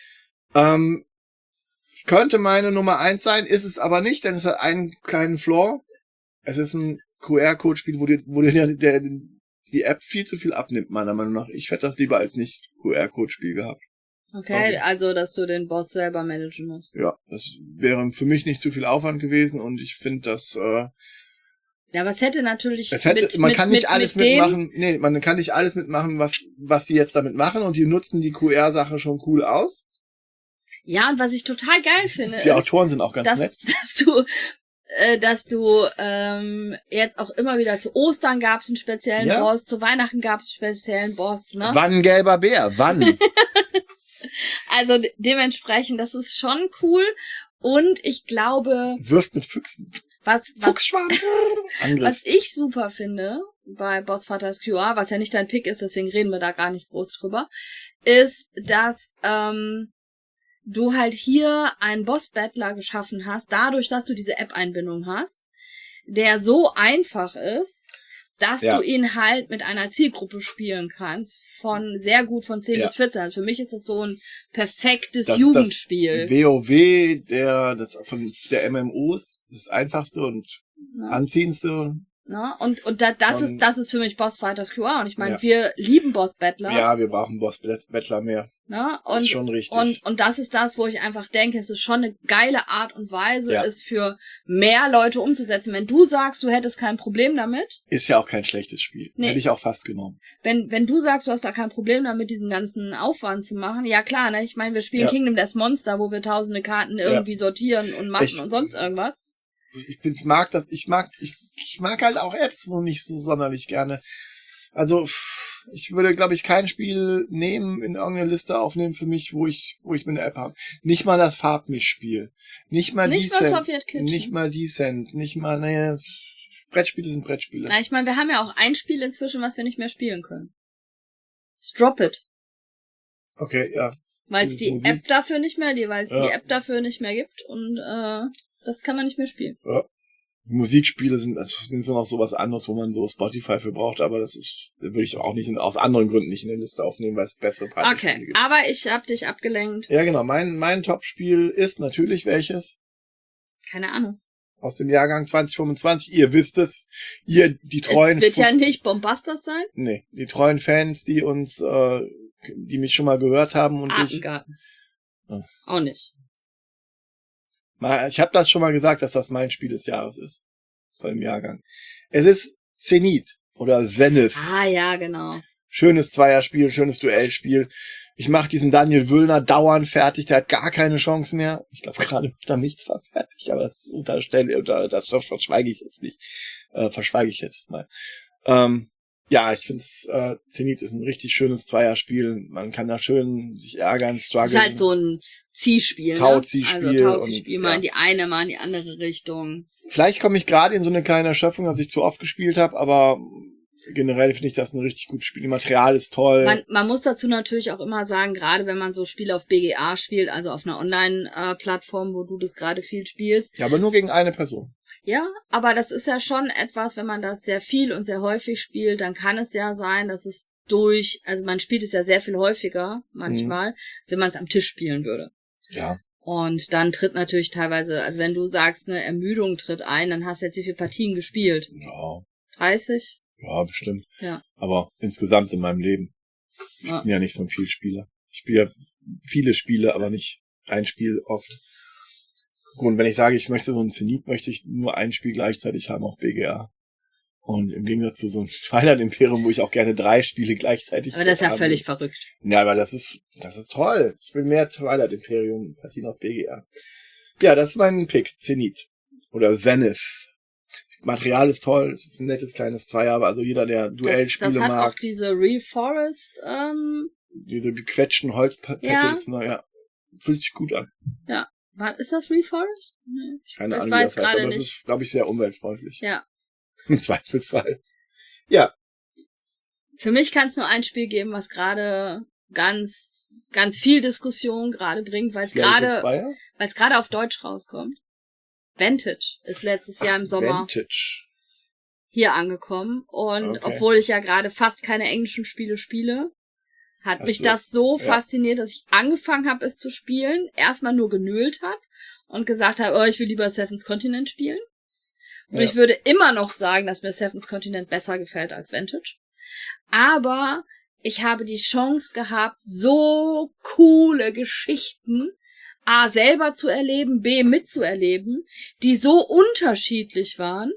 Es könnte meine Nummer 1 sein, ist es aber nicht, denn es hat einen kleinen Flaw. Es ist ein QR-Code-Spiel, wo dir die App viel zu viel abnimmt, meiner Meinung nach. Ich hätte das lieber als nicht QR-Code-Spiel gehabt. Okay, sorry. Also, dass du den Boss selber managen musst. Ja, das wäre für mich nicht zu viel Aufwand gewesen und ich finde, dass ja, aber es hätte natürlich man kann nicht alles mitmachen, was die jetzt damit machen und die nutzen die QR-Sache schon cool aus. Ja, und was ich total geil finde, die Autoren sind auch ganz nett. Dass du jetzt auch immer wieder zu Ostern gab's einen speziellen Boss, zu Weihnachten gab's einen speziellen Boss, ne? Wann gelber Bär? Wann? Also dementsprechend, das ist schon cool und ich glaube... Wirft mit Füchsen. Fuchsschwarm. Was ich super finde bei Bossfighters QR, was ja nicht dein Pick ist, deswegen reden wir da gar nicht groß drüber, ist, dass du halt hier einen Boss-Battler geschaffen hast, dadurch, dass du diese App-Einbindung hast, der so einfach ist, dass du ihn halt mit einer Zielgruppe spielen kannst, von 10 bis 14. Also für mich ist das so ein perfektes Jugendspiel. Das WoW, der MMOs, das einfachste und anziehendste Ne? Und das ist für mich Boss Fighters QR. Und ich meine, Ja. wir lieben Boss Battler. Ja, wir brauchen Boss-Battler mehr. Ne? Das ist schon richtig. Und das ist das, wo ich einfach denke, es ist schon eine geile Art und Weise, Ja. es für mehr Leute umzusetzen. Wenn du sagst, du hättest kein Problem damit. Ist ja auch kein schlechtes Spiel. Nee. Hätte ich auch fast genommen. Wenn du sagst, du hast da kein Problem damit, diesen ganzen Aufwand zu machen, ja klar, ne? Ich meine, wir spielen Ja. Kingdom Death Monster, wo wir tausende Karten irgendwie sortieren und machen und sonst irgendwas. Ich mag halt auch Apps so nicht so sonderlich gerne. Also, ich würde, glaube ich, kein Spiel nehmen, in irgendeine Liste aufnehmen für mich, wo ich mir eine App habe. Nicht mal das Farbmischspiel. Nicht mal Nicht mal Soviet Kitchen. Nicht mal Descent. Nicht mal, naja, Brettspiele sind Brettspiele. Na, ich meine, wir haben ja auch ein Spiel inzwischen, was wir nicht mehr spielen können. Drop It. Okay, ja. Weil es die Musik. App dafür nicht mehr, die Ja. App dafür nicht mehr gibt und das kann man nicht mehr spielen. Ja. Musikspiele sind so noch sowas anderes, wo man so Spotify für braucht, aber das würde ich auch nicht aus anderen Gründen nicht in der Liste aufnehmen, weil es bessere Partnerspiele Okay, gibt. aber ich hab dich abgelenkt. Ja, genau. Mein Top-Spiel ist natürlich welches? Keine Ahnung. Aus dem Jahrgang 2025. Ihr wisst es. Ihr, die treuen... Es wird ja nicht Bombastas sein. Nee, die treuen Fans, die uns, die mich schon mal gehört haben und Artengarten. Ja. Auch nicht. ich habe das schon mal gesagt, dass das mein Spiel des Jahres ist. Von dem Jahrgang. Es ist Zenith oder Zenith. Ah ja, genau. Schönes Zweierspiel, schönes Duellspiel. Ich mache diesen Daniel Wüllner dauernd fertig, der hat gar keine Chance mehr. Ich glaube, gerade wird er nichts zwar fertig, aber das das verschweige ich jetzt nicht. Verschweige ich jetzt mal. Ja, ich finde Zenith ist ein richtig schönes Zweierspiel. Man kann da schön sich ärgern, strugglen. Es ist halt so ein Ziehspiel, ne? Tauziehspiel. Also Tauziehspiel, und, mal ja. in die eine, mal in die andere Richtung. Vielleicht komme ich gerade in so eine kleine Erschöpfung, dass ich zu oft gespielt habe, aber generell finde ich das ein richtig gutes Spiel. Die Material ist toll. Man muss dazu natürlich auch immer sagen, gerade wenn man so Spiele auf BGA spielt, also auf einer Online-Plattform, wo du das gerade viel spielst. Ja, aber nur gegen eine Person. Ja, aber das ist ja schon etwas, wenn man das sehr viel und sehr häufig spielt, dann kann es ja sein, dass es also man spielt es ja sehr viel häufiger manchmal, als wenn man es am Tisch spielen würde. Ja. Und dann tritt natürlich teilweise, also wenn du sagst, eine Ermüdung tritt ein, dann hast du jetzt wie viele Partien gespielt? Ja. 30? Ja, bestimmt. Ja. Aber insgesamt in meinem Leben. Ich bin ja nicht so ein Vielspieler. Ich spiele ja viele Spiele, aber nicht ein Spiel oft. Und wenn ich sage, ich möchte so ein Zenith, möchte ich nur ein Spiel gleichzeitig haben auf BGA. Und im Gegensatz zu so einem Twilight Imperium, wo ich auch gerne 3 Spiele gleichzeitig Aber das ist ja habe. völlig verrückt. Ja, aber das ist toll. Ich will mehr Twilight Imperium Partien auf BGA. Ja, das ist mein Pick. Zenith. Oder Zenith. Material ist toll, es ist ein nettes kleines Zweier, also jeder, der Duellspiele das hat mag. auch diese Reforest, Diese gequetschten Holzpetals, ja. Fühlt sich gut an. Ja. Ist das Reforest? Nee, Keine Ahnung, wie weiß das heißt, gerade aber es nicht. ist, glaube ich, sehr umweltfreundlich. Ja. Im Zweifelsfall. Ja. Für mich kann es nur ein Spiel geben, was gerade ganz, ganz viel Diskussion gerade bringt, weil es gerade auf Deutsch rauskommt. Vantage ist letztes Jahr im Sommer Vantage. hier angekommen und Okay. obwohl ich ja gerade fast keine englischen Spiele spiele, hat Hast mich du das so ja. fasziniert, dass ich angefangen habe, es zu spielen, erstmal nur genölt habe und gesagt habe, oh, ich will lieber Seven's Continent spielen. Und ich würde immer noch sagen, dass mir Seven's Continent besser gefällt als Vantage. Aber ich habe die Chance gehabt, so coole Geschichten A, selber zu erleben, B, mitzuerleben, die so unterschiedlich waren.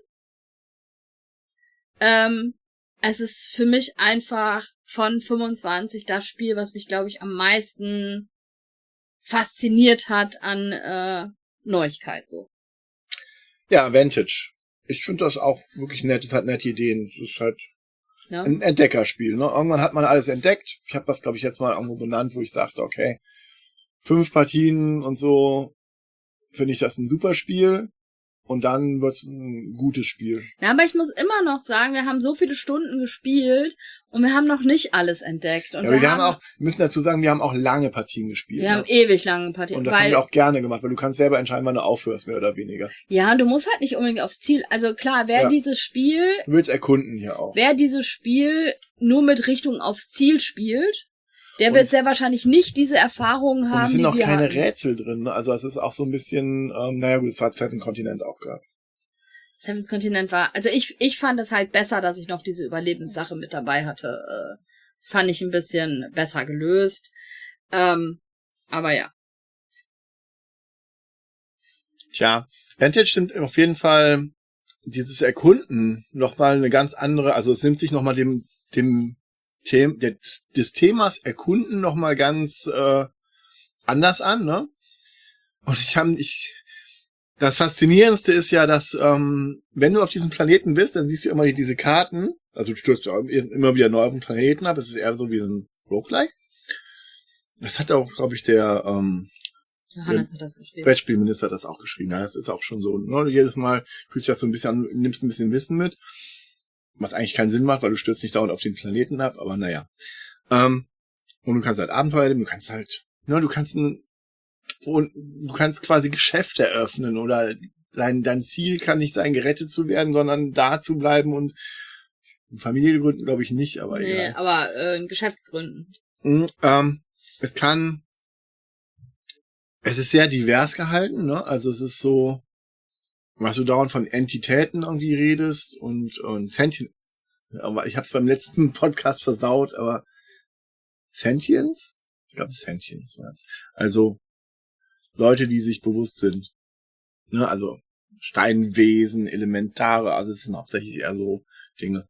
Es ist für mich einfach von 25 das Spiel, was mich, glaube ich, am meisten fasziniert hat an Neuigkeit, so. Ja, Vantage. Ich finde das auch wirklich nett, es hat nette Ideen. Es ist halt Ja. ein Entdeckerspiel, ne? Irgendwann hat man alles entdeckt. Ich habe das, glaube ich, jetzt mal irgendwo benannt, wo ich sagte, okay, 5 Partien und so finde ich das ein super Spiel. Und dann wird's ein gutes Spiel. Ja, aber ich muss immer noch sagen, wir haben so viele Stunden gespielt und wir haben noch nicht alles entdeckt. Und Ja, aber wir müssen dazu sagen, wir haben auch lange Partien gespielt. Wir haben ewig lange Partien. Und das haben wir auch gerne gemacht, weil du kannst selber entscheiden, wann du aufhörst, mehr oder weniger. Ja, du musst halt nicht unbedingt aufs Ziel. Also klar, wer dieses Spiel Du willst erkunden hier auch. Wer dieses Spiel nur mit Richtung aufs Ziel spielt, der wird sehr wahrscheinlich nicht diese Erfahrungen haben, und es sind die noch wir keine hatten. Rätsel drin. Ne? Also es ist auch so ein bisschen, naja gut, es war Seven Continent auch gerade. Seven's Kontinent war, also ich fand es halt besser, dass ich noch diese Überlebenssache mit dabei hatte. Das fand ich ein bisschen besser gelöst. Aber ja. Tja, Vantage stimmt auf jeden Fall dieses Erkunden nochmal eine ganz andere, also es nimmt sich nochmal des Themas Erkunden nochmal ganz anders an, ne? Und das Faszinierendste ist ja, dass wenn du auf diesem Planeten bist, dann siehst du immer diese Karten, also du stürzt immer wieder neu auf den Planeten ab, es ist eher so wie so ein Roguelike. Das hat auch, glaube ich, der Johannes hat das geschrieben. Brettspielminister hat das auch geschrieben. Ja, das ist auch schon so, ne? Jedes Mal fühlst du das so ein bisschen an, nimmst ein bisschen Wissen mit, was eigentlich keinen Sinn macht, weil du stürzt nicht dauernd auf den Planeten ab, aber naja. Und du kannst halt Abenteuer erleben, du kannst halt, ne, du kannst quasi Geschäfte eröffnen oder dein Ziel kann nicht sein, gerettet zu werden, sondern da zu bleiben und Familie gründen, glaube ich nicht, aber nee, egal. Aber ein Geschäft gründen. Es ist sehr divers gehalten, ne? Also es ist so, was du dauernd von Entitäten irgendwie redest und Sentience. Aber ich habe es beim letzten Podcast versaut, aber Sentience? Ich glaube Sentience war es. Also Leute, die sich bewusst sind. Ne? Also Steinwesen, Elementare, also es sind hauptsächlich eher so Dinge.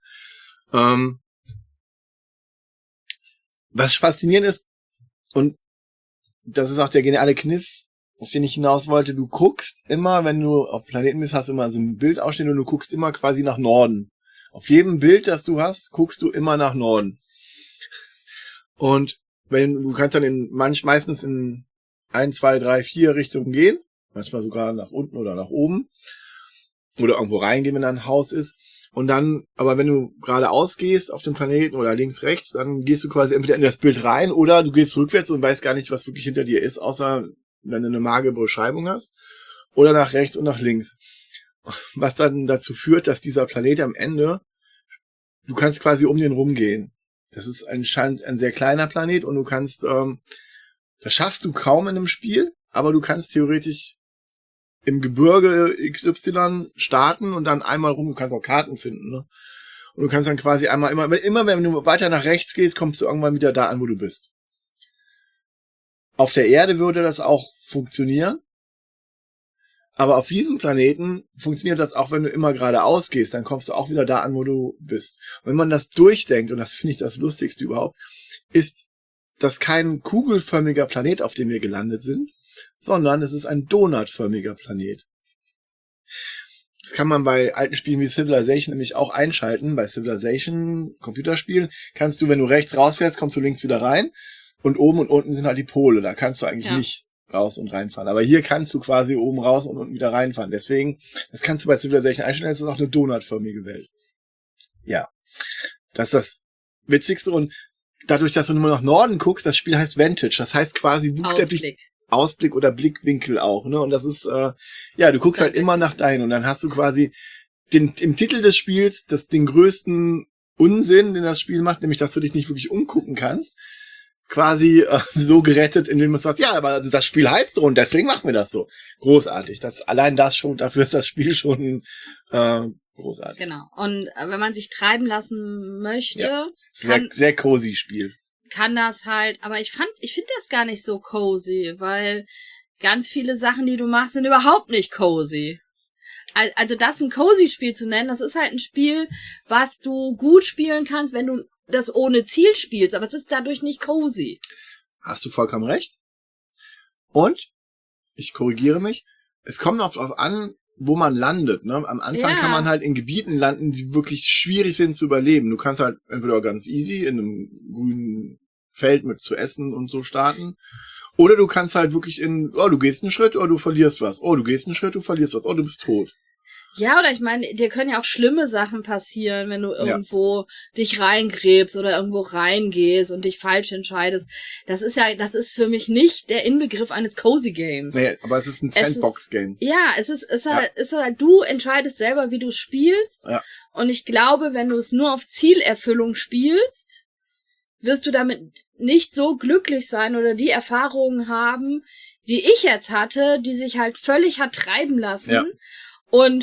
Was faszinierend ist, und das ist auch der geniale Kniff, auf den ich hinaus wollte, du guckst immer, wenn du auf Planeten bist, hast du immer so ein Bild ausstehen und du guckst immer quasi nach Norden. Auf jedem Bild, das du hast, guckst du immer nach Norden. Und du kannst dann meistens in 1, 2, 3, 4 Richtungen gehen, manchmal sogar nach unten oder nach oben oder irgendwo reingehen, wenn da ein Haus ist. Und dann, aber wenn du geradeaus gehst auf dem Planeten oder links, rechts, dann gehst du quasi entweder in das Bild rein oder du gehst rückwärts und weißt gar nicht, was wirklich hinter dir ist, außer wenn du eine magere Beschreibung hast. Oder nach rechts und nach links. Was dann dazu führt, dass dieser Planet am Ende, du kannst quasi um den rumgehen. Das ist anscheinend ein sehr kleiner Planet und du kannst, das schaffst du kaum in einem Spiel, aber du kannst theoretisch im Gebirge XY starten und dann einmal rum, du kannst auch Karten finden, ne? Und du kannst dann quasi immer wenn du weiter nach rechts gehst, kommst du irgendwann wieder da an, wo du bist. Auf der Erde würde das auch funktionieren, aber auf diesem Planeten funktioniert das auch, wenn du immer geradeaus gehst, dann kommst du auch wieder da an, wo du bist. Und wenn man das durchdenkt, und das finde ich das Lustigste überhaupt, ist das kein kugelförmiger Planet, auf dem wir gelandet sind, sondern es ist ein donutförmiger Planet. Das kann man bei alten Spielen wie Civilization nämlich auch einschalten. Bei Civilization, Computerspielen, kannst du, wenn du rechts rausfährst, kommst du links wieder rein und oben und unten sind halt die Pole. Da kannst du eigentlich nicht raus und reinfahren. Aber hier kannst du quasi oben raus und unten wieder reinfahren. Deswegen, das kannst du bei Civilization einstellen, das ist auch eine donutförmige Welt. Ja, das ist das Witzigste. Und dadurch, dass du nur nach Norden guckst, das Spiel heißt Vantage. Das heißt quasi buchstäblich Ausblick oder Blickwinkel auch, ne? Und das ist, du guckst halt immer nach dahin und dann hast du quasi im Titel des Spiels den größten Unsinn, den das Spiel macht, nämlich, dass du dich nicht wirklich umgucken kannst, quasi so gerettet, indem du sagst, ja, aber das Spiel heißt so und deswegen machen wir das so. Großartig. Dafür ist das Spiel schon großartig. Genau. Und wenn man sich treiben lassen möchte, sehr cozy Spiel. Kann das halt, aber ich finde das gar nicht so cozy, weil ganz viele Sachen, die du machst, sind überhaupt nicht cozy. Also das ein cozy Spiel zu nennen, das ist halt ein Spiel, was du gut spielen kannst, wenn du das ohne Ziel spielst, aber es ist dadurch nicht cozy. Hast du vollkommen recht. Und, ich korrigiere mich, es kommt noch drauf an, wo man landet, ne? Am Anfang kann man halt in Gebieten landen, die wirklich schwierig sind zu überleben. Du kannst halt entweder ganz easy in einem grünen Feld mit zu essen und so starten. Oder du kannst halt wirklich du gehst einen Schritt, oder du verlierst was. Oh, du gehst einen Schritt, du verlierst was. Oh, du bist tot. Ja, oder ich meine, dir können ja auch schlimme Sachen passieren, wenn du irgendwo dich reingräbst oder irgendwo reingehst und dich falsch entscheidest. Das ist für mich nicht der Inbegriff eines Cozy Games. Nee, aber es ist ein Sandbox-Game. Ja, es ist halt, du entscheidest selber, wie du spielst. Ja. Und ich glaube, wenn du es nur auf Zielerfüllung spielst, wirst du damit nicht so glücklich sein oder die Erfahrungen haben, die ich jetzt hatte, die sich halt völlig hat treiben lassen. Ja. Und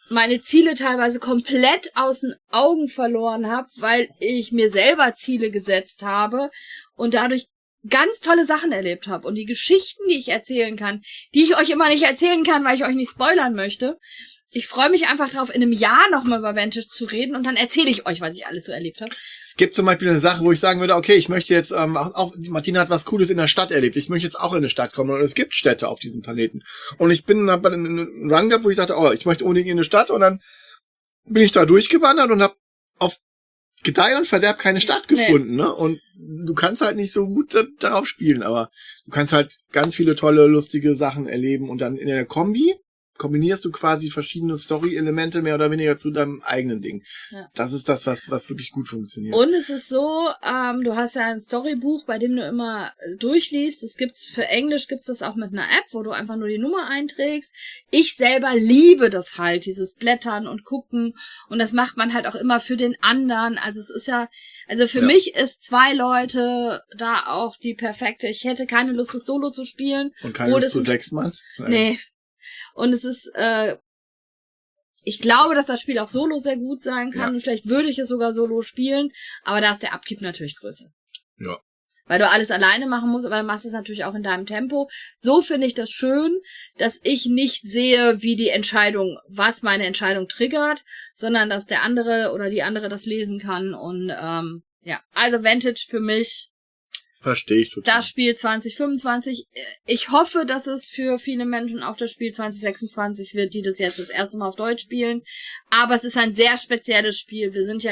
meine Ziele teilweise komplett aus den Augen verloren habe, weil ich mir selber Ziele gesetzt habe und dadurch ganz tolle Sachen erlebt habe. Und die Geschichten, die ich erzählen kann, die ich euch immer nicht erzählen kann, weil ich euch nicht spoilern möchte. Ich freue mich einfach drauf, in einem Jahr nochmal über Vantage zu reden und dann erzähle ich euch, was ich alles so erlebt habe. Es gibt zum Beispiel eine Sache, wo ich sagen würde, okay, ich möchte jetzt, auch Martina hat was Cooles in der Stadt erlebt, ich möchte jetzt auch in eine Stadt kommen und es gibt Städte auf diesem Planeten. Und ich hab bei einem Run gehabt, wo ich sagte, oh, ich möchte unbedingt in eine Stadt und dann bin ich da durchgewandert und habe auf Gedeih und Verderb keine Stadt gefunden, ne? Und du kannst halt nicht so gut darauf spielen, aber du kannst halt ganz viele tolle, lustige Sachen erleben und dann in der kombinierst du quasi verschiedene Story-Elemente mehr oder weniger zu deinem eigenen Ding. Ja. Das ist das, was wirklich gut funktioniert. Und es ist so, du hast ja ein Storybuch, bei dem du immer durchliest. Für Englisch gibt's das auch mit einer App, wo du einfach nur die Nummer einträgst. Ich selber liebe das halt, dieses Blättern und Gucken. Und das macht man halt auch immer für den anderen. Also es ist ja, für mich ist 2 Leute da auch die perfekte. Ich hätte keine Lust, das Solo zu spielen. Und keine Lust zu 6 Mann? Nee. Und es ist, ich glaube, dass das Spiel auch solo sehr gut sein kann. Und vielleicht würde ich es sogar solo spielen. Aber da ist der Abgib natürlich größer. Ja. Weil du alles alleine machen musst, aber du machst es natürlich auch in deinem Tempo. So finde ich das schön, dass ich nicht sehe, was meine Entscheidung triggert, sondern dass der andere oder die andere das lesen kann. Und also Vantage für mich. Verstehe ich total. Das Spiel 2025. Ich hoffe, dass es für viele Menschen auch das Spiel 2026 wird, die das jetzt das erste Mal auf Deutsch spielen. Aber es ist ein sehr spezielles Spiel. Wir sind ja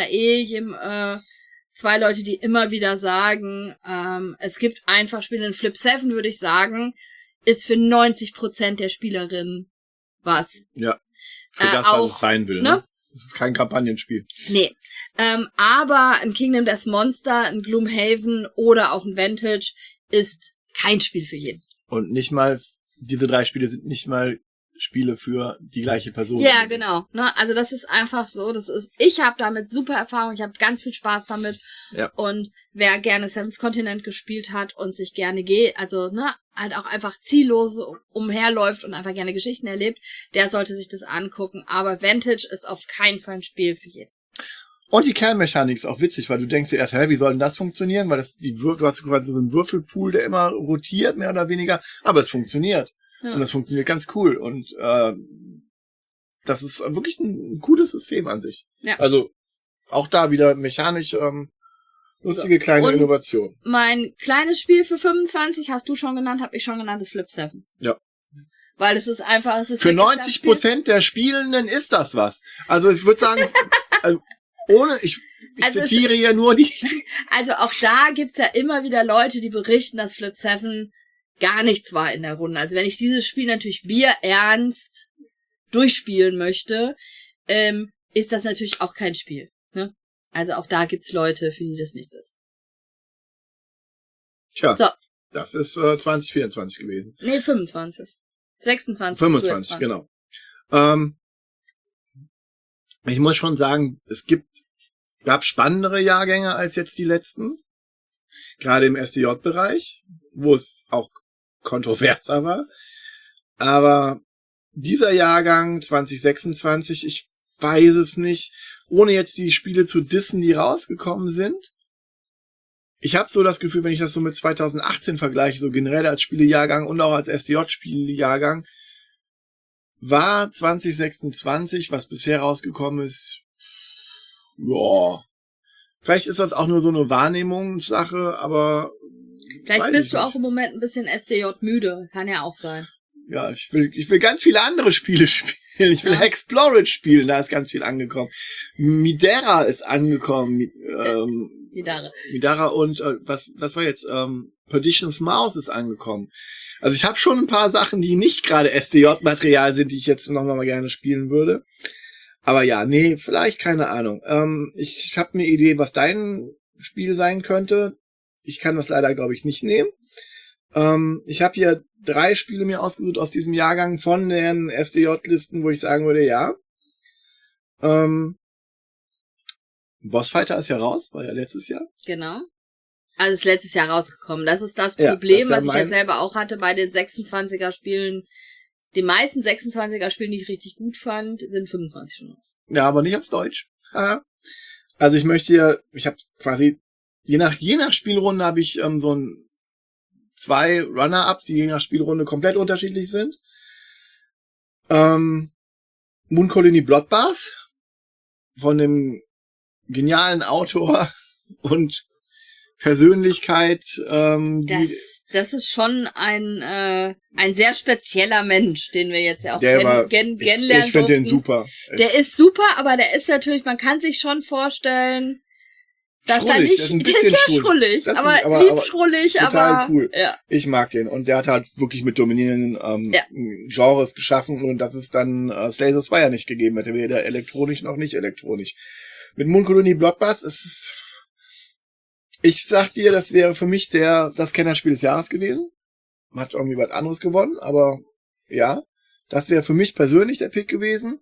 2 Leute, die immer wieder sagen, es gibt einfach Spiele. In Flip 7, würde ich sagen, ist für 90% der Spielerinnen was. Ja, für das, was es sein will. Ne? Das ist kein Kampagnenspiel. Nee. Aber ein Kingdom Death Monster, ein Gloomhaven oder auch ein Vantage ist kein Spiel für jeden. Und nicht mal, diese 3 Spiele sind nicht mal Spiele für die gleiche Person. Ja, genau. Ne? Also das ist einfach so, ich habe damit super Erfahrung, ich habe ganz viel Spaß damit. Ja. Und wer gerne Seventh Continent gespielt hat und sich gerne halt auch einfach ziellos umherläuft und einfach gerne Geschichten erlebt, der sollte sich das angucken. Aber Vantage ist auf keinen Fall ein Spiel für jeden. Und die Kernmechanik ist auch witzig, weil du denkst dir erst, wie soll denn das funktionieren? Weil du hast quasi so einen Würfelpool, der immer rotiert, mehr oder weniger, aber es funktioniert. Ja. Und das funktioniert ganz cool. Und das ist wirklich ein cooles System an sich. Ja. Also auch da wieder mechanisch lustige kleine Innovation. Mein kleines Spiel für 25 hast du schon genannt, habe ich schon genannt, ist Flip 7. Ja. Weil es ist einfach... für 90% der Spielenden ist das was. Also ich würde sagen... ich zitiere ja nur die... Also auch da gibt's ja immer wieder Leute, die berichten, dass Flip 7 gar nichts war in der Runde. Also wenn ich dieses Spiel natürlich bierernst durchspielen möchte, ist das natürlich auch kein Spiel. Ne? Also auch da gibt's Leute, für die das nichts ist. Tja, so. Das ist 2024 gewesen. Nee, 25. 26. 25, genau. Ich muss schon sagen, gab spannendere Jahrgänge als jetzt die letzten. Gerade im SDJ-Bereich, wo es auch kontroverser war. Aber dieser Jahrgang 2026, ich weiß es nicht, ohne jetzt die Spiele zu dissen, die rausgekommen sind. Ich habe so das Gefühl, wenn ich das so mit 2018 vergleiche, so generell als Spielejahrgang und auch als SDJ-Spielejahrgang, war 2026, was bisher rausgekommen ist, ja, vielleicht ist das auch nur so eine Wahrnehmungssache, aber vielleicht bist du auch im Moment ein bisschen SDJ müde, kann ja auch sein. Ja, ich will ganz viele andere Spiele spielen. Ich will Explorit spielen, da ist ganz viel angekommen. Midera ist angekommen. Midara und was war jetzt? Perdition of Mouse ist angekommen. Also ich habe schon ein paar Sachen, die nicht gerade SDJ-Material sind, die ich jetzt noch mal gerne spielen würde. Aber ja, nee, vielleicht, keine Ahnung. Ich habe eine Idee, was dein Spiel sein könnte. Ich kann das leider, glaube ich, nicht nehmen. Ich habe hier 3 Spiele mir ausgesucht aus diesem Jahrgang von den SDJ-Listen, wo ich sagen würde, ja. Bossfighter ist ja raus, war ja letztes Jahr. Genau. Also ist letztes Jahr rausgekommen. Das ist das Problem, was ich jetzt selber auch hatte bei den 26er-Spielen. die meisten 26er-Spielen, die ich richtig gut fand, sind 25 schon aus. Ja, aber nicht auf Deutsch. Also ich habe quasi, je nach Spielrunde habe ich so 2 Runner-Ups, die je nach Spielrunde komplett unterschiedlich sind. Moon Colony Bloodbath von dem genialen Autor und Persönlichkeit. Das ist schon ein sehr spezieller Mensch, den wir jetzt ja auch kennenlernen. Ich finde den super. Der ist super, aber der ist natürlich, man kann sich schon vorstellen, dass da nicht, der ist ja schrullig, aber lieb schrullig, total cool. Ja. Ich mag den. Und der hat halt wirklich mit dominierenden Genres geschaffen und dass es dann Slay the Spire nicht gegeben hätte, weder elektronisch noch nicht elektronisch. Mit Moon Colony Bloodbath ist es, ich sag dir, das wäre für mich das Kennerspiel des Jahres gewesen. Hat irgendwie was anderes gewonnen, aber ja, das wäre für mich persönlich der Pick gewesen.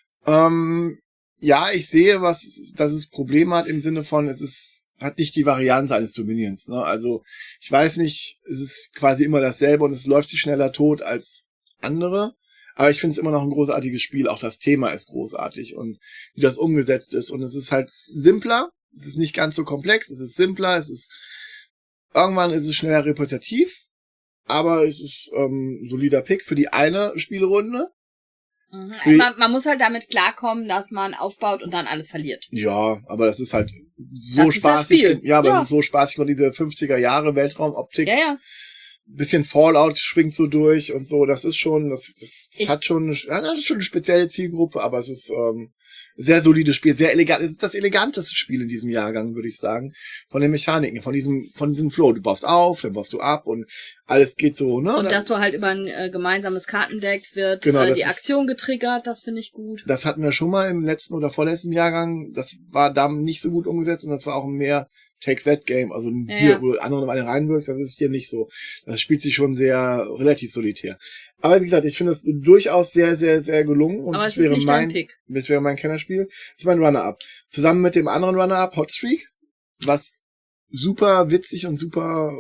Ja, ich sehe, dass es Probleme hat im Sinne von, hat nicht die Varianz eines Dominierens, ne? Also, ich weiß nicht, es ist quasi immer dasselbe und es läuft sich schneller tot als andere. Aber ich finde es immer noch ein großartiges Spiel. Auch das Thema ist großartig und wie das umgesetzt ist. Und es ist halt simpler. Es ist nicht ganz so komplex. Es ist simpler. Irgendwann ist es schneller repetitiv. Aber es ist solider Pick für die eine Spielrunde. Mhm. Man muss halt damit klarkommen, dass man aufbaut und dann alles verliert. Ja, aber das ist halt so spaßig. Ja, aber es ist so spaßig von diese 50er Jahre Weltraumoptik. Ja. Bisschen Fallout schwingt so durch und so. Das ist schon, das hat schon eine spezielle Zielgruppe, aber es ist sehr solides Spiel, sehr elegant. Es ist das eleganteste Spiel in diesem Jahrgang, würde ich sagen. Von den Mechaniken, von diesem Flow. Du baust auf, dann baust du ab und alles geht so, ne? Und dass du halt über ein gemeinsames Kartendeck wird die Aktion getriggert, das finde ich gut. Das hatten wir schon mal im letzten oder vorletzten Jahrgang. Das war da nicht so gut umgesetzt und das war auch mehr Take-That-Game, also hier, wo du andere noch eine reinwirfst, das ist hier nicht so. Das spielt sich schon relativ solitär. Aber wie gesagt, ich finde es durchaus sehr, sehr, sehr gelungen. Und aber es ist nicht dein Pick. Das wäre mein Kennerspiel. Das ist mein Runner-Up. Zusammen mit dem anderen Runner-Up, Hotstreak, was super witzig und super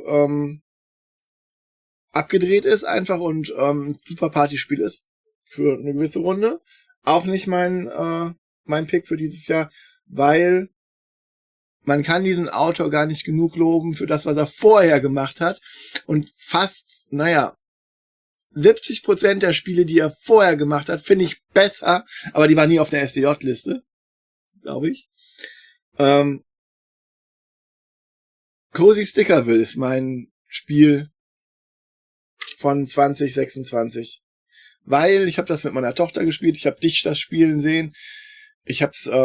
abgedreht ist einfach und super Partyspiel ist für eine gewisse Runde. Auch nicht mein Pick für dieses Jahr, weil man kann diesen Autor gar nicht genug loben für das, was er vorher gemacht hat. Und fast, 70% der Spiele, die er vorher gemacht hat, finde ich besser, aber die waren nie auf der SDJ-Liste, glaube ich. Cozy Stickerville ist mein Spiel von 2026. Weil ich habe das mit meiner Tochter gespielt, ich habe dich das spielen sehen. Ich habe es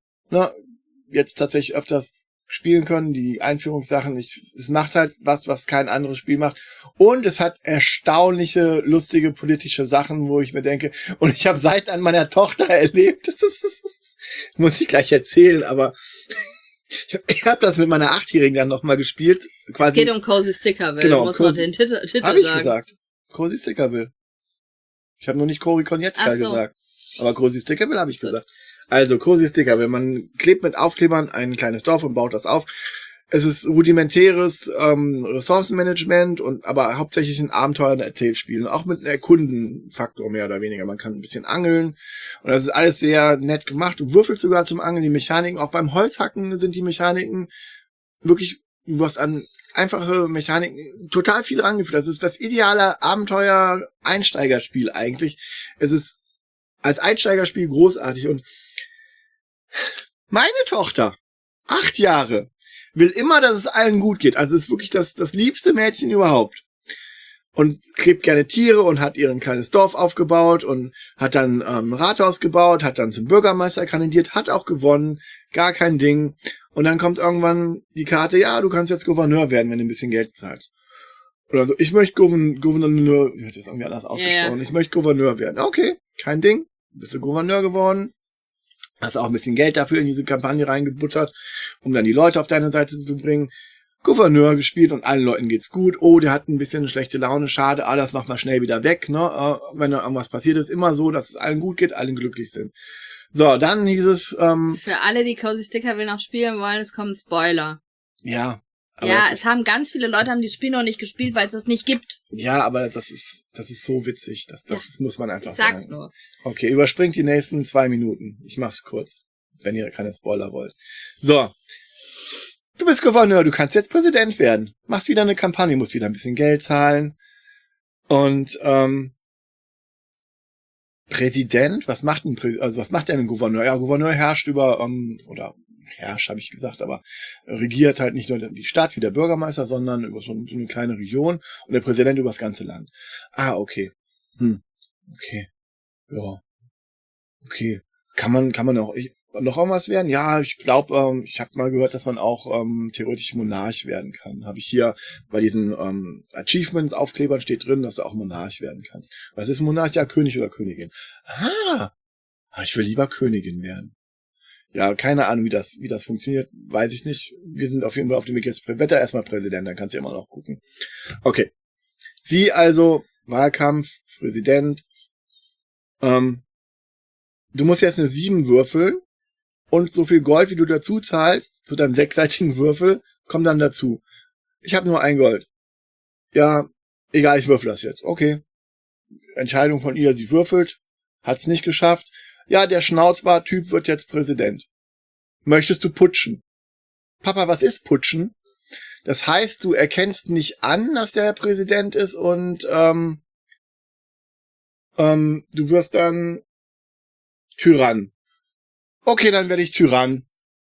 jetzt tatsächlich öfters spielen können, die Einführungssachen. Es macht halt was kein anderes Spiel macht. Und es hat erstaunliche, lustige politische Sachen, wo ich mir denke, und ich habe seit an meiner Tochter erlebt, das muss ich gleich erzählen, aber ich hab das mit meiner 8-Jährigen dann nochmal gespielt. Quasi, es geht um Cozy Stickerville, genau, muss man den Titel sagen. Hab ich gesagt. Cozy Stickerville. Ich habe nur nicht Cory Konietzka gesagt. Aber Cozy Stickerville habe ich gesagt. Also, Cozy Stickerville. Man klebt mit Aufklebern ein kleines Dorf und baut das auf. Es ist rudimentäres Ressourcenmanagement aber hauptsächlich ein Abenteuer- und Erzählspiel. Auch mit einem Erkundenfaktor mehr oder weniger. Man kann ein bisschen angeln. Und das ist alles sehr nett gemacht. Du würfelst sogar zum Angeln. Die Mechaniken, auch beim Holzhacken sind die Mechaniken wirklich, du hast an einfache Mechaniken total viel rangeführt. Das ist das ideale Abenteuer-Einsteigerspiel eigentlich. Es ist als Einsteigerspiel großartig und meine Tochter, 8 Jahre, will immer, dass es allen gut geht. Also ist wirklich das liebste Mädchen überhaupt. Und klebt gerne Tiere und hat ihr ein kleines Dorf aufgebaut und hat dann ein Rathaus gebaut, hat dann zum Bürgermeister kandidiert, hat auch gewonnen, gar kein Ding. Und dann kommt irgendwann die Karte, ja, du kannst jetzt Gouverneur werden, wenn du ein bisschen Geld zahlst. Oder so, ich möchte Gouverneur, ich hätte das irgendwie anders ausgesprochen, Ich möchte Gouverneur werden. Okay, kein Ding, bist du Gouverneur geworden. Hast auch ein bisschen Geld dafür in diese Kampagne reingebuttert, um dann die Leute auf deine Seite zu bringen. Gouverneur gespielt und allen Leuten geht's gut. Oh, der hat ein bisschen schlechte Laune, schade, das macht mal schnell wieder weg, ne? Wenn da irgendwas passiert ist, immer so, dass es allen gut geht, allen glücklich sind. So, dann hieß es, für alle, die Cozy Stickerville noch spielen wollen, es kommen Spoiler. Ja, Aber ja, es haben ganz viele Leute haben dieses Spiel noch nicht gespielt, weil es das nicht gibt. Ja, aber das ist so witzig. Muss man einfach sagen. Ich sag's nur. Okay, überspringt die nächsten 2 Minuten. Ich mach's kurz, wenn ihr keine Spoiler wollt. So. Du bist Gouverneur, du kannst jetzt Präsident werden. Machst wieder eine Kampagne, musst wieder ein bisschen Geld zahlen. Und, Präsident? Was macht denn ein Gouverneur? Ja, Gouverneur herrscht über, oder herrscht, habe ich gesagt, aber regiert halt nicht nur die Stadt wie der Bürgermeister, sondern über so eine kleine Region und der Präsident über das ganze Land. Ah, okay. Okay. Ja. Okay. Kann man auch noch irgendwas werden? Ja, ich glaube, ich habe mal gehört, dass man auch theoretisch Monarch werden kann. Habe ich hier bei diesen Achievements-Aufklebern steht drin, dass du auch Monarch werden kannst. Was ist Monarch? Ja, König oder Königin. Ah, ich will lieber Königin werden. Ja, keine Ahnung, wie das funktioniert, weiß ich nicht. Wir sind auf jeden Fall auf dem Weg jetzt Wetter erstmal Präsident, dann kannst du immer noch gucken. Okay. Sie also, Wahlkampf, Präsident. Du musst jetzt eine 7 würfeln und so viel Gold, wie du dazu zahlst, zu deinem 6-seitigen Würfel, kommt dann dazu. Ich habe nur 1 Gold. Ja, egal, ich würfel das jetzt. Okay. Entscheidung von ihr, sie würfelt, hat's nicht geschafft. Ja, der Schnauzbart-Typ wird jetzt Präsident. Möchtest du putschen? Papa, was ist putschen? Das heißt, du erkennst nicht an, dass der Präsident ist und du wirst dann Tyrann. Okay, dann werde ich Tyrann.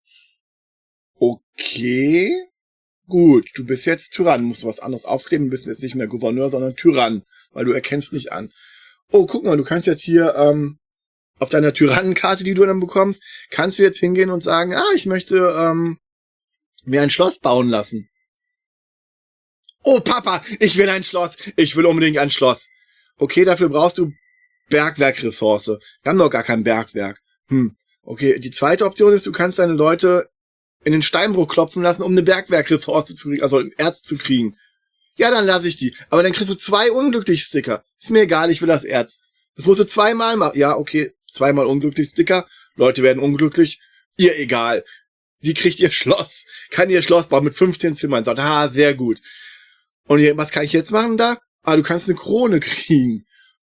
Okay. Gut, du bist jetzt Tyrann. Musst du was anderes aufkleben. Du bist jetzt nicht mehr Gouverneur, sondern Tyrann, weil du erkennst nicht an. Oh, guck mal, du kannst jetzt hier auf deiner Tyrannenkarte, die du dann bekommst, kannst du jetzt hingehen und sagen, ich möchte mir ein Schloss bauen lassen. Oh, Papa, ich will ein Schloss. Ich will unbedingt ein Schloss. Okay, dafür brauchst du Bergwerkressource. Wir haben doch gar kein Bergwerk. Okay, die zweite Option ist, du kannst deine Leute in den Steinbruch klopfen lassen, um eine Bergwerkressource zu kriegen, also Erz zu kriegen. Ja, dann lasse ich die. Aber dann kriegst du 2 unglückliche Sticker. Ist mir egal, ich will das Erz. Das musst du 2-mal machen. Ja, okay, 2-mal unglücklich Sticker. Leute werden unglücklich. Ihr egal. Sie kriegt ihr Schloss. Kann ihr Schloss bauen mit 15 Zimmern. Sagt, sehr gut. Und was kann ich jetzt machen da? Du kannst eine Krone kriegen.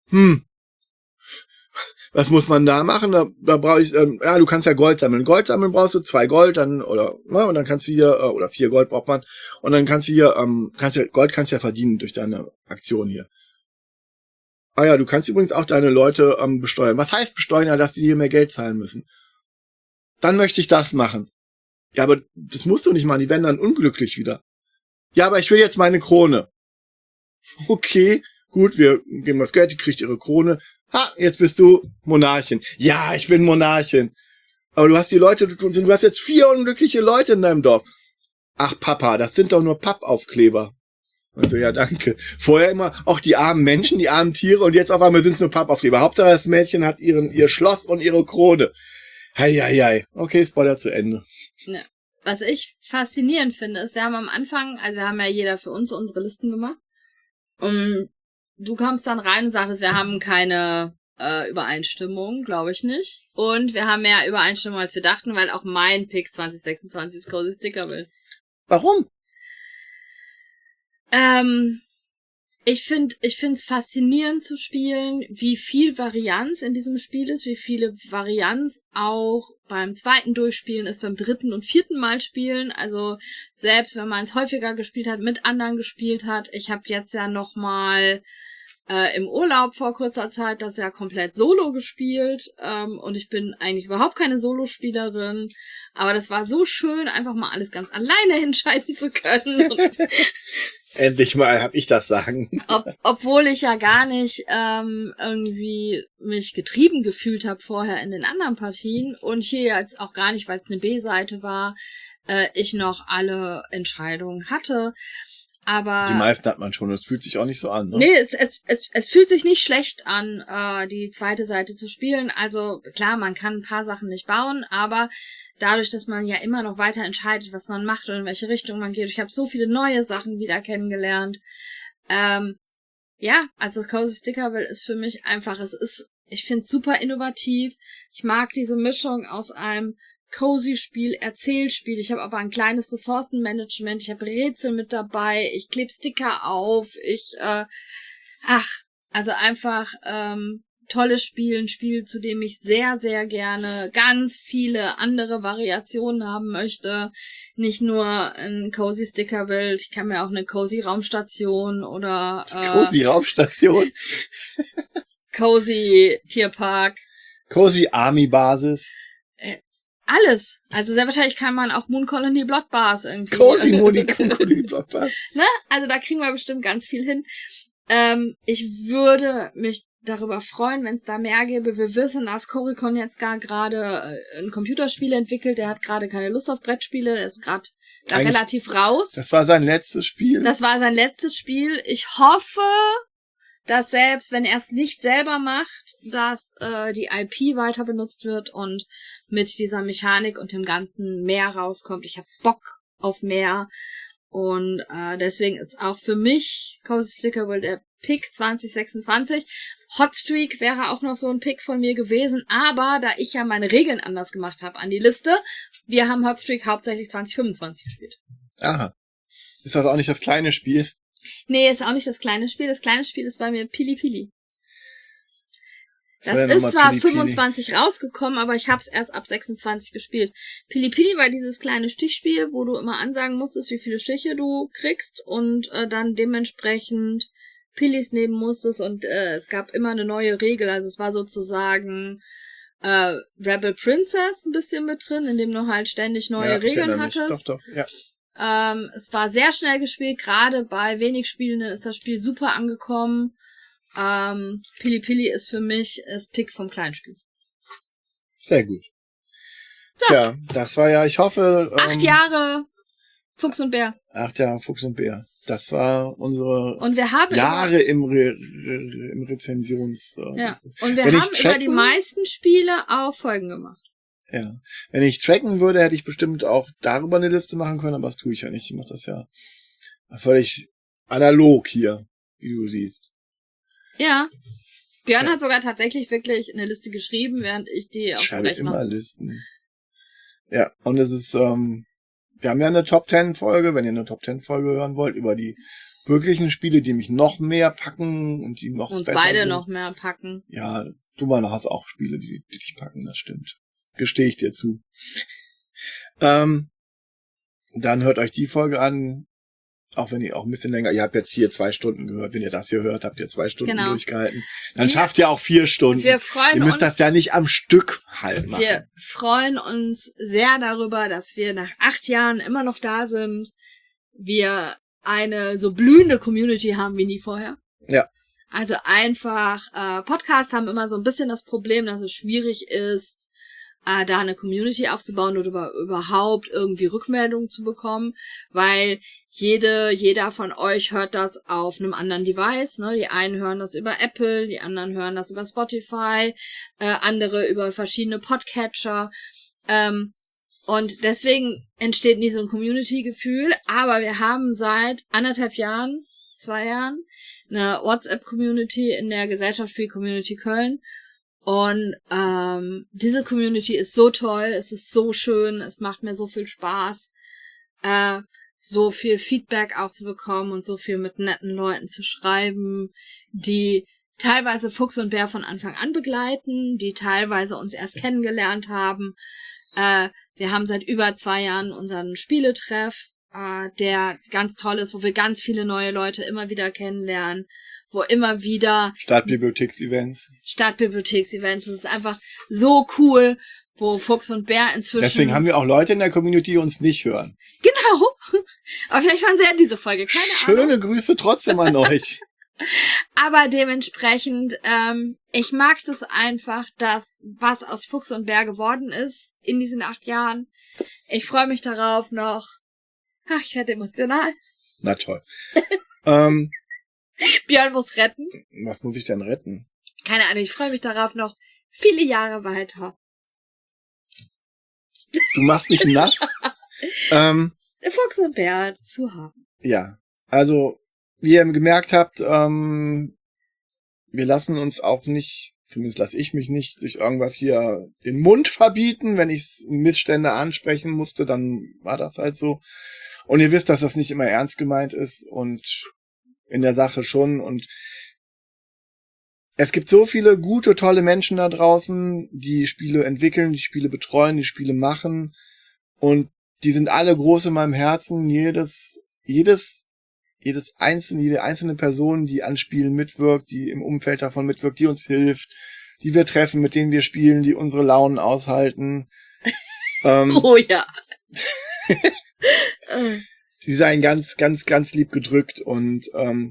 Was muss man da machen? Da brauche ich, du kannst ja Gold sammeln. Gold sammeln brauchst du 2 Gold, dann, und dann kannst du hier, oder 4 Gold braucht man. Und dann kannst du hier, Gold kannst du ja verdienen durch deine Aktion hier. Ja, du kannst übrigens auch deine Leute besteuern. Was heißt besteuern? Ja, dass die dir mehr Geld zahlen müssen. Dann möchte ich das machen. Ja, aber das musst du nicht machen, die werden dann unglücklich wieder. Ja, aber ich will jetzt meine Krone. Okay, gut, wir geben das Geld, die kriegt ihre Krone. Jetzt bist du Monarchin. Ja, ich bin Monarchin. Aber du hast die Leute, du hast jetzt 4 unglückliche Leute in deinem Dorf. Ach, Papa, das sind doch nur Pappaufkleber. Also, ja, danke. Vorher immer auch die armen Menschen, die armen Tiere und jetzt auf einmal sind es nur Pappaufkleber. Hauptsache das Mädchen hat ihr Schloss und ihre Krone. Hei. Okay, Spoiler zu Ende. Ja. Was ich faszinierend finde, ist, wir haben am Anfang, also wir haben ja jeder für uns unsere Listen gemacht. Und du kamst dann rein und sagtest, wir haben keine Übereinstimmung, glaube ich nicht. Und wir haben mehr Übereinstimmung, als wir dachten, weil auch mein Pick 2026 ist Cozy Sticker will. Warum? Ich find's faszinierend zu spielen, wie viel Varianz in diesem Spiel ist, wie viele Varianz auch beim 2. Durchspielen ist, beim 3. und 4. Mal spielen. Also selbst wenn man es häufiger gespielt hat, mit anderen gespielt hat. Ich habe jetzt ja nochmal im Urlaub vor kurzer Zeit das ja komplett solo gespielt. Und ich bin eigentlich überhaupt keine Solospielerin. Aber das war so schön, einfach mal alles ganz alleine entscheiden zu können. Endlich mal hab ich das Sagen. Obwohl ich ja gar nicht irgendwie mich getrieben gefühlt habe vorher in den anderen Partien und hier jetzt auch gar nicht, weil es eine B-Seite war, ich noch alle Entscheidungen hatte. Aber die meisten hat man schon, es fühlt sich auch nicht so an, ne? Nee, es fühlt sich nicht schlecht an, die zweite Seite zu spielen. Also klar, man kann ein paar Sachen nicht bauen, aber dadurch, dass man ja immer noch weiter entscheidet, was man macht und in welche Richtung man geht. Ich habe so viele neue Sachen wieder kennengelernt. Ja, also Cozy Stickerville ist für mich einfach, ich finde es super innovativ. Ich mag diese Mischung aus einem Cozy-Spiel, Erzählspiel. Ich habe aber ein kleines Ressourcenmanagement. Ich habe Rätsel mit dabei. Ich klebe Sticker auf. Also einfach tolles Spiel. Ein Spiel, zu dem ich sehr, sehr gerne ganz viele andere Variationen haben möchte. Nicht nur ein Cozy-Sticker-Bild. Ich kann mir auch eine Cozy-Raumstation oder Cozy-Raumstation. Cozy-Tierpark. Cozy-Army-Basis. Alles. Also sehr wahrscheinlich kann man auch Moon Colony Blood Bars irgendwie. Cozy Moon Colony Blood Bars. Ne? Also da kriegen wir bestimmt ganz viel hin. Ich würde mich darüber freuen, wenn es da mehr gäbe. Wir wissen, dass Coricon jetzt gerade ein Computerspiel entwickelt. Der hat gerade keine Lust auf Brettspiele. Er ist gerade da relativ raus. Das war sein letztes Spiel. Ich hoffe, dass selbst wenn er es nicht selber macht, dass die IP weiter benutzt wird und mit dieser Mechanik und dem Ganzen mehr rauskommt. Ich habe Bock auf mehr und deswegen ist auch für mich Cozy Sticker World der Pick 2026. Hotstreak wäre auch noch so ein Pick von mir gewesen, aber da ich ja meine Regeln anders gemacht habe an die Liste, wir haben Hotstreak hauptsächlich 2025 gespielt. Aha. Ist das auch nicht das kleine Spiel? Nee, ist auch nicht das kleine Spiel. Das kleine Spiel ist bei mir Pili Pili. Das ist zwar 25 rausgekommen, aber ich hab's erst ab 26 gespielt. Pili Pili war dieses kleine Stichspiel, wo du immer ansagen musstest, wie viele Stiche du kriegst und dann dementsprechend Pilis nehmen musstest und es gab immer eine neue Regel. Also es war sozusagen Rebel Princess ein bisschen mit drin, in dem du halt ständig neue Regeln hattest. Doch, ja. Es war sehr schnell gespielt, gerade bei wenig Spielenden ist das Spiel super angekommen. Pili Pili ist für mich das Pick vom Kleinspiel. Sehr gut. So. Tja, das war ja, ich hoffe... 8 Jahre Fuchs und Bär. 8 Jahre Fuchs und Bär. Das war unsere und wir haben Jahre im Rezensions... ja. Und wir haben über die meisten Spiele auch Folgen gemacht. Ja. Wenn ich tracken würde, hätte ich bestimmt auch darüber eine Liste machen können, aber das tue ich ja nicht. Ich mache das ja völlig analog hier, wie du siehst. Ja. Björn hat sogar tatsächlich wirklich eine Liste geschrieben, während ich die auf dem Rechner... Ich schreibe immer Listen. Ja, und es ist, wir haben ja eine Top 10 Folge, wenn ihr eine Top 10 Folge hören wollt, über die wirklichen Spiele, die mich noch mehr packen und die noch uns besser beide sind. noch mehr packen. Ja, du mal hast auch Spiele, die dich packen, das stimmt. Das gestehe ich dir zu. Dann hört euch die Folge an, auch wenn ihr auch ein bisschen länger, ihr habt jetzt hier 2 Stunden gehört, wenn ihr das hier hört, habt ihr 2 Stunden durchgehalten. Dann schafft ihr auch 4 Stunden. Wir freuen uns. Ihr müsst das ja nicht am Stück halt machen. Wir freuen uns sehr darüber, dass wir nach 8 Jahren immer noch da sind. Wir eine so blühende Community haben wie nie vorher. Ja. Also einfach, Podcasts haben immer so ein bisschen das Problem, dass es schwierig ist, da eine Community aufzubauen oder überhaupt irgendwie Rückmeldungen zu bekommen, weil jeder von euch hört das auf einem anderen Device, ne? Die einen hören das über Apple, die anderen hören das über Spotify, andere über verschiedene Podcatcher, und deswegen entsteht nie so ein Community-Gefühl, aber wir haben seit 2 Jahren, eine WhatsApp-Community in der Gesellschaftsspiel-Community Köln. Und diese Community ist so toll, es ist so schön, es macht mir so viel Spaß, so viel Feedback auch zu bekommen und so viel mit netten Leuten zu schreiben, die teilweise Fuchs und Bär von Anfang an begleiten, die teilweise uns erst kennengelernt haben. Wir haben seit über 2 Jahren unseren Spieletreff, der ganz toll ist, wo wir ganz viele neue Leute immer wieder kennenlernen, wo immer wieder Stadtbibliotheks-Events. Das ist einfach so cool, wo Fuchs und Bär inzwischen... Deswegen haben wir auch Leute in der Community, die uns nicht hören. Genau. Aber vielleicht hören sie ja diese Folge, keine Ahnung. Schöne Grüße trotzdem an euch. Aber dementsprechend, ich mag das einfach, dass was aus Fuchs und Bär geworden ist in diesen 8 Jahren. Ich freue mich darauf noch. Ach, ich werde emotional. Na toll. Björn muss retten. Was muss ich denn retten? Keine Ahnung, ich freue mich darauf noch viele Jahre weiter. Du machst mich nass. Fuchs und Bär zu haben. Ja, also wie ihr gemerkt habt, wir lassen uns auch nicht zumindest lasse ich mich nicht durch irgendwas hier den Mund verbieten. Wenn ich Missstände ansprechen musste, dann war das halt so. Und ihr wisst, dass das nicht immer ernst gemeint ist und in der Sache schon. Und es gibt so viele gute, tolle Menschen da draußen, die Spiele entwickeln, die Spiele betreuen, die Spiele machen. Und die sind alle groß in meinem Herzen. Jede einzelne Person, die an Spielen mitwirkt, die im Umfeld davon mitwirkt, die uns hilft, die wir treffen, mit denen wir spielen, die unsere Launen aushalten. Oh ja. Sie seien ganz, ganz, ganz lieb gedrückt und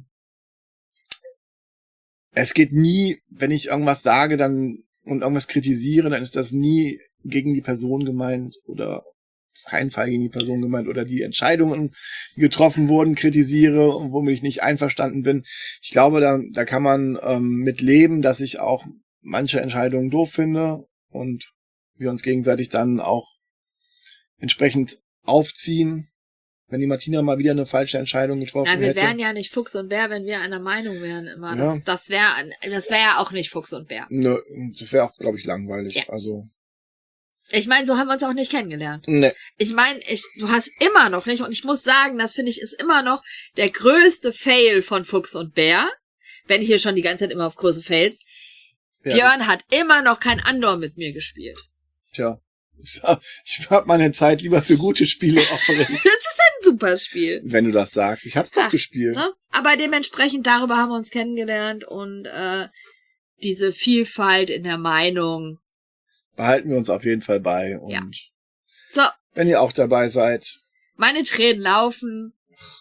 es geht nie, wenn ich irgendwas sage dann und irgendwas kritisiere, dann ist das nie gegen die Person gemeint oder auf keinen Fall gegen die Person gemeint oder die Entscheidungen, die getroffen wurden, kritisiere und womit ich nicht einverstanden bin. Ich glaube, da kann man mit leben, dass ich auch manche Entscheidungen doof finde und wir uns gegenseitig dann auch entsprechend aufziehen. Wenn die Martina mal wieder eine falsche Entscheidung getroffen hätte. Ja, wir wären ja nicht Fuchs und Bär, wenn wir einer Meinung wären immer. Ja. Das wär ja auch nicht Fuchs und Bär. Nö, das wäre auch, glaube ich, langweilig. Ja. Also. Ich meine, so haben wir uns auch nicht kennengelernt. Nee. Ich meine, du hast immer noch nicht, und ich muss sagen, das finde ich ist immer noch der größte Fail von Fuchs und Bär. Wenn ich hier schon die ganze Zeit immer auf große Fails. Ja. Björn hat immer noch kein Andor mit mir gespielt. Tja. Ich habe meine Zeit lieber für gute Spiele opferiert. Das ist ein super Spiel. Wenn du das sagst. Ich hab's doch gespielt. Ne? Aber dementsprechend darüber haben wir uns kennengelernt und diese Vielfalt in der Meinung behalten wir uns auf jeden Fall bei. Und ja. So. Wenn ihr auch dabei seid. Meine Tränen laufen.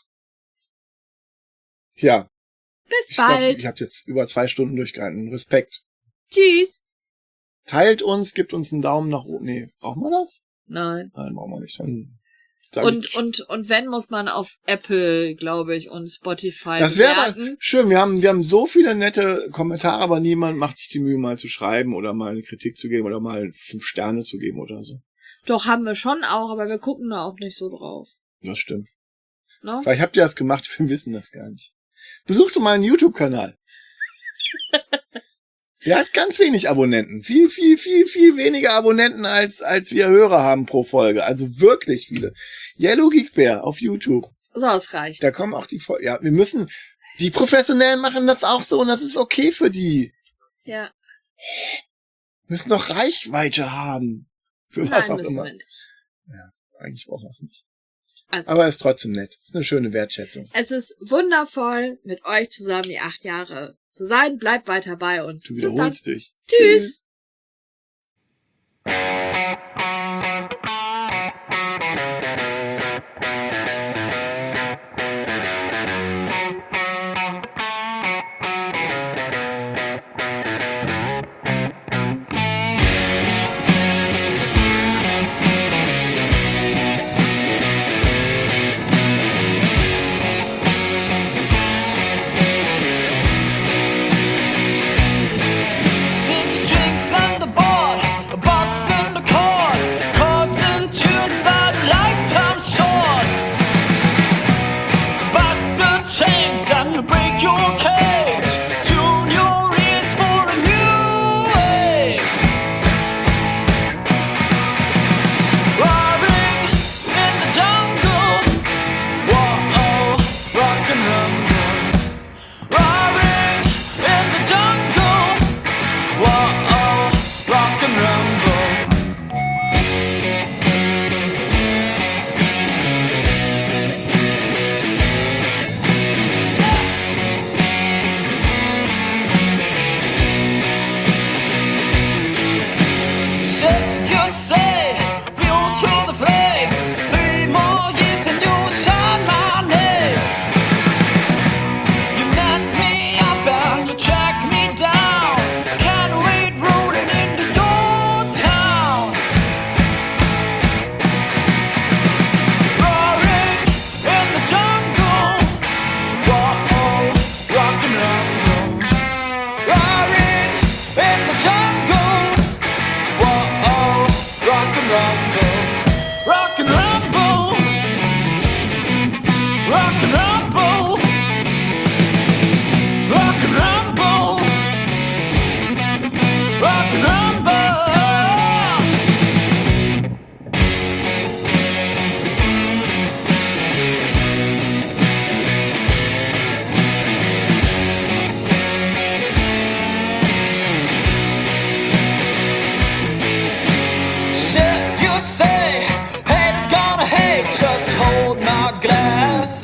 Tja. Bis bald. Ich habe jetzt über 2 Stunden durchgehalten. Respekt. Tschüss. Teilt uns, gibt uns einen Daumen nach oben. Nee, brauchen wir das? Nein. Nein, brauchen wir nicht. Und wenn, muss man auf Apple, glaube ich, und Spotify das wäre schön. Wir haben so viele nette Kommentare, aber niemand macht sich die Mühe, mal zu schreiben oder mal eine Kritik zu geben oder mal 5 Sterne zu geben oder so. Doch, haben wir schon auch, aber wir gucken da auch nicht so drauf. Das stimmt. No? Vielleicht habt ihr das gemacht, wir wissen das gar nicht. Besucht doch mal einen YouTube-Kanal. Der hat ganz wenig Abonnenten. Viel weniger Abonnenten, als wir Hörer haben pro Folge. Also wirklich viele. Yellow Geek Bear auf YouTube. So, es reicht. Da kommen auch die Folgen. Ja, die Professionellen machen das auch so und das ist okay für die. Ja. Müssen doch Reichweite haben. Für was auch immer. Wir nicht. Ja, eigentlich brauchen wir es nicht. Also, aber ist trotzdem nett. Ist eine schöne Wertschätzung. Es ist wundervoll, mit euch zusammen die 8 Jahre zu sein. Bleibt weiter bei uns. Du wiederholst dich. Tschüss. Six drinks on the board, a box in the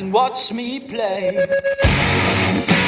and watch me play.